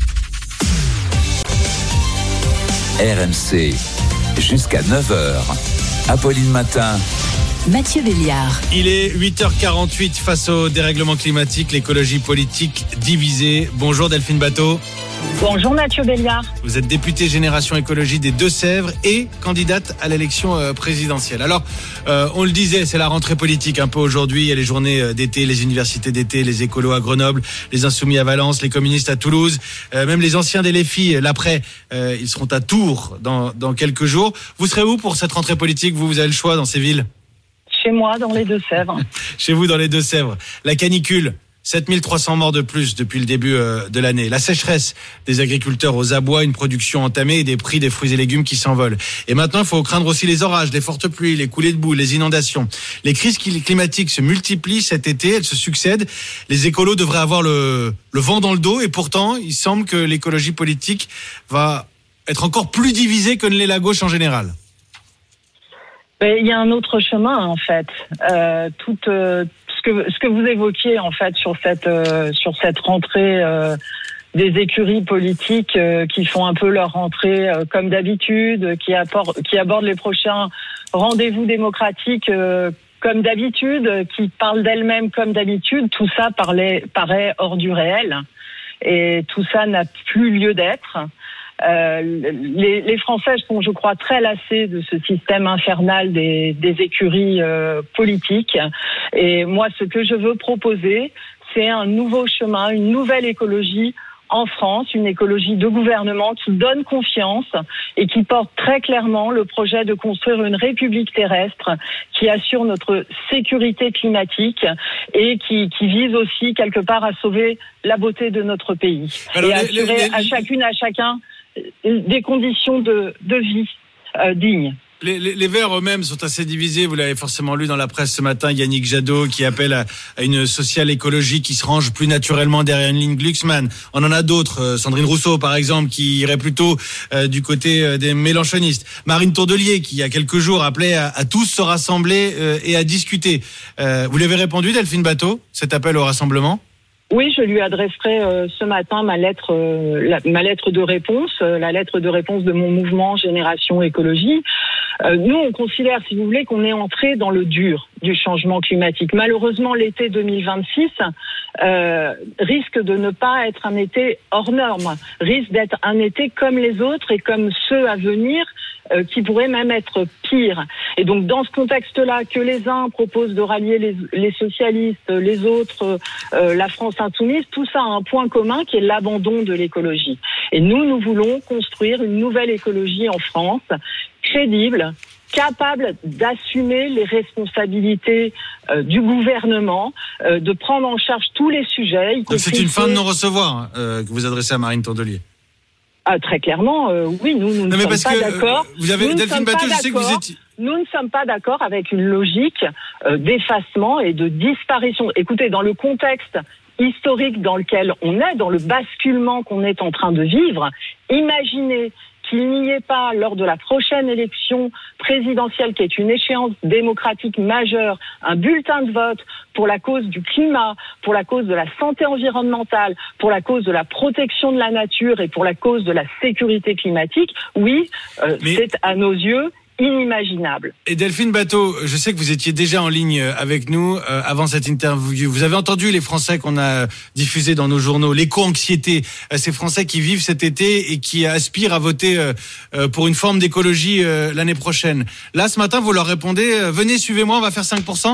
R M C, jusqu'à neuf heures. Apolline Matin. Mathieu Béliard. Il est huit heures quarante-huit face au dérèglement climatique, l'écologie politique divisée. Bonjour Delphine Batho. Bonjour Mathieu Béliard. Vous êtes députée Génération Écologie des Deux-Sèvres et candidate à l'élection présidentielle. Alors, euh, on le disait, c'est la rentrée politique un peu aujourd'hui. Il y a les journées d'été, les universités d'été, les écolos à Grenoble, les insoumis à Valence, les communistes à Toulouse, euh, même les anciens des Léfis, l'après, euh, ils seront à Tours dans, dans quelques jours. Vous serez où pour cette rentrée politique ? Vous, vous avez le choix dans ces villes ? Chez moi, dans les Deux-Sèvres. Chez vous, dans les Deux-Sèvres. La canicule. sept mille trois cents morts de plus depuis le début de l'année. La sécheresse des agriculteurs aux abois, une production entamée et des prix des fruits et légumes qui s'envolent. Et maintenant, il faut craindre aussi les orages, les fortes pluies, les coulées de boue, les inondations. Les crises climatiques se multiplient cet été, elles se succèdent. Les écolos devraient avoir le, le vent dans le dos et pourtant, il semble que l'écologie politique va être encore plus divisée que ne l'est la gauche en général. Il y a un autre chemin en fait. Euh, toute euh, ce que ce que vous évoquiez en fait sur cette euh, sur cette rentrée euh, des écuries politiques euh, qui font un peu leur rentrée euh, comme d'habitude, qui apportent, qui abordent les prochains rendez-vous démocratiques euh, comme d'habitude, qui parlent d'elles-mêmes comme d'habitude. Tout ça parlait, paraît hors du réel et tout ça n'a plus lieu d'être. Euh, les, les Français sont, je crois, très lassés de ce système infernal des, des écuries euh, politiques. Et moi, ce que je veux proposer, c'est un nouveau chemin, une nouvelle écologie en France, une écologie de gouvernement qui donne confiance et qui porte très clairement le projet de construire une république terrestre qui assure notre sécurité climatique et qui, qui vise aussi quelque part à sauver la beauté de notre pays. Alors, et à assurer les, les... à chacune, à chacun des conditions de, de vie euh, dignes. Les, les, les Verts eux-mêmes sont assez divisés. Vous l'avez forcément lu dans la presse ce matin, Yannick Jadot qui appelle à, à une sociale écologie qui se range plus naturellement derrière une ligne Glucksmann. On en a d'autres, euh, Sandrine Rousseau par exemple, qui irait plutôt euh, du côté euh, des mélenchonistes. Marine Tourdelier qui il y a quelques jours appelait à, à tous se rassembler euh, et à discuter. Euh, vous lui avez répondu, Delphine Batho, cet appel au rassemblement ? Oui, je lui adresserai euh, ce matin ma lettre, euh, la, ma lettre de réponse, euh, la lettre de réponse de mon mouvement Génération Écologie. Euh, nous, on considère, si vous voulez, qu'on est entré dans le dur du changement climatique. Malheureusement, l'été deux mille vingt-six euh, risque de ne pas être un été hors norme, risque d'être un été comme les autres et comme ceux à venir, euh, qui pourraient même être pires. Et donc, dans ce contexte-là, que les uns proposent de rallier les, les socialistes, les autres, euh, la France insoumise, tout ça a un point commun qui est l'abandon de l'écologie. Et nous, nous voulons construire une nouvelle écologie en France, crédible, capable d'assumer les responsabilités euh, du gouvernement, euh, de prendre en charge tous les sujets. Donc c'est une fin de non-recevoir euh, que vous adressez à Marine Tondelier. Ah, très clairement, euh, oui, nous, nous non, ne mais sommes parce pas que, d'accord. Euh, vous avez nous Delphine Batho, je sais que vous étiez... Nous ne sommes pas d'accord avec une logique euh, d'effacement et de disparition. Écoutez, dans le contexte historique dans lequel on est, dans le basculement qu'on est en train de vivre, imaginez qu'il n'y ait pas, lors de la prochaine élection présidentielle, qui est une échéance démocratique majeure, un bulletin de vote pour la cause du climat, pour la cause de la santé environnementale, pour la cause de la protection de la nature et pour la cause de la sécurité climatique, oui, euh, Mais... c'est à nos yeux inimaginable. Et Delphine Batho, je sais que vous étiez déjà en ligne avec nous euh, avant cette interview. Vous avez entendu les Français qu'on a diffusés dans nos journaux, l'éco-anxiété, euh, ces Français qui vivent cet été et qui aspirent à voter euh, euh, pour une forme d'écologie euh, l'année prochaine. Là, ce matin, vous leur répondez, euh, venez, suivez-moi, on va faire cinq pour cent.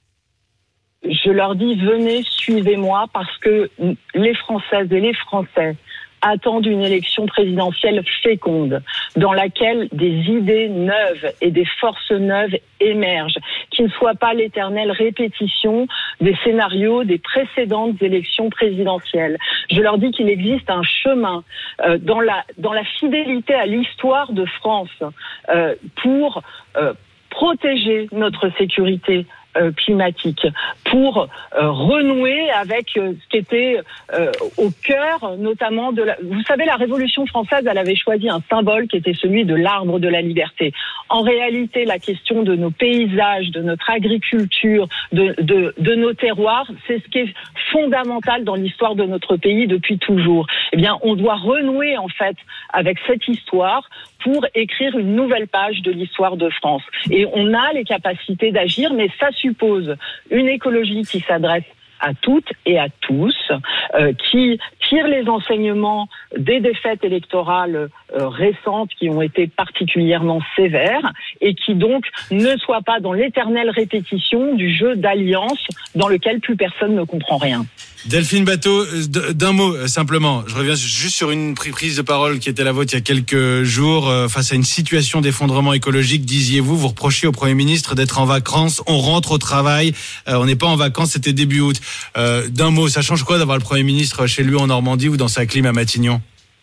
Je leur dis, venez, suivez-moi, parce que les Françaises et les Français attendent une élection présidentielle féconde, dans laquelle des idées neuves et des forces neuves émergent, qui ne soient pas l'éternelle répétition des scénarios des précédentes élections présidentielles. Je leur dis qu'il existe un chemin euh, dans la dans la fidélité à l'histoire de France euh, pour euh, protéger notre sécurité Euh, climatique, pour euh, renouer avec euh, ce qui était euh, au cœur notamment de la... Vous savez, la Révolution française, elle avait choisi un symbole qui était celui de l'arbre de la liberté. En réalité, la question de nos paysages, de notre agriculture, de, de, de nos terroirs, c'est ce qui est fondamental dans l'histoire de notre pays depuis toujours. Eh bien, on doit renouer en fait avec cette histoire pour écrire une nouvelle page de l'histoire de France. Et on a les capacités d'agir, mais ça suppose une écologie qui s'adresse à toutes et à tous, euh, qui tire les enseignements des défaites électorales euh, récentes qui ont été particulièrement sévères et qui donc ne soit pas dans l'éternelle répétition du jeu d'alliance dans lequel plus personne ne comprend rien. Delphine Batho, d'un mot simplement, je reviens juste sur une prise de parole qui était la vôtre il y a quelques jours, face à une situation d'effondrement écologique, disiez-vous, vous reprochiez au Premier ministre d'être en vacances, on rentre au travail, euh, on n'est pas en vacances, c'était début août. Euh, d'un mot, ça change quoi d'avoir le Premier ministre chez lui en Normandie ou dans sa clim à Matignon ?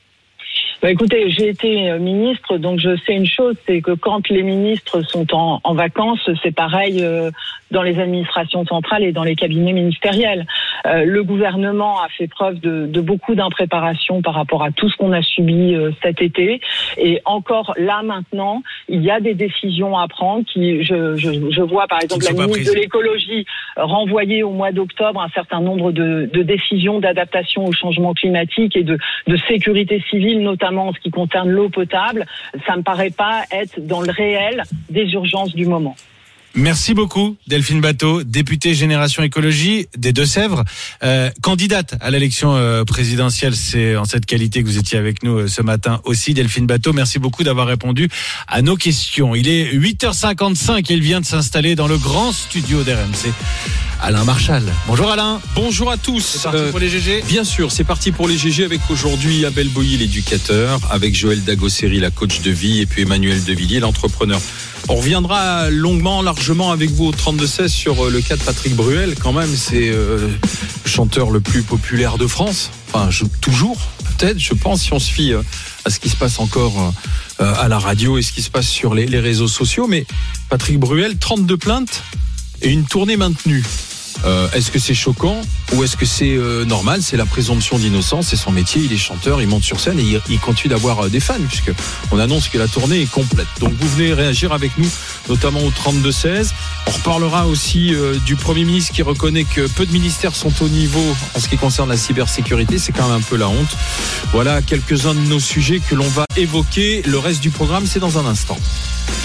Bah écoutez, j'ai été ministre, donc je sais une chose, c'est que quand les ministres sont en, en vacances, c'est pareil euh, dans les administrations centrales et dans les cabinets ministériels. Euh, le gouvernement a fait preuve de, de beaucoup d'impréparation par rapport à tout ce qu'on a subi euh, cet été. Et encore là maintenant, il y a des décisions à prendre. Qui, je, je, je vois par exemple la ministre de l'écologie renvoyer au mois d'octobre un certain nombre de, de décisions d'adaptation au changement climatique et de, de sécurité civile, notamment en ce qui concerne l'eau potable. Ça me paraît pas être dans le réel des urgences du moment. Merci beaucoup Delphine Batho, députée Génération Écologie des Deux-Sèvres, euh, candidate à l'élection euh, présidentielle. C'est en cette qualité que vous étiez avec nous euh, ce matin aussi. Delphine Batho, merci beaucoup d'avoir répondu à nos questions. Il est huit heures cinquante-cinq et il vient de s'installer dans le grand studio d'R M C. Alain Marchal. Bonjour Alain. Bonjour à tous. C'est parti euh, pour les G G. Bien sûr, c'est parti pour les G G avec aujourd'hui Abel Boilly, l'éducateur, avec Joël Dagosseri, la coach de vie, et puis Emmanuel Devilliers, l'entrepreneur. On reviendra longuement, largement avec vous au trente-deux seize sur le cas de Patrick Bruel. Quand même, c'est euh, le chanteur le plus populaire de France. Enfin, je, toujours, peut-être, je pense, si on se fie euh, à ce qui se passe encore euh, à la radio et ce qui se passe sur les, les réseaux sociaux. Mais Patrick Bruel, trente-deux plaintes et une tournée maintenue. Euh, est-ce que c'est choquant ou est-ce que c'est euh, normal? C'est la présomption d'innocence, c'est son métier, il est chanteur, il monte sur scène et il, il continue d'avoir euh, des fans puisque on annonce que la tournée est complète. Donc vous venez réagir avec nous, notamment au trente-deux seize. On reparlera aussi euh, du Premier ministre qui reconnaît que peu de ministères sont au niveau en ce qui concerne la cybersécurité. C'est quand même un peu la honte. Voilà quelques-uns de nos sujets que l'on va évoquer. Le reste du programme, c'est dans un instant.